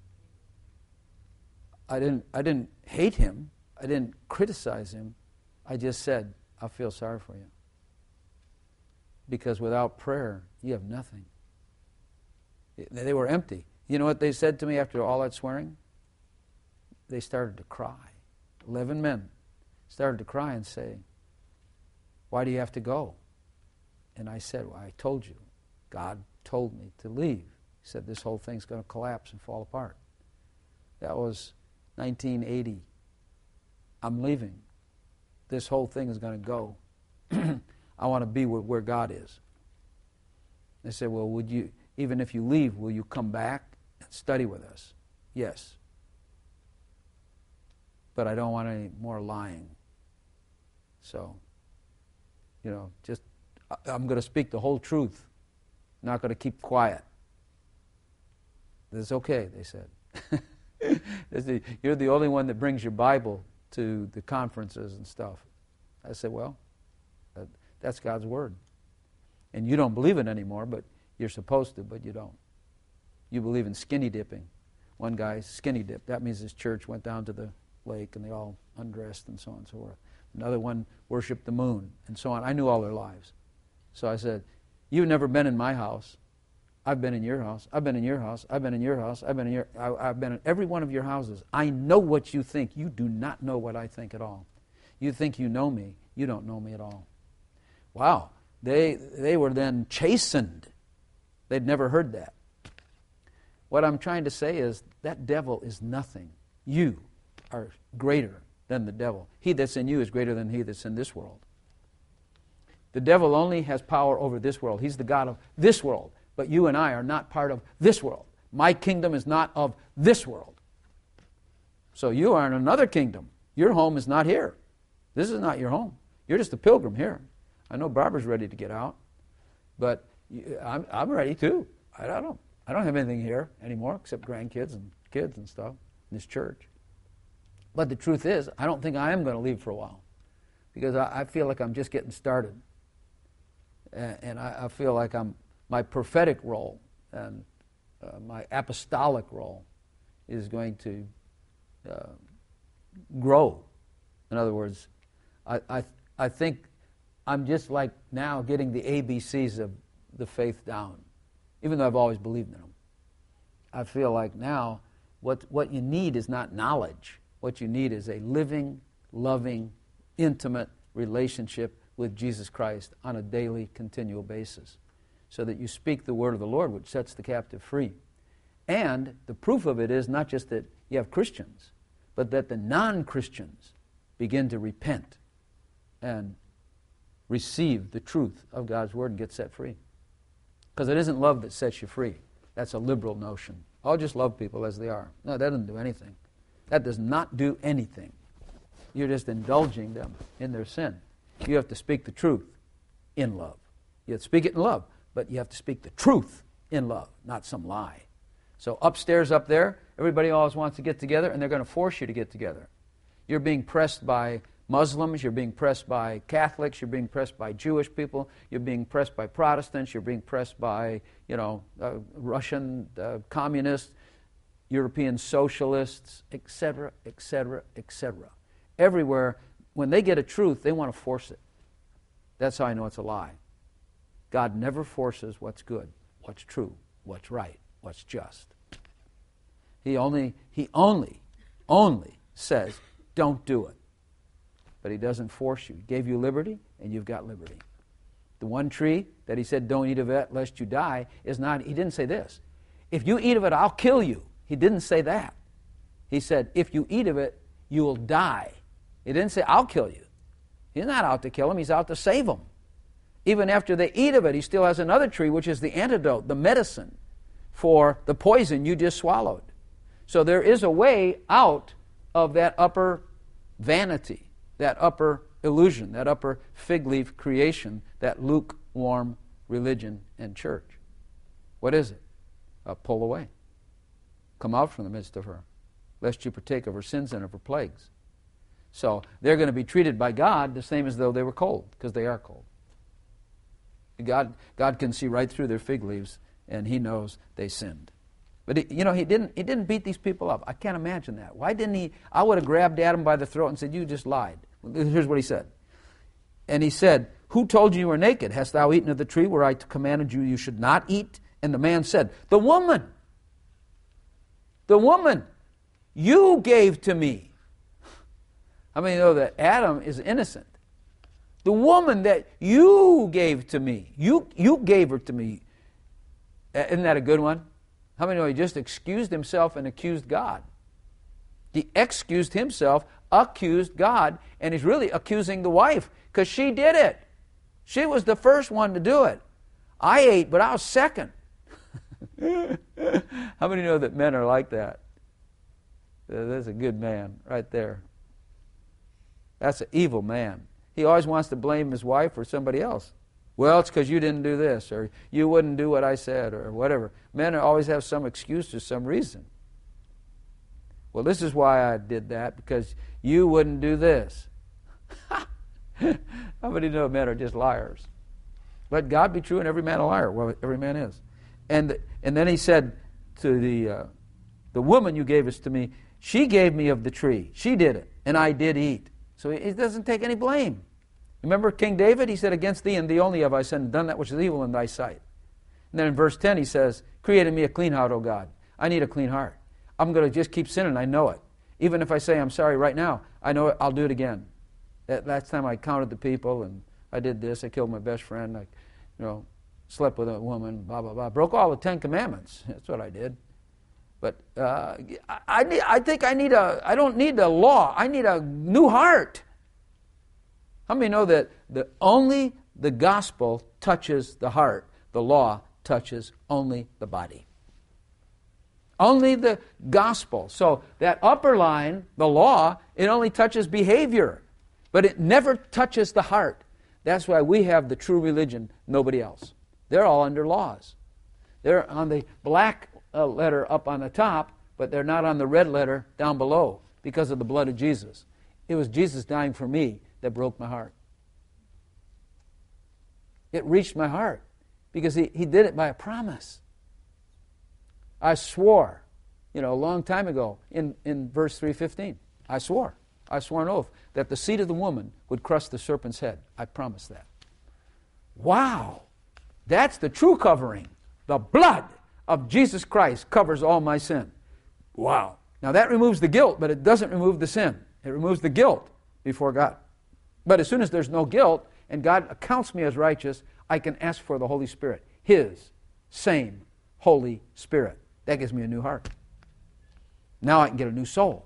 I didn't hate him. I didn't criticize him. I just said, I feel sorry for you. Because without prayer, you have nothing. They were empty. You know what they said to me after all that swearing? They started to cry. 11 men started to cry and say, why do you have to go? And I said, well, I told you. God told me to leave. He said, this whole thing's going to collapse and fall apart. That was 1980. I'm leaving. This whole thing is going to go. I want to be where God is. They said, well, would you, even if you leave, will you come back and study with us? Yes. But I don't want any more lying. So, you know, just, I'm going to speak the whole truth. I'm not going to keep quiet. It's okay, they said. You're the only one that brings your Bible to the conferences and stuff. I said, well, that's God's Word. And you don't believe it anymore, but you're supposed to, but you don't. You believe in skinny dipping. One guy skinny dipped. That means his church went down to the lake and they all undressed and so on and so forth. Another one worshiped the moon and so on. I knew all their lives. So I said, you've never been in my house. I've been in your house. I've been in your house. I've been in your house. I've been in every one of your houses. I know what you think. You do not know what I think at all. You think you know me. You don't know me at all. Wow. They were then chastened. They'd never heard that. What I'm trying to say is that devil is nothing. You are greater than the devil. He that's in you is greater than he that's in this world. The devil only has power over this world. He's the God of this world. But you and I are not part of this world. My kingdom is not of this world. So you are in another kingdom. Your home is not here. This is not your home. You're just a pilgrim here. I know Barbara's ready to get out, but I'm ready too. I don't have anything here anymore except grandkids and kids and stuff in this church. But the truth is, I don't think I am going to leave for a while because I feel like I'm just getting started. And I feel like my prophetic role and my apostolic role is going to grow. In other words, I think I'm just like now getting the ABCs of the faith down, even though I've always believed in them. I feel like now what you need is not knowledge. What you need is a living, loving, intimate relationship with Jesus Christ on a daily, continual basis, so that you speak the word of the Lord, which sets the captive free. And the proof of it is not just that you have Christians, but that the non-Christians begin to repent and receive the truth of God's word and get set free. Because it isn't love that sets you free. That's a liberal notion. I'll just love people as they are. No, that doesn't do anything. That does not do anything. You're just indulging them in their sin. You have to speak the truth in love. You have to speak it in love, but you have to speak the truth in love, not some lie. So upstairs up there, everybody always wants to get together, and they're going to force you to get together. You're being pressed by Muslims, you're being pressed by Catholics, you're being pressed by Jewish people, you're being pressed by Protestants, you're being pressed by, Russian communists, European socialists, etc., etc., etc. Everywhere, when they get a truth, they want to force it. That's how I know it's a lie. God never forces what's good, what's true, what's right, what's just. He only says, don't do it. But he doesn't force you. He gave you liberty, and you've got liberty. The one tree that he said, don't eat of it lest you die, is not, he didn't say this. If you eat of it, I'll kill you. He didn't say that. He said, if you eat of it, you will die. He didn't say, I'll kill you. He's not out to kill him. He's out to save them. Even after they eat of it, he still has another tree, which is the antidote, the medicine for the poison you just swallowed. So there is a way out of that upper vanity, that upper illusion, that upper fig leaf creation, that lukewarm religion and church. What is it? Pull away. Come out from the midst of her, lest you partake of her sins and of her plagues. So they're going to be treated by God the same as though they were cold, because they are cold. God can see right through their fig leaves, and He knows they sinned. But He didn't beat these people up. I can't imagine that. Why didn't He? I would have grabbed Adam by the throat and said, "You just lied." Here's what He said. And He said, "Who told you you were naked? Hast thou eaten of the tree where I commanded you should not eat?" And the man said, "The woman you gave to me." How many know that Adam is innocent? The woman that you gave to me, you gave her to me. Isn't that a good one? How many know he just excused himself and accused God? He excused himself, accused God, and he's really accusing the wife because she did it. She was the first one to do it. I ate, but I was second. How many know that men are like that? That's a good man right there. That's an evil man. He always wants to blame his wife or somebody else. Well, it's because you didn't do this, or you wouldn't do what I said, or whatever. Men always have some excuse or some reason. Well, this is why I did that, because you wouldn't do this. How many know men are just liars? Let God be true and every man a liar. Well, every man is. And then he said to the woman you gave us to me, she gave me of the tree. She did it, and I did eat. So he doesn't take any blame. Remember King David? He said, "Against thee and thee only have I sinned and done that which is evil in thy sight." And then in verse 10 he says, "Create in me a clean heart, O God." I need a clean heart. I'm going to just keep sinning. I know it. Even if I say I'm sorry right now, I know I'll do it again. That last time I counted the people and I did this, I killed my best friend, I slept with a woman, blah, blah, blah. Broke all the 10 Commandments. That's what I did. But I think I don't need a law. I need a new heart. How many know that only the gospel touches the heart? The law touches only the body. Only the gospel. So that upper line, the law, it only touches behavior. But it never touches the heart. That's why we have the true religion, nobody else. They're all under laws. They're on the black letter up on the top, but they're not on the red letter down below because of the blood of Jesus. It was Jesus dying for me that broke my heart. It reached my heart because he did it by a promise. I swore, a long time ago in verse 3:15. I swore an oath that the seed of the woman would crush the serpent's head. I promised that. Wow! That's the true covering. The blood of Jesus Christ covers all my sin. Wow. Now that removes the guilt, but it doesn't remove the sin. It removes the guilt before God. But as soon as there's no guilt and God accounts me as righteous, I can ask for the Holy Spirit. His same Holy Spirit. That gives me a new heart. Now I can get a new soul.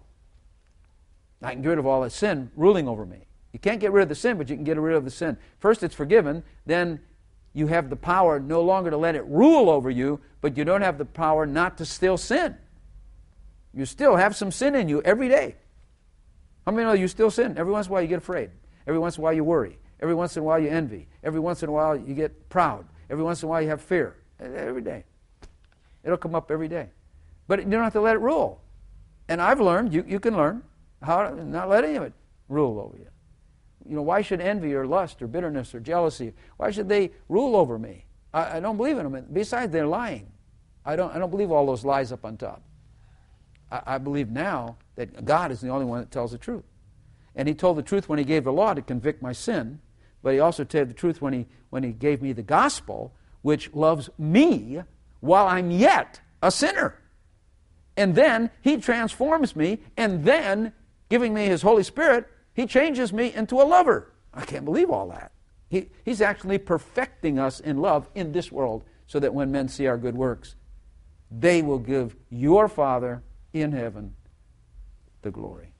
I can get rid of all that sin ruling over me. You can't get rid of the sin, but you can get rid of the sin. First it's forgiven, then you have the power no longer to let it rule over you, but you don't have the power not to still sin. You still have some sin in you every day. How many know you still sin? Every once in a while you get afraid. Every once in a while you worry. Every once in a while you envy. Every once in a while you get proud. Every once in a while you have fear. Every day. It'll come up every day. But you don't have to let it rule. And I've learned, you can learn, how to not let any of it rule over you. Why should envy or lust or bitterness or jealousy, why should they rule over me? I don't believe in them. Besides, they're lying. I don't believe all those lies up on top. I believe now that God is the only one that tells the truth. And He told the truth when He gave the law to convict my sin, but He also told the truth when He gave me the gospel, which loves me while I'm yet a sinner. And then He transforms me, and then, giving me His Holy Spirit, He changes me into a lover. I can't believe all that. He's actually perfecting us in love in this world so that when men see our good works, they will give your Father in heaven the glory.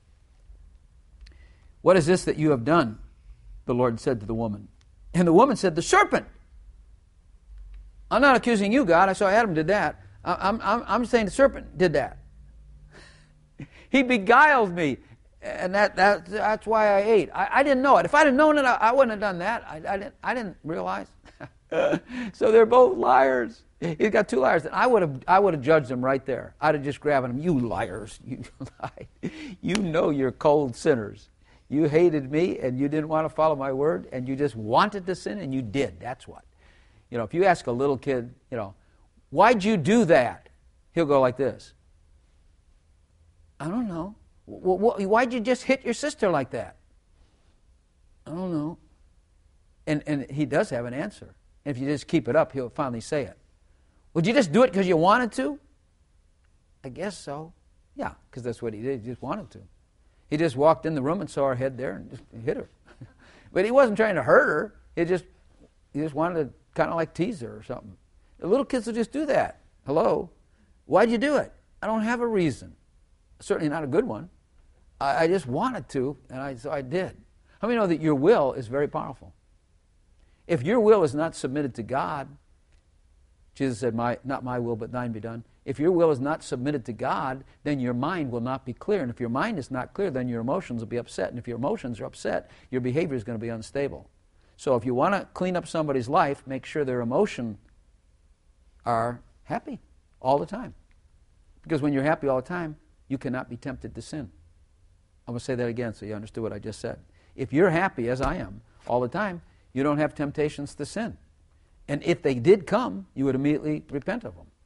What is this that you have done? The Lord said to the woman. And the woman said, the serpent. I'm not accusing you, God. I saw Adam did that. I'm saying the serpent did that. He beguiled me. And that's why I ate. I didn't know it. If I'd have known it, I wouldn't have done that. I didn't realize. So they're both liars. He's got two liars. And I would have judged them right there. I'd have just grabbed them. You liars. You lied. You know you're cold sinners. You hated me and you didn't want to follow my word and you just wanted to sin and you did. That's what. If you ask a little kid, why'd you do that? He'll go like this. I don't know. Why'd you just hit your sister like that? I don't know. And he does have an answer. And if you just keep it up, he'll finally say it. Would you just do it because you wanted to? I guess so. Yeah, because that's what he did. He just wanted to. He just walked in the room and saw her head there and just hit her. But he wasn't trying to hurt her. He just wanted to kind of like tease her or something. The little kids will just do that. Hello? Why'd you do it? I don't have a reason. Certainly not a good one. I just wanted to, and so I did. How many know that your will is very powerful? If your will is not submitted to God, Jesus said, not my will, but thine be done. If your will is not submitted to God, then your mind will not be clear. And if your mind is not clear, then your emotions will be upset. And if your emotions are upset, your behavior is going to be unstable. So if you want to clean up somebody's life, make sure their emotions are happy all the time. Because when you're happy all the time, you cannot be tempted to sin. I'm going to say that again so you understood what I just said. If you're happy, as I am, all the time, you don't have temptations to sin. And if they did come, you would immediately repent of them.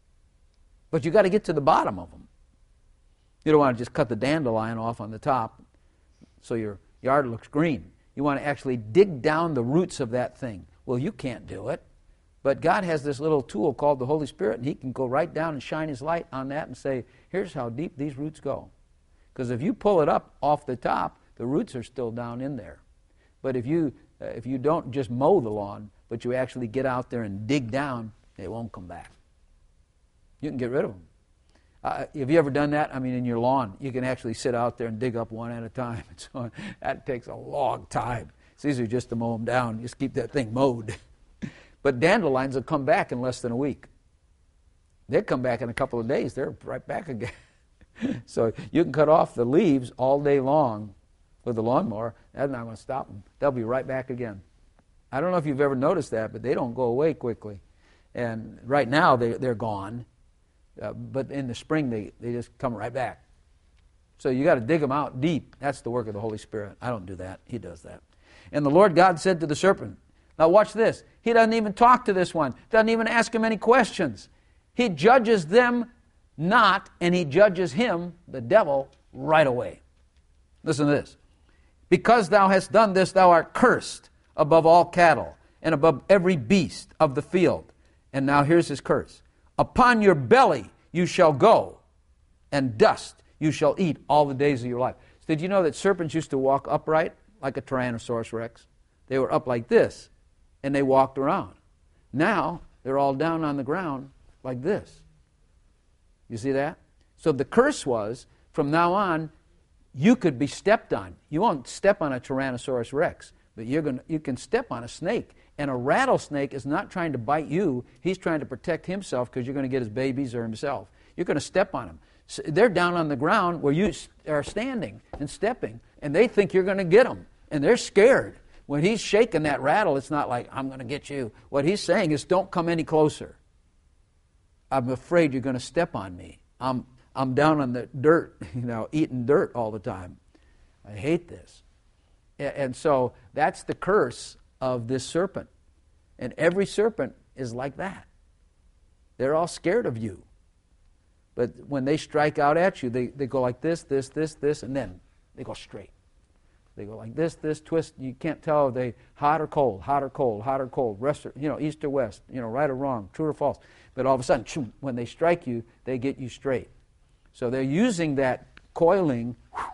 But you got to get to the bottom of them. You don't want to just cut the dandelion off on the top so your yard looks green. You want to actually dig down the roots of that thing. Well, you can't do it. But God has this little tool called the Holy Spirit, and He can go right down and shine His light on that and say, here's how deep these roots go. Because if you pull it up off the top, the roots are still down in there. But if you don't just mow the lawn, but you actually get out there and dig down, they won't come back. You can get rid of them. Have you ever done that? I mean, in your lawn, you can actually sit out there and dig up one at a time. And so on. That takes a long time. It's easier just to mow them down. Just keep that thing mowed. But dandelions will come back in less than a week. They'll come back in a couple of days. They're right back again. So you can cut off the leaves all day long with the lawnmower. That's not going to stop them. They'll be right back again. I don't know if you've ever noticed that, but they don't go away quickly. And right now they're gone. But in the spring, they just come right back. So you got to dig them out deep. That's the work of the Holy Spirit. I don't do that. He does that. And the Lord God said to the serpent, now watch this. He doesn't even talk to this one. Doesn't even ask him any questions. He judges them not, and he judges him, the devil, right away. Listen to this. Because thou hast done this, thou art cursed above all cattle and above every beast of the field. And now here's his curse. Upon your belly you shall go, and dust you shall eat all the days of your life. So did you know that serpents used to walk upright like a Tyrannosaurus Rex? They were up like this, and they walked around. Now they're all down on the ground like this. You see that? So the curse was, from now on, you could be stepped on. You won't step on a Tyrannosaurus Rex, but you can step on a snake. And a rattlesnake is not trying to bite you. He's trying to protect himself because you're going to get his babies or himself. You're going to step on him. So they're down on the ground where you are standing and stepping, and they think you're going to get them. And they're scared. When he's shaking that rattle, it's not like, I'm going to get you. What he's saying is, don't come any closer. I'm afraid you're going to step on me. I'm down on the dirt, eating dirt all the time. I hate this. And so that's the curse of this serpent. And every serpent is like that. They're all scared of you. But when they strike out at you, they go like this, and then they go straight. They go like this, twist. You can't tell if they hot or cold, hot or cold, hot or cold, east or west, right or wrong, true or false. But all of a sudden, when they strike you, they get you straight. So they're using that coiling,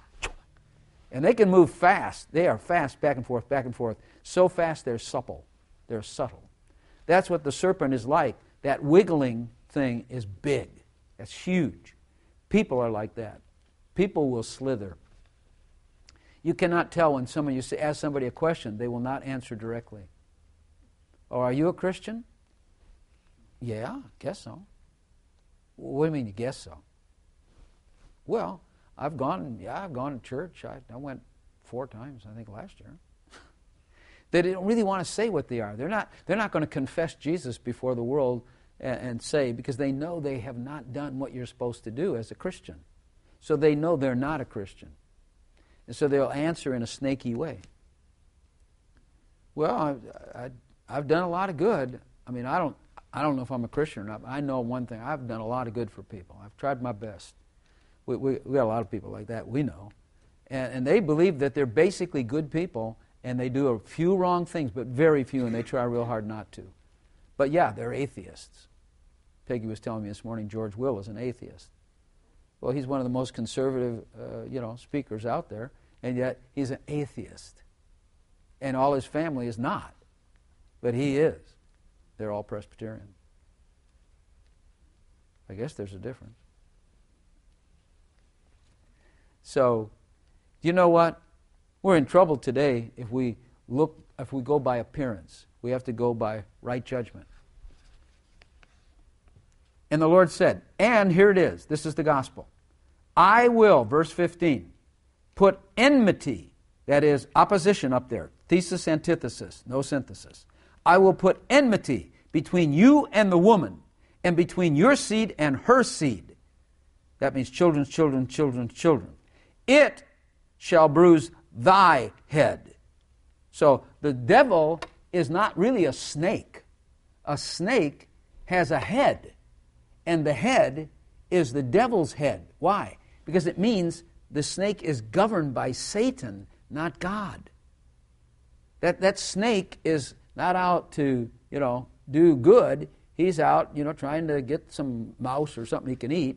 and they can move fast. They are fast, back and forth. So fast they're supple. They're subtle. That's what the serpent is like. That wiggling thing is big. That's huge. People are like that. People will slither. You cannot tell when you ask somebody a question, they will not answer directly. Oh, are you a Christian? Yeah, guess so. What do you mean you guess so? Well, I've gone to church. I went 4 times, I think, last year. They don't really want to say what they are. They're not going to confess Jesus before the world and say, because they know they have not done what you're supposed to do as a Christian. So they know they're not a Christian. And so they'll answer in a snaky way. Well, I've done a lot of good. I mean, I don't know if I'm a Christian or not, but I know one thing. I've done a lot of good for people. I've tried my best. We got a lot of people like that, we know. And they believe that they're basically good people, and they do a few wrong things, but very few, and they try real hard not to. But yeah, they're atheists. Peggy was telling me this morning George Will is an atheist. Well, he's one of the most conservative, speakers out there, and yet he's an atheist. And all his family is not, but he is. They're all Presbyterian. I guess there's a difference. So, you know what? We're in trouble today if we go by appearance. We have to go by right judgment. And the Lord said, and here it is, this is the gospel. I will, verse 15, put enmity, that is opposition up there, thesis, antithesis, no synthesis. I will put enmity between you and the woman, and between your seed and her seed. That means children's children, children's children. It shall bruise thy head. So the devil is not really a snake. A snake has a head, and the head is the devil's head. Why? Because it means the snake is governed by Satan, not God. That snake is not out to, do good. He's out, trying to get some mouse or something he can eat.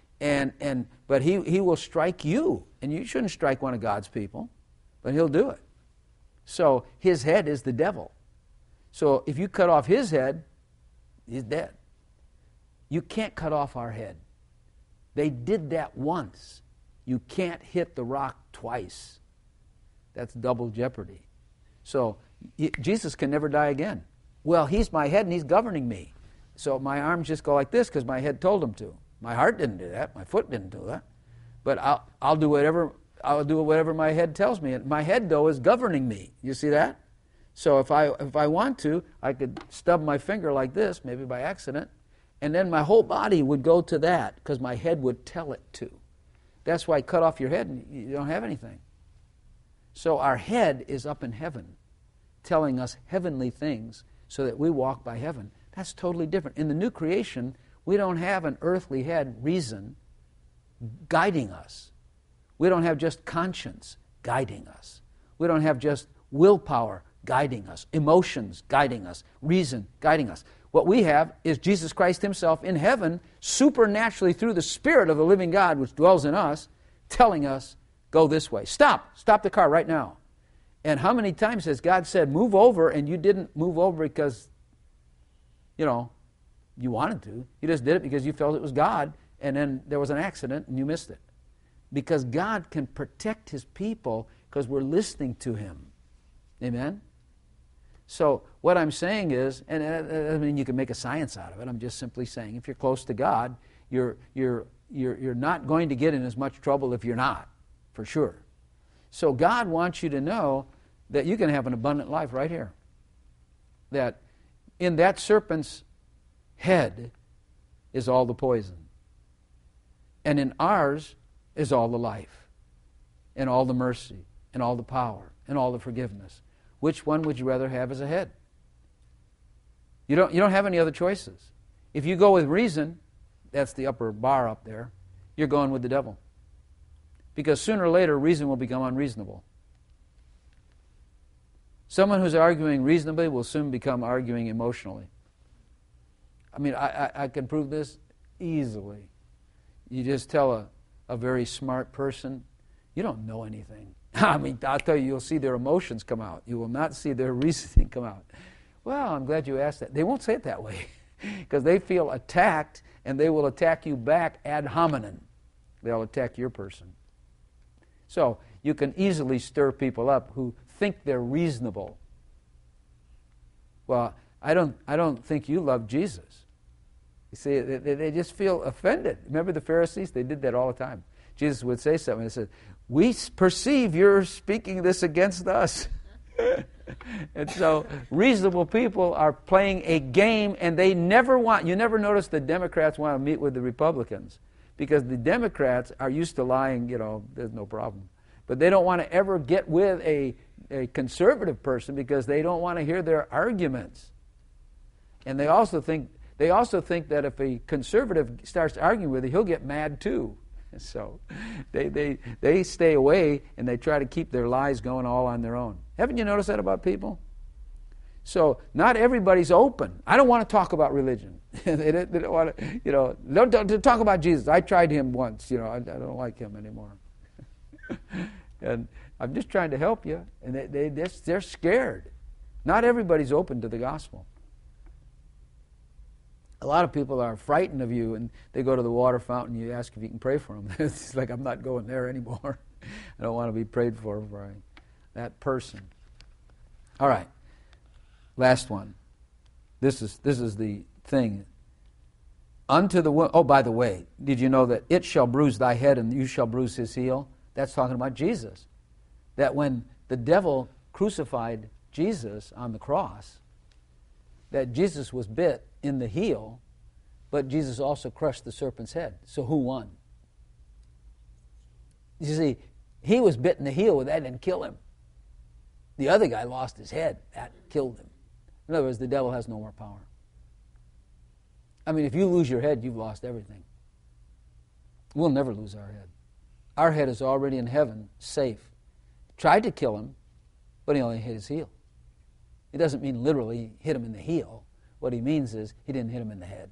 But he will strike you, and you shouldn't strike one of God's people, but he'll do it. So his head is the devil. So if you cut off his head, he's dead. You can't cut off our head. They did that once. You can't hit the rock twice. That's double jeopardy. So Jesus can never die again. Well, he's my head and he's governing me. So my arms just go like this because my head told him to. My heart didn't do that. My foot didn't do that. But I'll do whatever my head tells me. My head, though, is governing me. You see that? So if I want to, I could stub my finger like this, maybe by accident, and then my whole body would go to that because my head would tell it to. That's why cut off your head and you don't have anything. So our head is up in heaven, telling us heavenly things so that we walk by heaven. That's totally different. In the new creation, we don't have an earthly head, reason, guiding us. We don't have just conscience guiding us. We don't have just willpower guiding us, emotions guiding us, reason guiding us. What we have is Jesus Christ himself in heaven, supernaturally through the Spirit of the living God which dwells in us, telling us, go this way. Stop the car right now. And how many times has God said, move over, and you didn't move over because, you wanted to. You just did it because you felt it was God, and then there was an accident and you missed it. Because God can protect his people because we're listening to him. Amen? So what I'm saying is, and I mean you can make a science out of it, I'm just simply saying if you're close to God, you're not going to get in as much trouble if you're not, for sure. So God wants you to know that you can have an abundant life right here. That in that serpent's head is all the poison. And in ours is all the life, and all the mercy, and all the power, and all the forgiveness. Which one would you rather have as a head? You don't have any other choices. If you go with reason, that's the upper bar up there, you're going with the devil. Because sooner or later, reason will become unreasonable. Someone who's arguing reasonably will soon become arguing emotionally. I mean, I can prove this easily. You just tell a very smart person, you don't know anything. I mean, I'll tell you, you'll see their emotions come out. You will not see their reasoning come out. Well, I'm glad you asked that. They won't say it that way because they feel attacked, and they will attack you back ad hominem. They'll attack your person. So you can easily stir people up who think they're reasonable. Well, I don't think you love Jesus. You see, they just feel offended. Remember the Pharisees? They did that all the time. Jesus would say something. He said, "We perceive you're speaking this against us." And so reasonable people are playing a game, and they never want, you never notice the Democrats want to meet with the Republicans, because the Democrats are used to lying, there's no problem. But they don't want to ever get with a conservative person because they don't want to hear their arguments. And they also think that if a conservative starts arguing with you, he'll get mad too. So they stay away, and they try to keep their lies going all on their own. Haven't you noticed that about people? So not everybody's open. I don't want to talk about religion. they don't want to, don't talk about Jesus. I tried him once. I don't like him anymore. And I'm just trying to help you. And they're scared. Not everybody's open to the gospel. A lot of people are frightened of you, and they go to the water fountain, you ask if you can pray for them. It's like, I'm not going there anymore. I don't want to be prayed for by that person. All right. Last one. This is the thing. Unto the oh, by the way, did you know that it shall bruise thy head and you shall bruise his heel? That's talking about Jesus. That when the devil crucified Jesus on the cross, that Jesus was bit in the heel, but Jesus also crushed the serpent's head. So who won? You see, he was bit in the heel, but that didn't kill him. The other guy lost his head. That killed him. In other words, the devil has no more power. I mean, if you lose your head, you've lost everything. We'll never lose our head. Our head is already in heaven, safe. Tried to kill him, but he only hit his heel. It doesn't mean literally hit him in the heel. What he means is he didn't hit him in the head.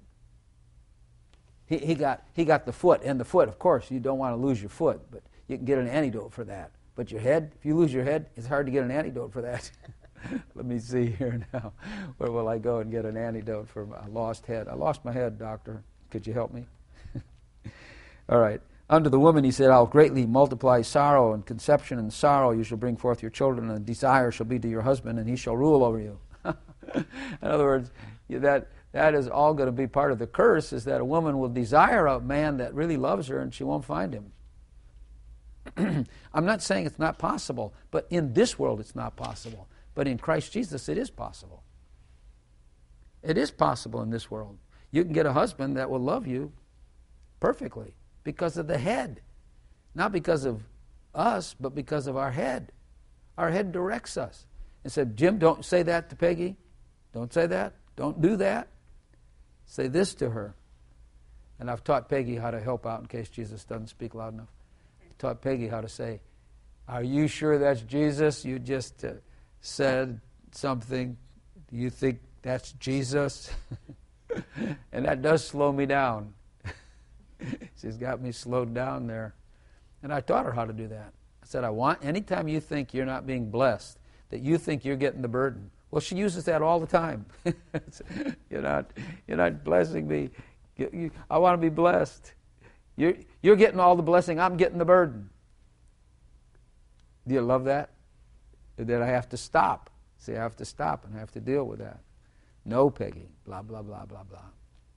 He got the foot, and the foot, of course, you don't want to lose your foot, but you can get an antidote for that. But your head, if you lose your head, it's hard to get an antidote for that. Let me see here now. Where will I go and get an antidote for a lost head? I lost my head, doctor. Could you help me? All right. Unto the woman he said, I'll greatly multiply sorrow and conception and sorrow. You shall bring forth your children, and desire shall be to your husband, and he shall rule over you. In other words, that is all going to be part of the curse, is that a woman will desire a man that really loves her, and she won't find him. I'm not saying it's not possible, but in this world it's not possible. But in Christ Jesus it is possible. It is possible in this world. You can get a husband that will love you perfectly because of the head. Not because of us, but because of our head. Our head directs us. And said, Jim, don't say that to Peggy. Don't say that. Don't do that. Say this to her. And I've taught Peggy how to help out in case Jesus doesn't speak loud enough. Taught Peggy how to say, are you sure that's Jesus? You just said something. Do you think that's Jesus? And that does slow me down. She's got me slowed down there. And I taught her how to do that. I said, anytime you think you're not being blessed, that you think you're getting the burden. Well, she uses that all the time. You're not blessing me. I want to be blessed. You're getting all the blessing. I'm getting the burden. Do you love that? That I have to stop. See, I have to stop and I have to deal with that. No, Peggy. Blah, blah, blah, blah, blah.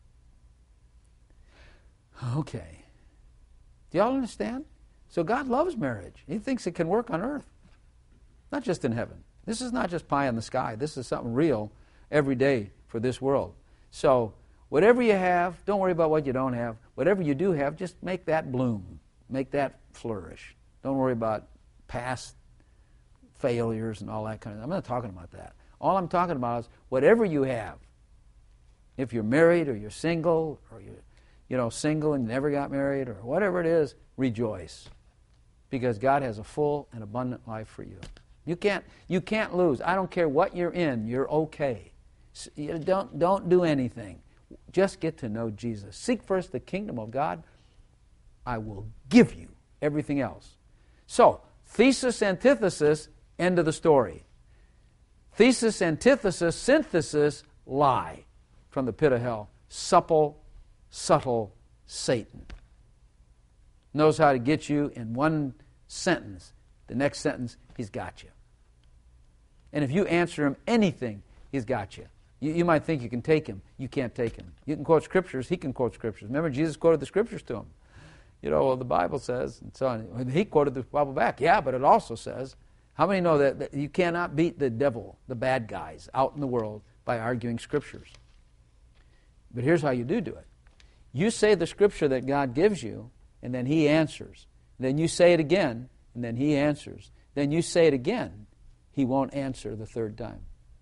Okay. Do y'all understand? So God loves marriage. He thinks it can work on earth. Not just in heaven. This is not just pie in the sky. This is something real every day for this world. So whatever you have, don't worry about what you don't have. Whatever you do have, just make that bloom. Make that flourish. Don't worry about past failures and all that kind of thing. I'm not talking about that. All I'm talking about is whatever you have. If you're married or you're single or you're single and never got married or whatever it is, rejoice. Because God has a full and abundant life for you. You can't lose. I don't care what you're in, you're okay. Don't do anything. Just get to know Jesus. Seek first the kingdom of God. I will give you everything else. So, thesis, antithesis, end of the story. Thesis, antithesis, synthesis, lie from the pit of hell. Supple, subtle Satan. Knows how to get you in one sentence. The next sentence, he's got you. And if you answer him anything, he's got you. You might think you can take him. You can't take him. You can quote scriptures. He can quote scriptures. Remember, Jesus quoted the scriptures to him. Well, the Bible says, and so on. He quoted the Bible back. Yeah, but it also says, how many know that you cannot beat the devil, the bad guys out in the world, by arguing Scriptures? But here's how you do it. You say the Scripture that God gives you, and then He answers. Then you say it again, and then He answers. Then you say it again. He won't answer the third time.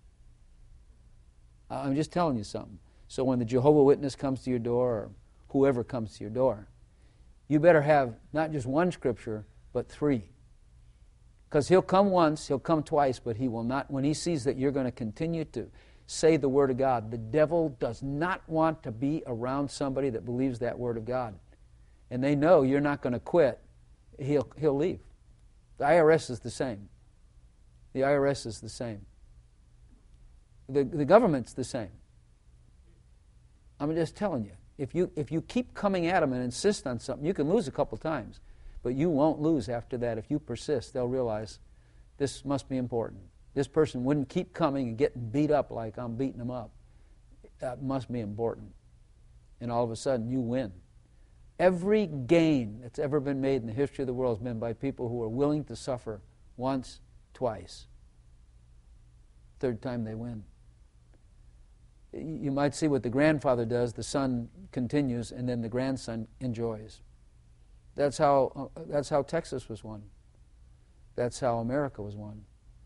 I'm just telling you something. So when the Jehovah's Witness comes to your door, or whoever comes to your door, you better have not just one Scripture, but 3. Because he'll come once, he'll come twice, but he will not. When he sees that you're going to continue to say the Word of God, the devil does not want to be around somebody that believes that Word of God. And they know you're not going to quit. He'll leave. The IRS is the same. The IRS is the same. The government's the same. I'm just telling you. If you keep coming at them and insist on something, you can lose a couple times. But you won't lose after that. If you persist, they'll realize this must be important. This person wouldn't keep coming and getting beat up like I'm beating them up. That must be important. And all of a sudden, you win. Every gain that's ever been made in the history of the world has been by people who are willing to suffer once, twice. Third time they win. You might see what the grandfather does. The son continues, and then the grandson enjoys. That's how Texas was won. That's how America was won.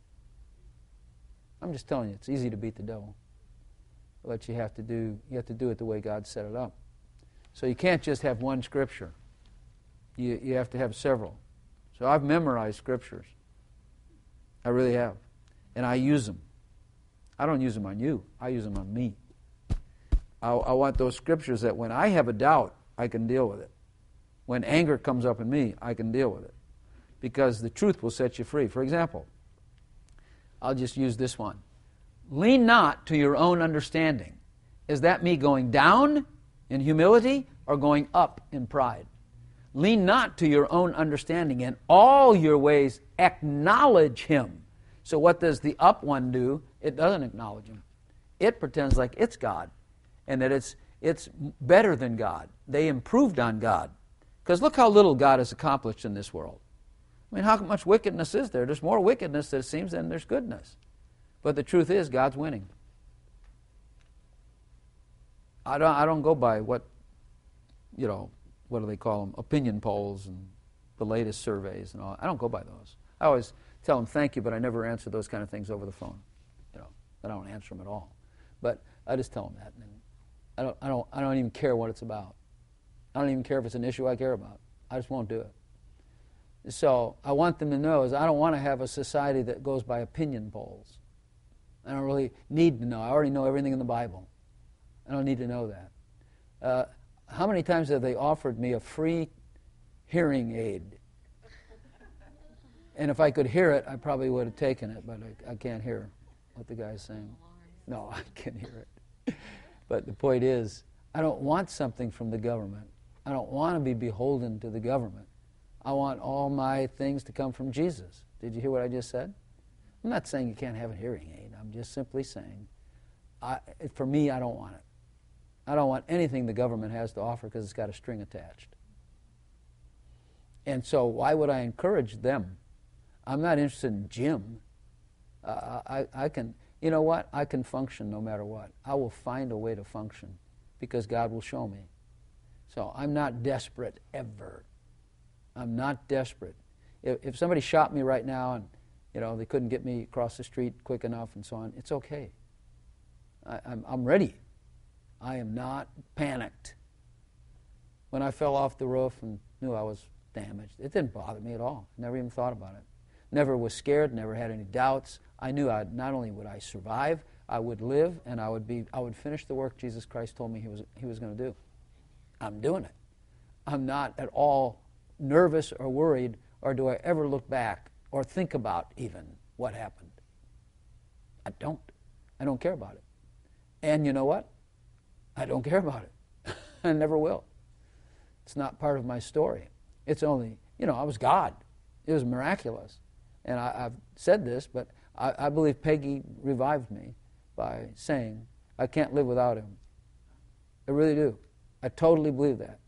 I'm just telling you, it's easy to beat the devil. But you have to do it the way God set it up. So you can't just have one Scripture. You have to have several. So I've memorized Scriptures. I really have. And I use them. I don't use them on you. I use them on me. I want those Scriptures that when I have a doubt, I can deal with it. When anger comes up in me, I can deal with it. Because the truth will set you free. For example, I'll just use this one. Lean not to your own understanding. Is that me going down in humility or going up in pride? Lean not to your own understanding. In all your ways, acknowledge Him. So what does the up one do? It doesn't acknowledge Him. It pretends like it's God and that it's better than God. They improved on God. Because look how little God has accomplished in this world. I mean, how much wickedness is there? There's more wickedness, it seems, than there's goodness. But the truth is, God's winning. I don't go by what do they call them? Opinion polls and the latest surveys and all. I don't go by those. I always tell them thank you, but I never answer those kind of things over the phone. I don't answer them at all. But I just tell them that. And I don't even care what it's about. I don't even care if it's an issue I care about. I just won't do it. So I want them to know is I don't want to have a society that goes by opinion polls. I don't really need to know. I already know everything in the Bible. I don't need to know that. How many times have they offered me a free hearing aid? And if I could hear it, I probably would have taken it, but I can't hear what the guy's saying. No, I can't hear it. But the point is, I don't want something from the government. I don't want to be beholden to the government. I want all my things to come from Jesus. Did you hear what I just said? I'm not saying you can't have a hearing aid. I'm just simply saying, for me, I don't want it. I don't want anything the government has to offer because it's got a string attached. And so why would I encourage them? I'm not interested in Jim. I can, you know what? I can function no matter what. I will find a way to function because God will show me. So I'm not desperate ever. I'm not desperate. If somebody shot me right now and they couldn't get me across the street quick enough and so on, it's okay. I'm ready. I am not panicked. When I fell off the roof and knew I was damaged, it didn't bother me at all. Never even thought about it. Never was scared, never had any doubts. I knew not only would I survive, I would live, and I would finish the work Jesus Christ told me he was going to do. I'm doing it. I'm not at all nervous or worried, or do I ever look back or think about even what happened. I don't. I don't care about it. And you know what? I don't care about it. I never will. It's not part of my story. It's only, I was God. It was miraculous. And I've said this, but I believe Peggy revived me by saying, I can't live without him. I really do. I totally believe that.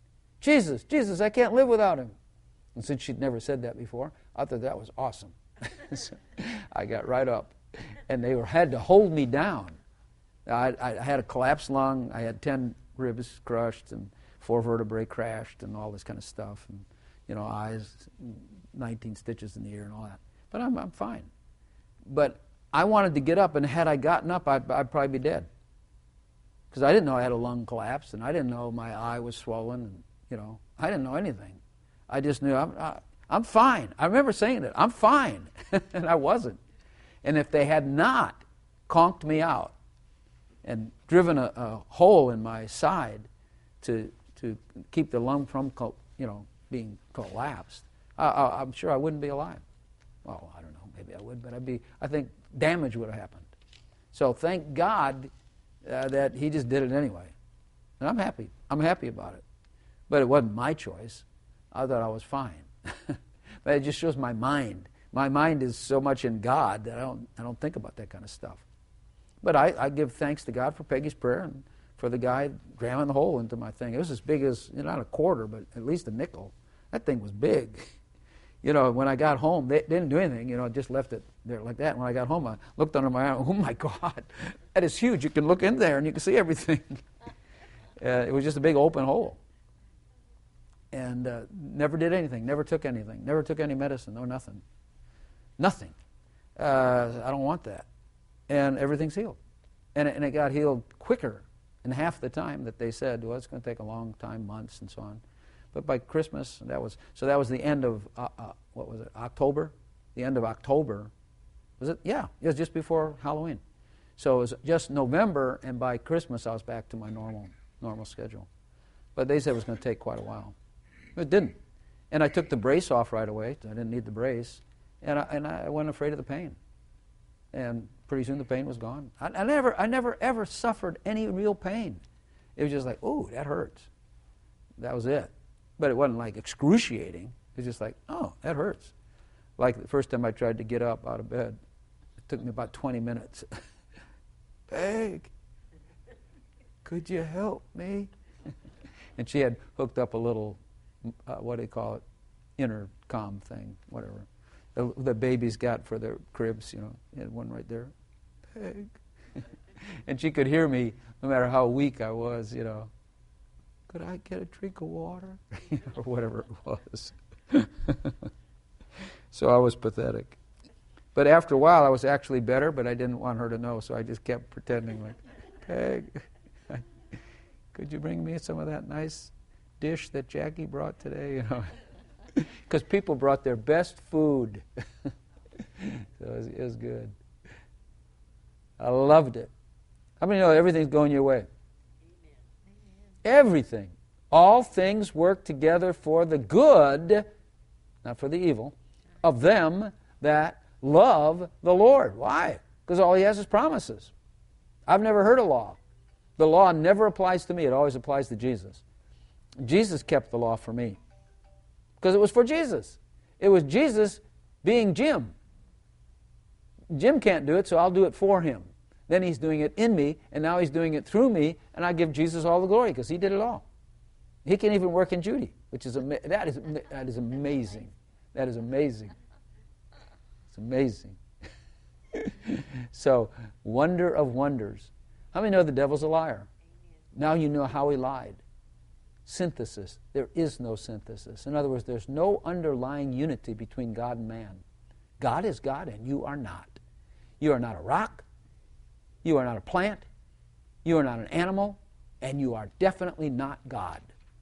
Jesus, Jesus, I can't live without him. And since she'd never said that before, I thought that was awesome. So I got right up. And they had to hold me down. I had a collapsed lung. I had 10 ribs crushed and 4 vertebrae crashed and all this kind of stuff. And, eyes, 19 stitches in the ear and all that. But I'm fine. But I wanted to get up, and had I gotten up, I'd probably be dead. Because I didn't know I had a lung collapse, and I didn't know my eye was swollen, and, I didn't know anything. I just knew I'm fine. I remember saying it, I'm fine, and I wasn't. And if they had not conked me out and driven a hole in my side to keep the lung from being collapsed, I'm sure I wouldn't be alive. Well, I don't know, maybe I would, but I think damage would have happened. So thank God that he just did it anyway. And I'm happy. I'm happy about it. But it wasn't my choice. I thought I was fine. But it just shows my mind. My mind is so much in God that I don't think about that kind of stuff. But I give thanks to God for Peggy's prayer and for the guy ramming the hole into my thing. It was as big as, not a quarter, but at least a nickel. That thing was big. When I got home, they didn't do anything, just left it there like that. When I got home, I looked under my arm. Oh, my God, that is huge. You can look in there and you can see everything. It was just a big open hole. And never did anything, never took anything, never took any medicine, no nothing. Nothing. I don't want that. And everything's healed. And it got healed quicker in half the time that they said, well, it's going to take a long time, months and so on. But by Christmas, that was the end of, October? The end of October. Was it? Yeah, it was just before Halloween. So it was just November, and by Christmas I was back to my normal schedule. But they said it was going to take quite a while. It didn't. And I took the brace off right away. I didn't need the brace. And I wasn't afraid of the pain. And pretty soon the pain was gone. I never ever suffered any real pain. It was just like, oh, that hurts. That was it. But it wasn't like excruciating. It was just like, oh, that hurts. Like the first time I tried to get up out of bed, it took me about 20 minutes. Peg, could you help me? And she had hooked up a little, what do you call it, intercom thing, whatever. The babies got for their cribs, had one right there. Peg. And she could hear me no matter how weak I was, Could I get a drink of water? Or whatever it was. So I was pathetic. But after a while, I was actually better, but I didn't want her to know, so I just kept pretending like, Peg, could you bring me some of that nice dish that Jackie brought today? Because people brought their best food. So it was good. I loved it. How many know everything's going your way? Everything. All things work together for the good, not for the evil, of them that love the Lord. Why? Because all he has is promises. I've never heard a law. The law never applies to me. It always applies to Jesus. Jesus kept the law for me. Because it was for Jesus. It was Jesus being Jim. Jim can't do it, so I'll do it for him. Then he's doing it in me, and now he's doing it through me, and I give Jesus all the glory because he did it all. He can even work in Judy, which is that is amazing. That is amazing. It's amazing. So, wonder of wonders. How many know the devil's a liar? Now you know how he lied. Synthesis. There is no synthesis. In other words, there's no underlying unity between God and man. God is God, and you are not. You are not a rock. You are not a plant. You are not an animal. And you are definitely not God.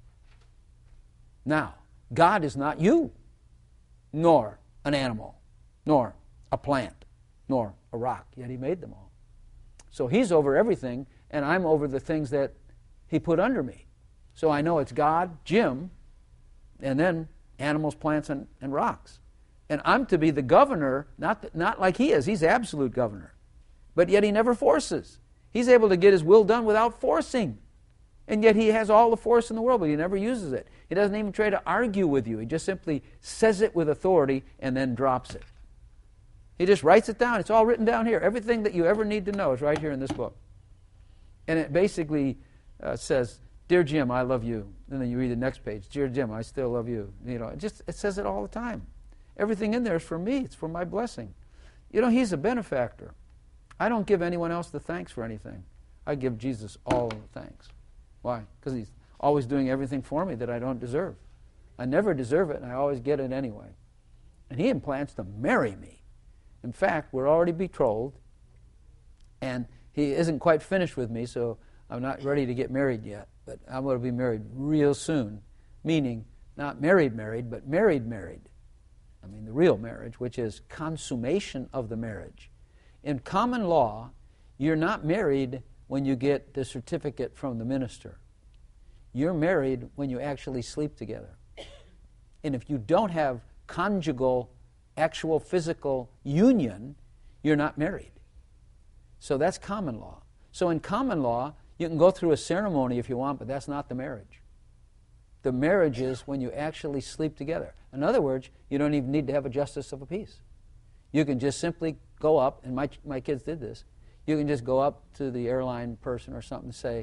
Now, God is not you, nor an animal, nor a plant, nor a rock. Yet he made them all. So he's over everything, and I'm over the things that he put under me. So I know it's God, Jim, and then animals, plants, and rocks. And I'm to be the governor, not like he is. He's absolute governor. But yet he never forces. He's able to get his will done without forcing. And yet he has all the force in the world, but he never uses it. He doesn't even try to argue with you. He just simply says it with authority and then drops it. He just writes it down. It's all written down here. Everything that you ever need to know is right here in this book. And it basically says, Dear Jim, I love you. And then you read the next page. Dear Jim, I still love you. It says it all the time. Everything in there is for me. It's for my blessing. He's a benefactor. I don't give anyone else the thanks for anything. I give Jesus all the thanks. Why? Because he's always doing everything for me that I don't deserve. I never deserve it, and I always get it anyway. And he plans to marry me. In fact, we're already betrothed, and he isn't quite finished with me, so I'm not ready to get married yet. But I'm going to be married real soon, meaning not married, but married. I mean the real marriage, which is consummation of the marriage. In common law, you're not married when you get the certificate from the minister. You're married when you actually sleep together. And if you don't have conjugal, actual physical union, you're not married. So that's common law. So in common law, you can go through a ceremony if you want, but that's not the marriage. The marriage is when you actually sleep together. In other words, you don't even need to have a justice of the peace. You can just simply go up, and my kids did this, you can just go up to the airline person or something and say,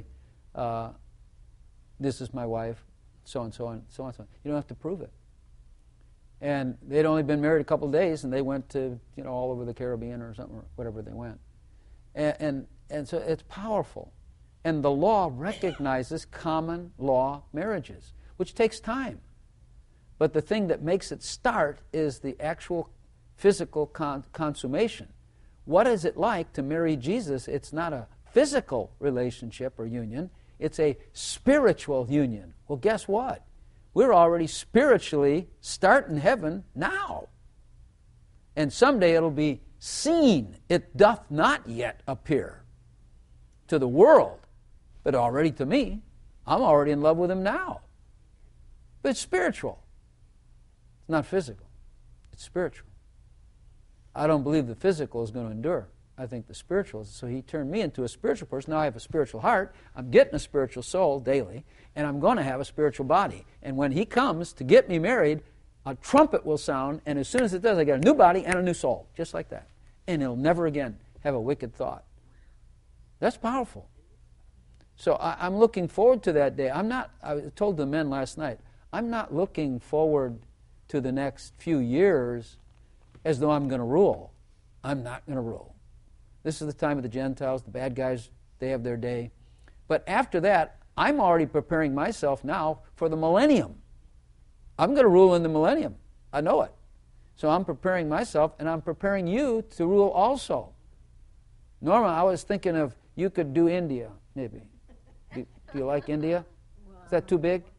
this is my wife, so-and-so, and so-and-so. You don't have to prove it. And they'd only been married a couple of days, and they went to, all over the Caribbean or something, or whatever they went. And so it's powerful. And the law recognizes common law marriages, which takes time. But the thing that makes it start is the actual physical consummation. What is it like to marry Jesus? It's not a physical relationship or union. It's a spiritual union. Well, guess what? We're already spiritually starting heaven now. And someday it'll be seen. It doth not yet appear to the world, but already to me. I'm already in love with him now. But it's spiritual. It's not physical. It's spiritual. I don't believe the physical is going to endure. I think the spiritual is. So he turned me into a spiritual person. Now I have a spiritual heart. I'm getting a spiritual soul daily, and I'm going to have a spiritual body. And when he comes to get me married, a trumpet will sound, and as soon as it does, I get a new body and a new soul, just like that. And he'll never again have a wicked thought. That's powerful. So I'm looking forward to that day. I told the men last night, I'm not looking forward to the next few years as though I'm going to rule. I'm not going to rule. This is the time of the Gentiles. The bad guys, they have their day. But after that, I'm already preparing myself now for the millennium. I'm going to rule in the millennium. I know it. So I'm preparing myself, and I'm preparing you to rule also. Norma, I was thinking of you could do India, maybe. Do you like India? Is that too big?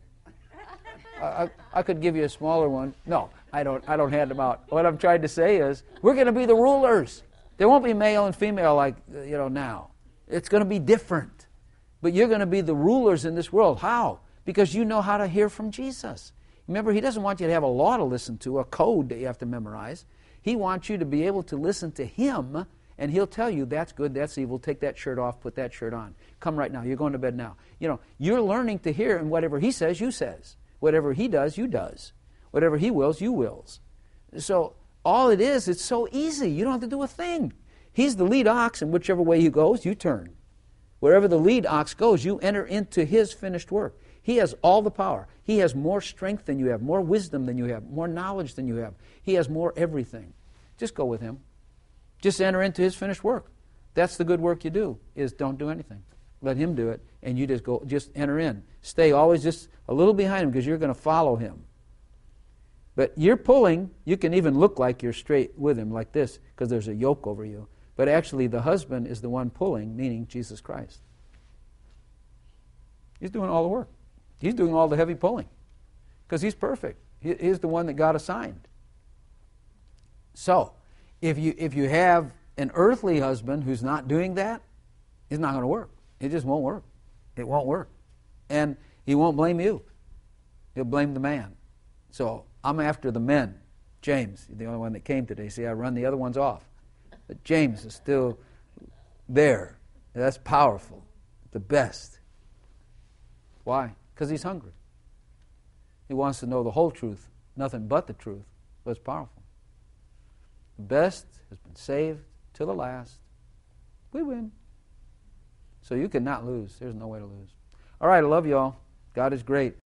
I could give you a smaller one. No, I don't hand them out. What I'm trying to say is we're going to be the rulers. There won't be male and female like now. It's going to be different. But you're going to be the rulers in this world. How? Because you know how to hear from Jesus. Remember, he doesn't want you to have a law to listen to, a code that you have to memorize. He wants you to be able to listen to him, and he'll tell you that's good, that's evil, take that shirt off, put that shirt on. Come right now, you're going to bed now. You're learning to hear, and whatever he says, you says. Whatever he does, you does. Whatever he wills, you wills. So all it is, it's so easy. You don't have to do a thing. He's the lead ox, and whichever way he goes, you turn. Wherever the lead ox goes, you enter into his finished work. He has all the power. He has more strength than you have, more wisdom than you have, more knowledge than you have. He has more everything. Just go with him. Just enter into his finished work. That's the good work you do, is don't do anything. Let him do it, and you just enter in. Stay always just a little behind him because you're going to follow him. But you're pulling, you can even look like you're straight with him like this because there's a yoke over you. But actually the husband is the one pulling, meaning Jesus Christ. He's doing all the work. He's doing all the heavy pulling because he's perfect. He's the one that God assigned. So, if you have an earthly husband who's not doing that, it's not going to work. It just won't work. It won't work. And he won't blame you. He'll blame the man. So I'm after the men. James, the only one that came today. See, I run the other ones off. But James is still there. That's powerful. The best. Why? Because he's hungry. He wants to know the whole truth, nothing but the truth. But it's powerful. The best has been saved to the last. We win. So you cannot lose. There's no way to lose. All right, I love you all. God is great.